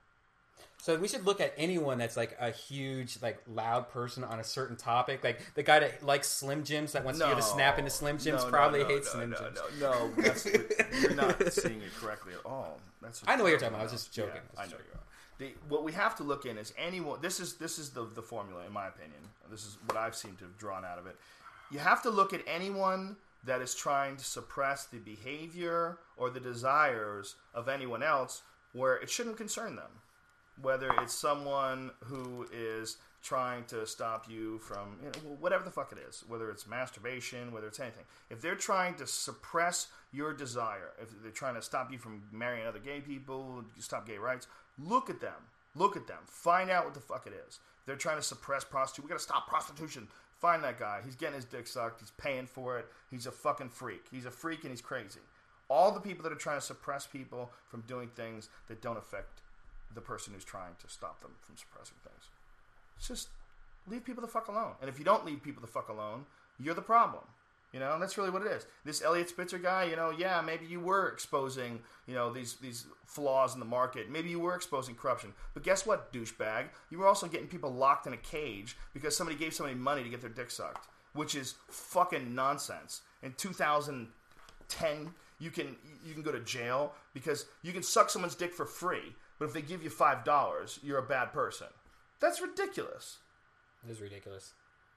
So we should look at anyone that's like a huge, like loud person on a certain topic. Like the guy that likes Slim Jims, that wants No. you to snap into Slim Jims, No, no, probably no, hates no, Slim no, Jims. No, no, that's, you're not seeing it correctly at all. That's I know what you're talking about. I was just joking. Yeah, I I was know just you are. The, what we have to look in is anyone. This is this is the the formula, in my opinion. This is what I've seemed to have drawn out of it. You have to look at anyone that is trying to suppress the behavior or the desires of anyone else, where it shouldn't concern them. Whether it's someone who is trying to stop you from, you know, whatever the fuck it is, whether it's masturbation, whether it's anything. If they're trying to suppress your desire, if they're trying to stop you from marrying other gay people, stop gay rights, look at them. Look at them. Find out what the fuck it is. If they're trying to suppress prostitution. We got to stop prostitution. Find that guy. He's getting his dick sucked. He's paying for it. He's a fucking freak. He's a freak and he's crazy. All the people that are trying to suppress people from doing things that don't affect the person who's trying to stop them from suppressing things. It's just leave people the fuck alone. And if you don't leave people the fuck alone, you're the problem. You know, and that's really what it is. This Elliot Spitzer guy, you know, yeah, maybe you were exposing, you know, these these flaws in the market. Maybe you were exposing corruption. But guess what, douchebag? You were also getting people locked in a cage because somebody gave somebody money to get their dick sucked, which is fucking nonsense. In two thousand ten, you can you can go to jail because you can suck someone's dick for free, but if they give you five dollars, you're a bad person. That's ridiculous. It is ridiculous.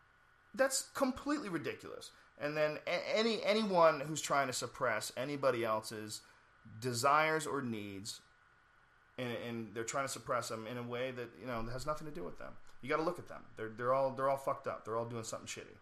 That's completely ridiculous. And then a- any anyone who's trying to suppress anybody else's desires or needs, and, and they're trying to suppress them in a way that, you know, has nothing to do with them. You got to look at them. They're they're all they're all fucked up. They're all doing something shitty.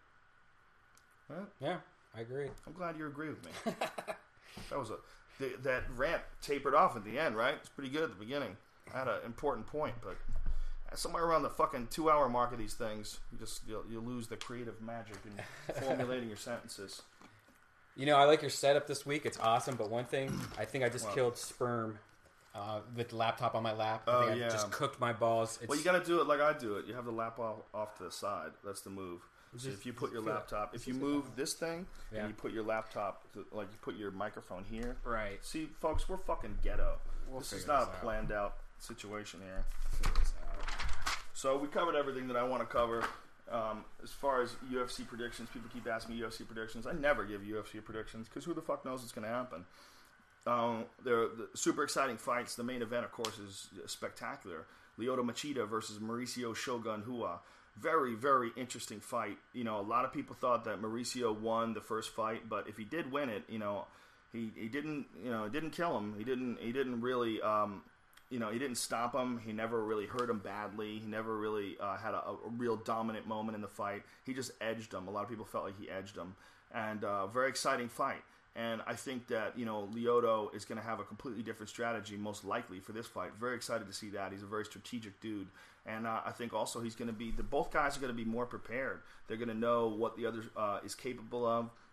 Right? Yeah, I agree. I'm glad you agree with me. That was a the, that rant tapered off at the end, right? It's pretty good at the beginning. I had an important point, but somewhere around the fucking two-hour mark of these things, you just you'll, you lose the creative magic in formulating your sentences. You know, I like your setup this week. It's awesome. But one thing, I think I just Well- killed sperm uh, with the laptop on my lap. I Oh, think yeah. I just cooked my balls. It's, Well, you got to do it like I do it. You have the lap off, off to the side. That's the move. So Just if you put your feel it. laptop, if It's you just move like- this thing Yeah. and you put your laptop, to, like you put your microphone here. Right. See, folks, we're fucking ghetto. We'll this is figure not this a out. planned out situation here. Figure this out. So we covered everything that I want to cover. Um, as far as U F C predictions, people keep asking me U F C predictions. I never give U F C predictions because who the fuck knows what's going to happen. Um, they're the super exciting fights. The main event, of course, is spectacular. Lyoto Machida versus Mauricio Shogun Hua. Very, very interesting fight. You know, a lot of people thought that Mauricio won the first fight, but if he did win it, you know, he, he didn't, you know, it didn't kill him. He didn't, he didn't really, um, you know, he didn't stop him. He never really hurt him badly. He never really uh, had a, a real dominant moment in the fight. He just edged him. A lot of people felt like he edged him. And uh, very exciting fight. And I think that, you know, Lyoto is going to have a completely different strategy, most likely, for this fight. Very excited to see that. He's a very strategic dude. And uh, I think also he's going to be, the, both guys are going to be more prepared. They're going to know what the other uh, is capable of.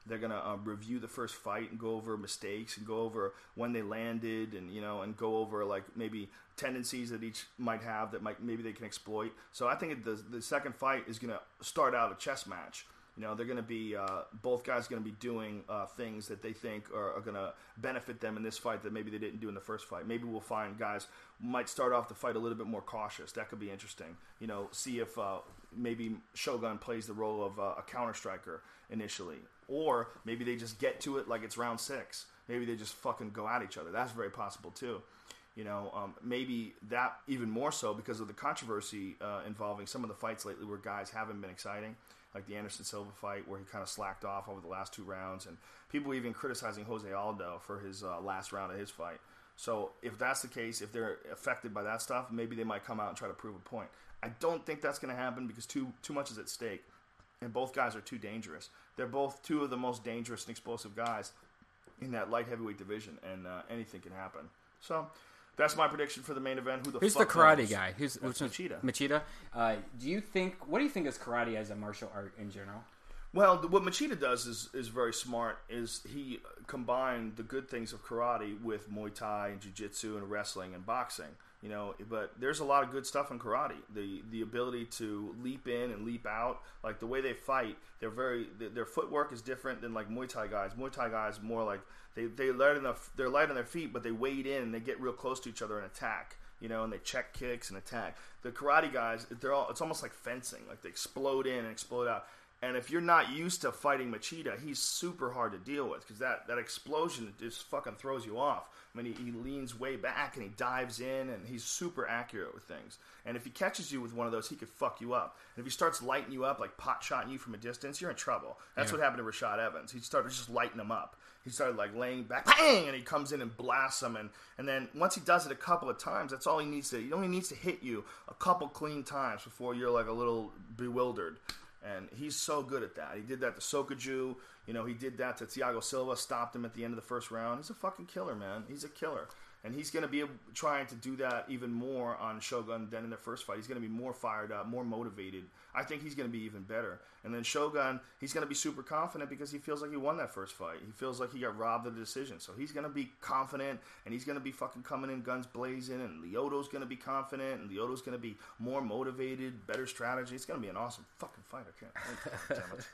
They're gonna uh, review the first fight and go over mistakes and go over when they landed, and you know, and go over like maybe tendencies that each might have that might maybe they can exploit. So I think the the second fight is gonna start out a chess match. You know, they're going to be, uh, both guys going to be doing uh, things that they think are, are going to benefit them in this fight that maybe they didn't do in the first fight. Maybe we'll find guys might start off the fight a little bit more cautious. That could be interesting. You know, see if uh, maybe Shogun plays the role of uh, a counter striker initially. Or maybe they just get to it like it's round six. Maybe they just fucking go at each other. That's very possible too. You know, um, maybe that even more so because of the controversy uh, involving some of the fights lately where guys haven't been exciting. Like the Anderson Silva fight where he kind of slacked off over the last two rounds. And people even criticizing Jose Aldo for his uh, last round of his fight. So if that's the case, if they're affected by that stuff, maybe they might come out and try to prove a point. I don't think that's going to happen because too too much is at stake. And both guys are too dangerous. They're both two of the most dangerous and explosive guys in that light heavyweight division. And uh, anything can happen. So that's my prediction for the main event. Who the Who's fuck the karate knows? guy? Who's That's which Machida. Machida. Uh, do you think? What do you think is karate as a martial art in general? Well, what Machida does is, is very smart. Is he combined the good things of karate with Muay Thai and Jiu-Jitsu and wrestling and boxing. You know, but there's a lot of good stuff in karate. The the ability to leap in and leap out, like the way they fight, they're very their, their footwork is different than like Muay Thai guys. Muay Thai guys more like they they light enough they're light on their feet, but they wade in and they get real close to each other and attack. You know, and they check kicks and attack. The karate guys, they're all it's almost like fencing. Like they explode in and explode out. And if you're not used to fighting Machida, he's super hard to deal with because that, that explosion just fucking throws you off. I mean, he, he leans way back and he dives in and he's super accurate with things. And if he catches you with one of those, he could fuck you up. And if he starts lighting you up, like pot-shotting you from a distance, you're in trouble. That's yeah. what happened to Rashad Evans. He started just lighting him up. He started like laying back, bang, and he comes in and blasts him. And, and then once he does it a couple of times, that's all he needs to, he only needs to hit you a couple clean times before you're like a little bewildered. And he's so good at that. He did that to Sokoju. You know, he did that to Thiago Silva, stopped him at the end of the first round. He's a fucking killer, man. He's a killer. And he's going to be trying to do that even more on Shogun than in the first fight. He's going to be more fired up, more motivated. I think he's going to be even better. And then Shogun, he's going to be super confident because he feels like he won that first fight. He feels like he got robbed of the decision. So he's going to be confident, and he's going to be fucking coming in guns blazing, and Lyoto's going to be confident, and Lyoto's going to be more motivated, better strategy. It's going to be an awesome fucking fight. I can't. Damn it.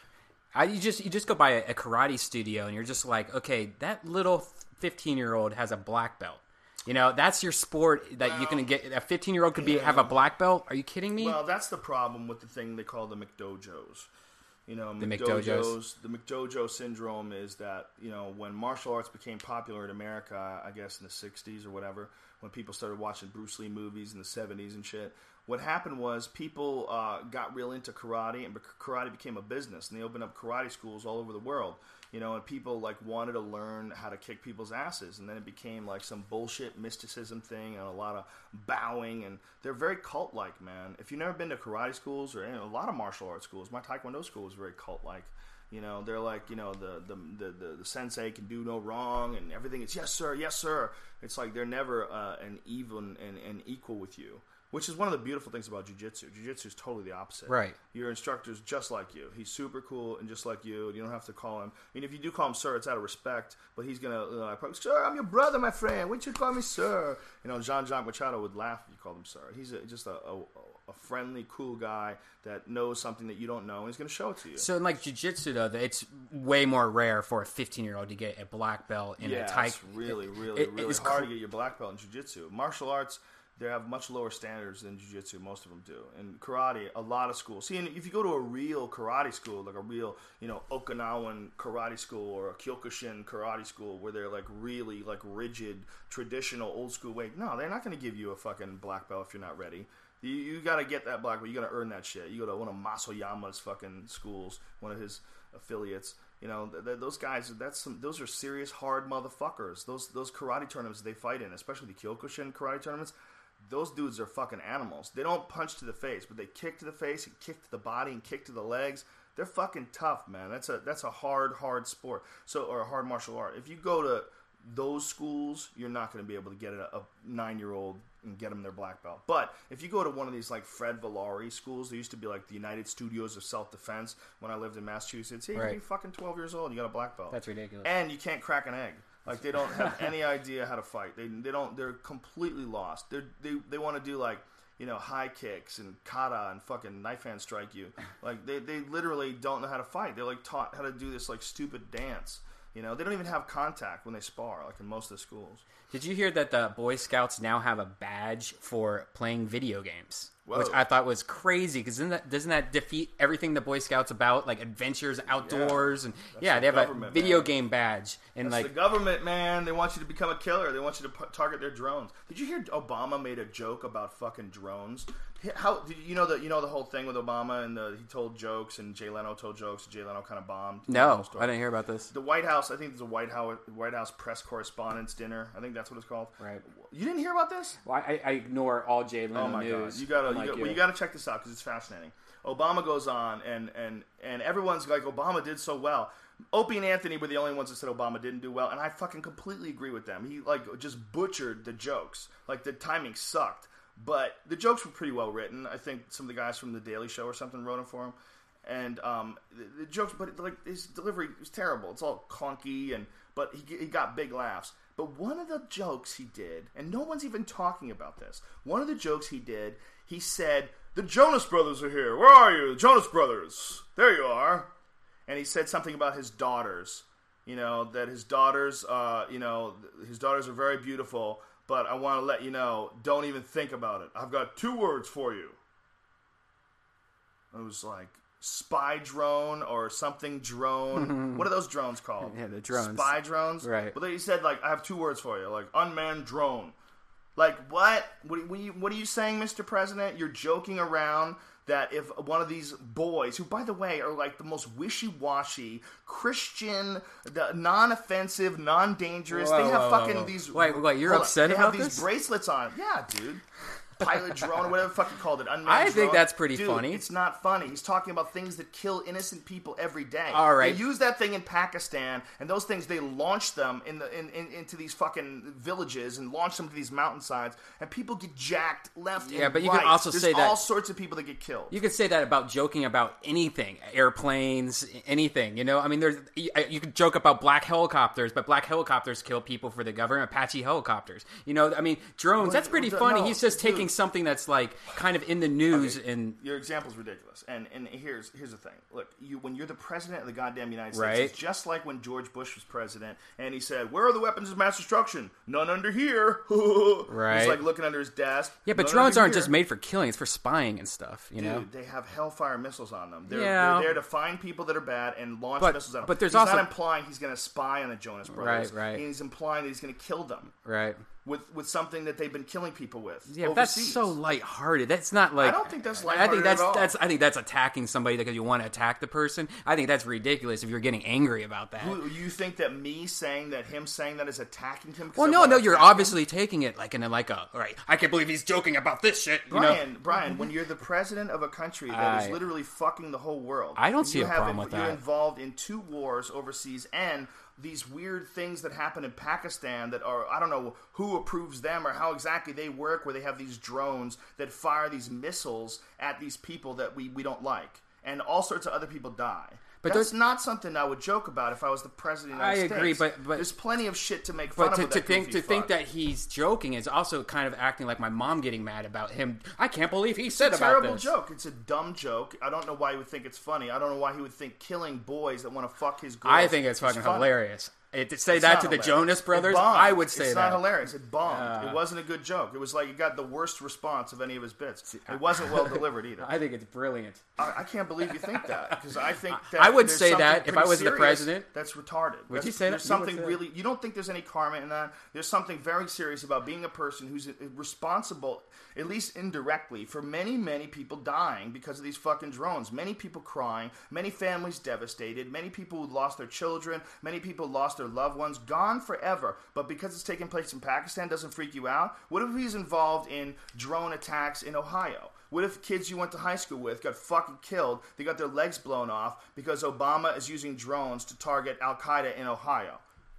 I, you just you just go by a, a karate studio and you're just like, okay, that little fifteen year old has a black belt. You know, that's your sport that well, you can get. A fifteen year old could be yeah. have a black belt. Are you kidding me? Well, that's the problem with the thing they call the McDojos. You know, the McDojos, McDojos. The McDojo syndrome is that, you know, when martial arts became popular in America, I guess in the sixties or whatever, when people started watching Bruce Lee movies in the seventies and shit, what happened was people uh, got real into karate, and karate became a business, and they opened up karate schools all over the world. You know, and people like wanted to learn how to kick people's asses, and then it became like some bullshit mysticism thing and a lot of bowing, and they're very cult-like, man. If you've never been to karate schools or you know, a lot of martial arts schools, my Taekwondo school was very cult-like. You know, they're like, you know, the the, the, the the sensei can do no wrong, and everything is yes sir, yes sir. It's like they're never uh, an even and, and equal with you. Which is one of the beautiful things about jiu-jitsu. Jiu-jitsu is totally the opposite. Right. Your instructor's just like you. He's super cool and just like you. You don't have to call him. I mean, if you do call him sir, it's out of respect. But he's going to, uh, like, sir, I'm your brother, my friend. Why don't you call me sir? You know, Jean-Jacques Machado would laugh if you called him sir. He's a, just a, a, a friendly, cool guy that knows something that you don't know, and he's going to show it to you. So in, like, jiu-jitsu, though, it's way more rare for a fifteen-year-old to get a black belt in yeah, a Thai. it's really, really, it, really it's hard cr- to get your black belt in jiu-jitsu. Martial arts, they have much lower standards than jiu-jitsu. Most of them do. And karate, a lot of schools. See, and if you go to a real karate school, like a real, you know, Okinawan karate school or a Kyokushin karate school, where they're like really like rigid, traditional, old school way. No, they're not going to give you a fucking black belt if you're not ready. You, you got to get that black belt. You got to earn that shit. You go to one of Masoyama's fucking schools, one of his affiliates. You know, th- th- those guys. That's some. Those are serious, hard motherfuckers. Those those karate tournaments they fight in, especially the Kyokushin karate tournaments. Those dudes are fucking animals. They don't punch to the face, but they kick to the face and kick to the body and kick to the legs. They're fucking tough, man. That's a that's a hard, hard sport. So or a hard martial art. If you go to those schools, you're not going to be able to get a, a nine-year-old and get them their black belt. But if you go to one of these like Fred Villari schools, there used to be like the United Studios of Self-Defense when I lived in Massachusetts. Hey, Right. you're fucking twelve years old, you got a black belt. That's ridiculous. And you can't crack an egg. Like they don't have any idea how to fight. They they don't. They're completely lost. They they they want to do like you know high kicks and kata and fucking knife hand strike you. Like they they literally don't know how to fight. They're like taught how to do this like stupid dance. You know, they don't even have contact when they spar, like in most of the schools. Did you hear that the Boy Scouts now have a badge for playing video games? Whoa. Which I thought was crazy, because doesn't that, doesn't that defeat everything the Boy Scouts about, like adventures outdoors? And That's yeah, the they have a government, video man. game badge. And That's like, the government, man. They want you to become a killer. They want you to p- target their drones. Did you hear Obama made a joke about fucking drones? How did you know the you know the whole thing with Obama and the, he told jokes and Jay Leno told jokes and Jay Leno kind of bombed? no, I didn't hear about this. The White House, I think there's a White House White House press correspondence dinner. I think that's what it's called. Right. You didn't hear about this? Well, I, I ignore all Jay Leno Oh my news. god! You gotta, you unlike gotta well, you gotta check this out because it's fascinating. Obama goes on, and and and everyone's like, Obama did so well. Opie and Anthony were the only ones that said Obama didn't do well, and I fucking completely agree with them. He like just butchered the jokes. Like the timing sucked, but the jokes were pretty well written. I think some of the guys from the Daily Show or something wrote them for him, and um, the, the jokes, but like his delivery was terrible. It's all clunky, and but he he got big laughs. But one of the jokes he did, and no one's even talking about this, one of the jokes he did, he said, "The Jonas Brothers are here. Where are you? The Jonas Brothers. There you are." And he said something about his daughters. You know, that his daughters, uh, you know, his daughters are very beautiful, but I want to let you know, don't even think about it. I've got two words for you. It was like spy drone or something drone. What are those drones called? Yeah, the drones. Spy drones? Right. Well, then he said, like, I have two words for you, like unmanned drone. Like, what? What, what, are you, what are you saying, Mister President? You're joking around that if one of these boys, who, by the way, are like the most wishy-washy, Christian, the non-offensive, non-dangerous, Whoa, they have whoa, fucking whoa, whoa. these... Wait, wait, you're hold on, upset they about have these this? bracelets on. Yeah, dude. Pilot drone or whatever the fuck you called it. Unmanned I think drone. that's pretty Dude, funny. It's not funny. He's talking about things that kill innocent people every day. All right. They use that thing in Pakistan, and those things, they launch them in the in, in, into these fucking villages and launch them to these mountainsides, and people get jacked left and Yeah, but you right. can also There's say that- all sorts of people that get killed. You could say that about joking about anything, airplanes, anything. You know, I mean, there's you, you could joke about black helicopters, but black helicopters kill people for the government. Apache helicopters. You know, I mean, drones. Well, That's pretty no, funny. no, He's just dude. taking something that's like kind of in the news Okay, and your example's ridiculous. And and here's here's the thing. Look, you when you're the president of the goddamn United States, Right. it's just like when George Bush was president and he said, "Where are the weapons of mass destruction? None under here." Right. He's like looking under his desk. yeah, but "None drones under aren't here." just made for killing; it's for spying and stuff. You Dude, know. they have Hellfire missiles on them. They're, Yeah. they're there to find people that are bad and launch But- missiles at them. but there's he's also- not implying he's going to spy on the Jonas Brothers. Right, right. He's implying that he's going to kill them Right. with, with something that they've been killing people with. Yeah, but that's overseas. so lighthearted. That's not like I don't think that's I lighthearted think that's at all. that's I think that's attacking somebody because you want to attack the person. I think that's ridiculous if you're getting angry about that. Who- You think that me saying that, him saying that is attacking him? 'cause Well, I no, wanna no, you're attack him? obviously taking it like in a, like a, all right, I can't believe he's joking about this shit. You Brian, know? Brian, when you're the president of a country that is I- literally fucking the whole world, I don't and see you a have problem in- with You're that. involved in two wars overseas and these weird things that happen in Pakistan that are, I don't know who approves them or how exactly they work, where they have these drones that fire these missiles at these people that we, we don't like. And all sorts of other people die. But That's there's- not something I would joke about if I was the president of the I United agree, States. but- but- there's plenty of shit to make fun But of to, with to that think goofy to think fuck. that he's joking is also kind of acting like my mom getting mad about him. I can't believe he said It's a about terrible this. joke. It's a dumb joke. I don't know why he would think it's funny. I don't know why he would think killing boys that want to fuck his girls I think it's is fucking funny. hilarious. It, to say It's that not to the hilarious. Jonas It Brothers, bombed. I would say it's that. not hilarious. It bombed. Uh, it wasn't a good joke. It was like it got the worst response of any of his bits. It wasn't well delivered either. I think it's brilliant. I, I can't believe you think that because I think that I would there's say something that if I pretty was the serious president. That's retarded. Would That's, you say that? There's You would something say that? really. You don't think there's any karma in that? There's something very serious about being a person who's responsible, at least indirectly, for many, many people dying because of these fucking drones. Many people crying. Many families devastated. Many people who lost their children. Many people lost their loved ones. Gone forever. But because it's taking place in Pakistan, doesn't freak you out? What if he's involved in drone attacks in Ohio? What if kids you went to high school with got fucking killed? They got their legs blown off because Obama is using drones to target Al Qaeda in Ohio.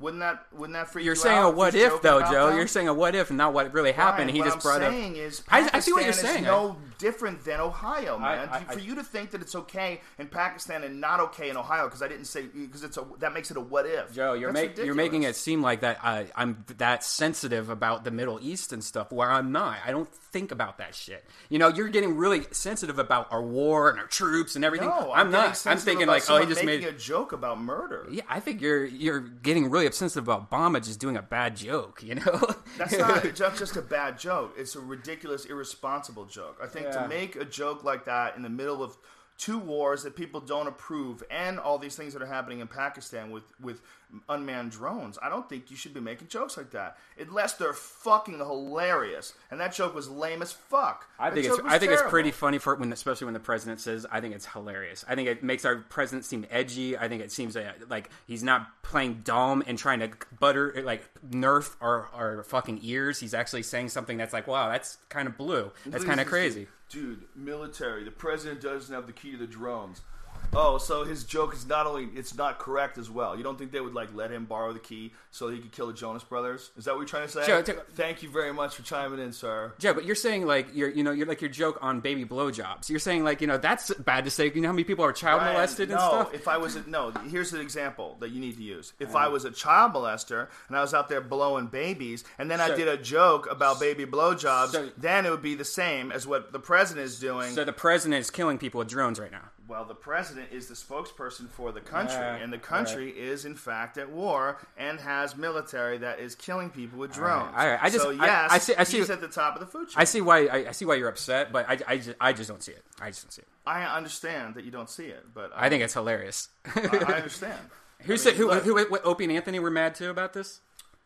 Wouldn't that wouldn't that freak You're you saying out? a what He's if, joking though, about Joe. them? You're saying a what if, and not what really happened. Ryan, he what just I'm brought saying up. is I, Pakistan I see what you're saying. is no different than Ohio, I- man. I- For I- you to think that it's okay in Pakistan and not okay in Ohio, because I didn't say because it's a that makes it a what if. Joe, you're That's make, you're making it ridiculous. seem like that I, I'm that sensitive about the Middle East and stuff, where I'm not. I don't think about that shit. You know, you're getting really sensitive about our war and our troops and everything. No, I'm, I'm, not. getting I'm sensitive thinking about like, oh, he someone just making made. a joke about murder. Yeah, I think you're you're getting really sensitive about Obama just doing a bad joke. You know, That's not it's not just a bad joke. It's a ridiculous, irresponsible joke. I think Yeah. to make a joke like that in the middle of two wars that people don't approve and all these things that are happening in Pakistan with, with unmanned drones, I don't think you should be making jokes like that. Unless they're fucking hilarious. And that joke was lame as fuck. I That think it's joke was I think it's terrible. pretty funny for when, especially when the president says. I think it's hilarious. I think it makes our president seem edgy. I think it seems like, like he's not playing dumb and trying to butter like nerf our, our fucking ears. He's actually saying something that's like, wow, that's kind of blue. That's kind of crazy. Dude, military. The president doesn't have the key to the drones. Oh, so his joke is not only it's not correct as well. You don't think they would like let him borrow the key so he could kill the Jonas Brothers? Is that what you're trying to say? Joe, t- Thank you very much for chiming in, sir. Joe, but you're saying like you're you know you're like your joke on baby blowjobs. You're saying like you know that's bad to say. You know how many people are child Ryan, molested and no, stuff. if I was a, no, here's an example that you need to use. If I was a child molester and I was out there blowing babies, and then I So- did a joke about baby blowjobs, So- then it would be the same as what the president is doing. So the president is killing people with drones right now. Well, the president is the spokesperson for the country, Yeah, and the country is in fact at war and has military that is killing people with drones. all right. I just- so I- yes, I see- I see- he's at the top of the food chain. I see why I, I see why you're upset, but I, I, just, I just don't see it. I just don't see it. I understand that you don't see it, but I think it's hilarious. I, I understand. Who I said mean, who, look, who, what Opie and Anthony were mad too about this?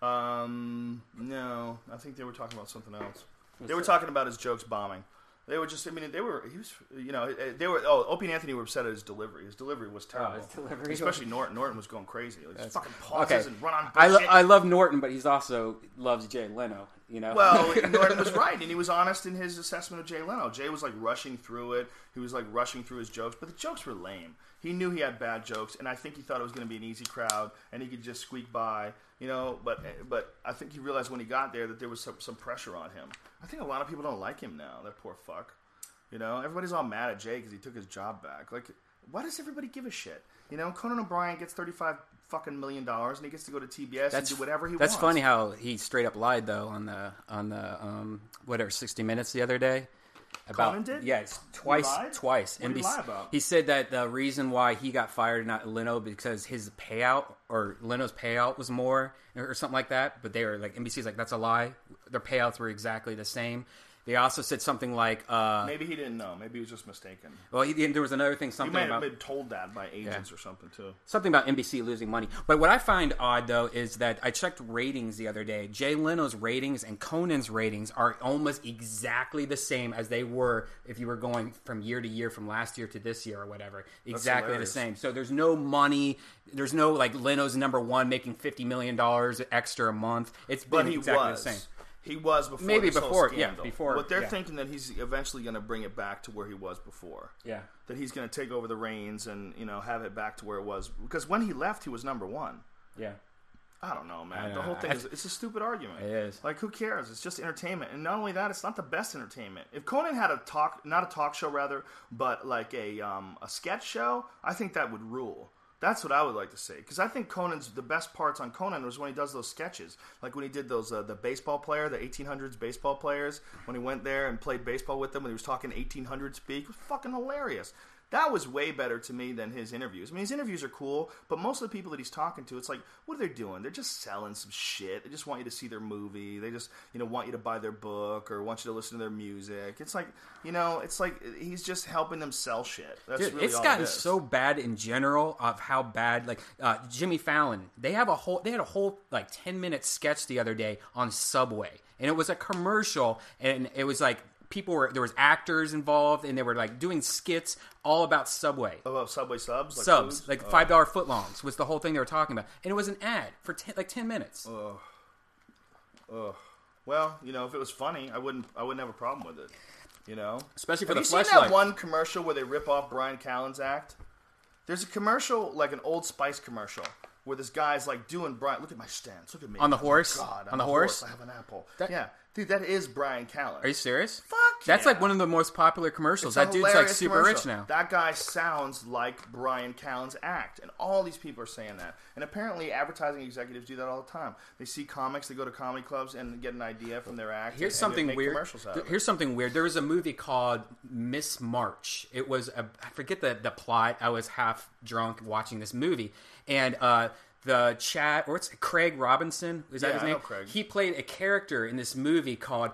Um, no, I think they were talking about something else. They were talking about his jokes bombing. They were just, I mean, they were, he was, you know, they were, oh, Opie and Anthony were upset at his delivery. His delivery was terrible. his delivery. Especially Norton. Norton was going crazy. Like, just fucking Okay, pauses and run on I, lo- bullshit. I love Norton, but he's also loves Jay Leno. You know, Well, Norton was right, and he was honest in his assessment of Jay Leno. Jay was like rushing through it. He was like rushing through his jokes, but the jokes were lame. He knew he had bad jokes, and I think he thought it was going to be an easy crowd, and he could just squeak by, you know. But but I think he realized when he got there that there was some, some pressure on him. I think a lot of people don't like him now. That poor fuck. You know, everybody's all mad at Jay because he took his job back. Like, why does everybody give a shit? You know, Conan O'Brien gets thirty-five fucking million dollars, and he gets to go to T B S that's and do whatever he that's wants. funny how he straight up lied though on the on the um whatever sixty minutes the other day. About Conan did? yeah, it's twice lied? twice. What did he lie about? He said that the reason why he got fired, not Leno, because his payout or Leno's payout was more or something like that. But they were like N B C's like that's a lie. Their payouts were exactly the same. They also said something like, uh, Maybe he didn't know. Maybe he was just mistaken. well, he, there was another thing, You something might have about been told that by agents or something too. something about N B C losing money. But what I find odd, though, is that I checked ratings the other day. Jay Leno's ratings and Conan's ratings are almost exactly the same as they were if you were going from year to year, from last year to this year or whatever. Exactly the hilarious. same. So there's no money. There's no, like, Leno's number one making fifty million dollars extra a month. It's been But he exactly was. the same. He was before. Maybe this whole before, yeah, scandal. before, But they're yeah. thinking that he's eventually going to bring it back to where he was before. Yeah. That he's going to take over the reins and you know have it back to where it was. Because when he left, he was number one. Yeah. I don't know, man. I the know. whole thing I- is it's a stupid argument. It is. Like, who cares? It's just entertainment, and not only that, it's not the best entertainment. If Conan had a talk, not a talk show rather, but like a um, a sketch show, I think that would rule. That's what I would like to see, because I think Conan's the best parts on Conan was when he does those sketches, like when he did those uh, the baseball player, the eighteen hundreds baseball players, when he went there and played baseball with them, when he was talking eighteen hundred speak, it was fucking hilarious. That was way better to me than his interviews. I mean, his interviews are cool, but most of the people that he's talking to, it's like, what are they doing? They're just selling some shit. They just want you to see their movie. They just, you know, want you to buy their book or want you to listen to their music. It's like, you know, it's like he's just helping them sell shit. That's Dude, really it's all gotten it is. so bad in general of how bad, like uh, Jimmy Fallon. They have a whole, they had a whole like ten minute sketch the other day on Subway, and it was a commercial, and it was like people were there was actors involved, and they were like doing skits all about Subway. About Subway subs? Like Subs, foods? like Oh. five dollar footlongs was the whole thing they were talking about, and it was an ad for ten, like ten minutes. Ugh. Well, you know, if it was funny, I wouldn't. I wouldn't have a problem with it. You know, Especially for have the you seen that Fleshlight. one commercial where they rip off Brian Callen's act? There's a commercial, like an Old Spice commercial, where this guy's like doing Brian. Look at my stance. Look at me On the Oh, horse? God, I'm On the a horse? I have an apple. That- yeah, dude, that is Brian Callen. Are you serious? Fuck That's yeah. like one of the most popular commercials. It's a That dude's like hilarious super commercial. rich now. That guy sounds like Brian Callen's act, and all these people are saying that. And apparently, advertising executives do that all the time. They see comics, they go to comedy clubs, and get an idea from their act. Here's and, something and make weird. Commercials out Th- of it. Here's something weird. There was a movie called Miss March. It was a, I forget the the plot. I was half drunk watching this movie, and uh, the chat or it's Craig Robinson. Is that Yeah, his I name? know Craig. He played a character in this movie called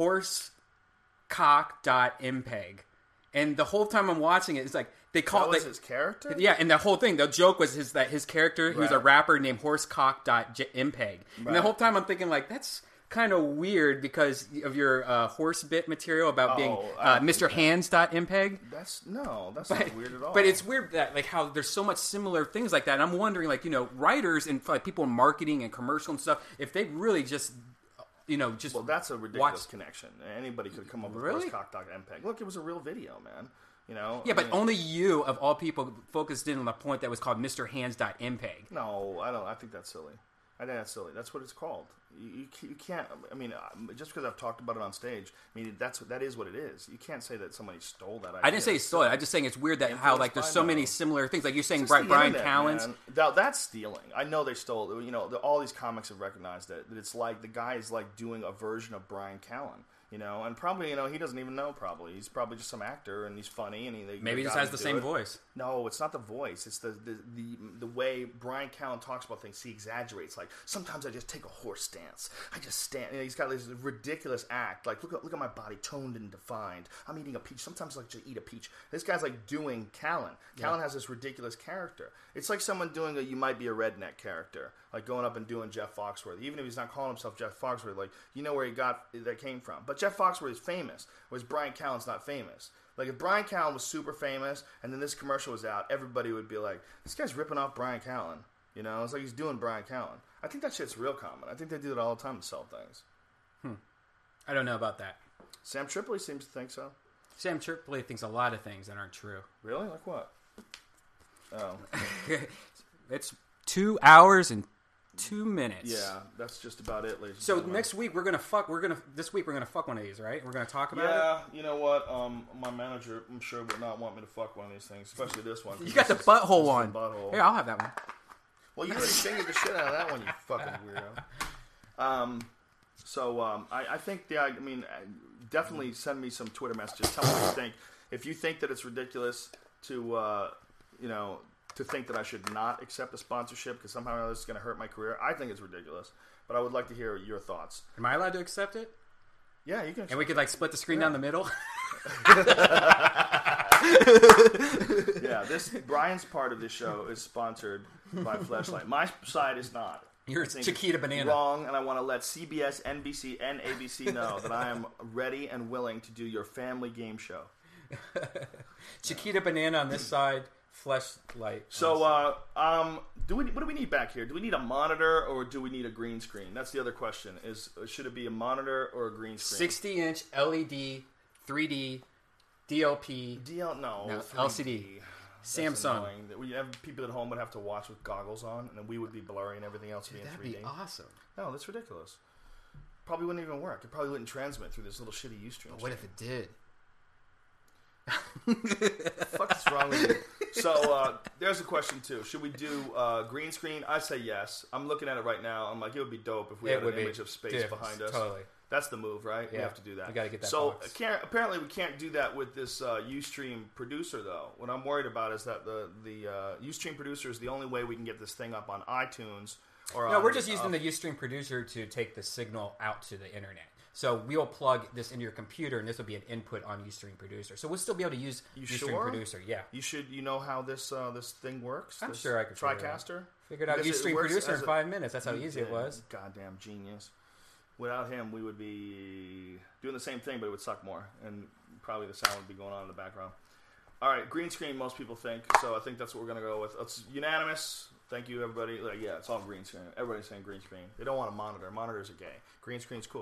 Horsecock.mpeg, and the whole time I'm watching it, it's like they call That it was like, his character? yeah, and the whole thing, the joke was his that his character, he was a Right. rapper named Horsecock.mpeg. And the Right. whole time I'm thinking, like, that's kind of weird because of your uh, horse bit material about Oh, being I uh, don't Mister think that- Hands.mpeg. That's no, that's But, not weird at all. but it's weird that like how there's so much similar things like that. And I'm wondering, like, you know, writers and like people in marketing and commercial and stuff, if they really just, you know, just well, that's a ridiculous watch- connection. Anybody could come up with Really? horsecock.mpeg. Look, it was a real video, man. You know? Yeah, I but mean- only you of all people focused in on the point that was called Mister Hands.mpeg. No, I don't. I think that's silly. I think that's silly. That's what it's called. You, you, ca- you can't. I mean, uh, just because I've talked about it on stage, I mean that's that is what it is. You can't say that somebody stole that idea. I didn't say he stole it. I'm just saying it's weird that how Influenced like there's by so them. many similar things. Like you're saying, It's Brian, the Brian internet, Callen's. man. That, that's stealing. I know they stole it. You know, the, all these comics have recognized it. That it's like the guy is like doing a version of Brian Callen. You know, and probably you know he doesn't even know. Probably he's probably just some actor and he's funny and he they, Maybe they he just got has him the to same do it. voice. No, it's not the voice. It's the, the the the way Brian Callen talks about things. He exaggerates. Like sometimes I just take a horse stance. I just stand. You know, he's got this ridiculous act. Like look at look at my body, toned and defined. I'm eating a peach. Sometimes I like to eat a peach. This guy's like doing Callen. Callen has this ridiculous character. It's like someone doing a you might be a redneck character, like going up and doing Jeff Foxworthy. Even if he's not calling himself Jeff Foxworthy, like you know where he got that came from. But Jeff Foxworthy is famous, whereas Brian Callen's not famous. Like if Brian Callen was super famous and then this commercial was out, everybody would be like, "This guy's ripping off Brian Callen." You know, it's like he's doing Brian Callen. I think that shit's real common. I think they do it all the time to sell things. I don't know about that. Sam Tripoli seems to think so. Sam Tripoli thinks a lot of things that aren't true. Really? Like what? Oh, It's two hours and two minutes. yeah. That's just about it, ladies. and So gentlemen. next week we're gonna fuck. We're gonna this week we're gonna fuck one of these, right? We're gonna talk about it. Yeah, you know what? Um, my manager, I'm sure, would not want me to fuck one of these things, especially this one. You got the This is- butthole this is the one. butthole. Here, I'll have that one. Well, you already fingered the shit out of that one, you fucking weirdo. Um, so um, I, I think the, I mean, uh, definitely send me some Twitter messages. Tell me what you think. If you think that it's ridiculous to, uh, you know, to think that I should not accept a sponsorship because somehow or other it's going to hurt my career, I think it's ridiculous. But I would like to hear your thoughts. Am I allowed to accept it? Yeah, you can. And we could like split the screen down the middle. Yeah, this Brian's part of this show is sponsored by Fleshlight. My side is not. You're I think Chiquita it's Banana. Wrong, and I want to let C B S, N B C, and A B C know that I am ready and willing to do your family game show. Chiquita Banana on this side, Fleshlight. So, uh, um, do we? What do we need back here? Do we need a monitor or do we need a green screen? That's the other question. Is should it be a monitor or a green screen? sixty inch L E D, three D, D L P. D L no, No, three D. L C D. That's Samsung. annoying. That we have people at home would have to watch with goggles on, and then we would be blurry and everything else would be in That'd three D. be awesome. No, that's ridiculous. Probably wouldn't even work. It probably wouldn't transmit through this little shitty Ustream. What if it did? What is wrong with you? So uh, there's a question too. Should we do uh, green screen? I say yes. I'm looking at it right now. I'm like, it would be dope if we It had would an be. image of space Dude, behind us. totally. That's the move, right? We Yeah. have to do that. We gotta get that So box. can't, apparently we can't do that with this uh, Ustream producer though. What I'm worried about is that the the uh, Ustream producer is the only way we can get this thing up on iTunes. Or No, on, we're just using uh, the Ustream producer to take the signal out to the internet. So we'll plug this into your computer, and this will be an input on Ustream producer. So we'll still be able to use You Ustream sure? producer. Yeah, You should. You know how this uh, this thing works. I'm This sure I could figure it out. TriCaster. figured out Because it Ustream works producer as in a- five minutes. That's how You easy it did. was. Goddamn genius. Without him, we would be doing the same thing, but it would suck more, and probably the sound would be going on in the background. All right, green screen. Most people think so. I think that's what we're gonna go with. It's unanimous. Thank you, everybody. Like, yeah, it's all green screen. Everybody's saying green screen. They don't want a monitor. Monitors are gay. Green screen's cool, right?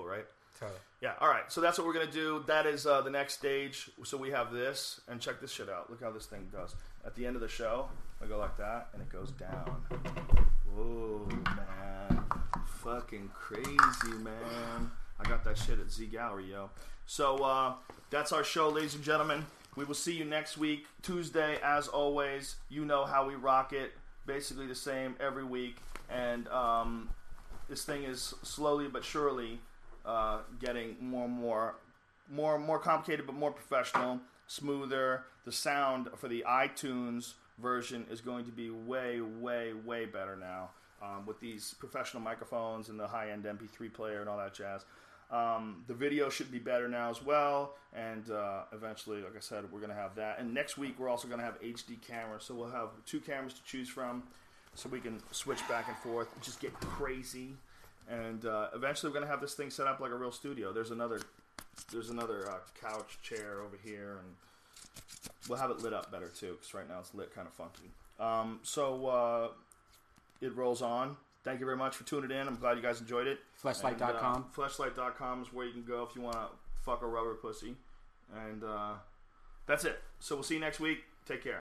Totally. Yeah, all right. So that's what we're going to do. That is uh, the next stage. So we have this, and check this shit out. Look how this thing does. At the end of the show, I go like that, and it goes down. Whoa, man. Fucking crazy, man. I got that shit at Z Gallery, yo. So uh, that's our show, ladies and gentlemen. We will see you next week, Tuesday, as always. You know how we rock it. Basically the same every week. And um, this thing is slowly but surely uh, getting more and more, more and more complicated, but more professional, smoother. The sound for the iTunes version is going to be way, way, way better now um, with these professional microphones and the high-end M P three player and all that jazz. Um, the video should be better now as well, and uh, eventually, like I said, we're going to have that. And next week, we're also going to have H D cameras, so we'll have two cameras to choose from, so we can switch back and forth, just get crazy. And uh, eventually, we're going to have this thing set up like a real studio. There's another, there's another uh, couch chair over here, and we'll have it lit up better too, because right now it's lit kind of funky. Um, so uh, it rolls on. Thank you very much for tuning in. I'm glad you guys enjoyed it. Fleshlight dot com. Uh, Fleshlight dot com is where you can go if you want to fuck a rubber pussy. And uh, that's it. So we'll see you next week. Take care.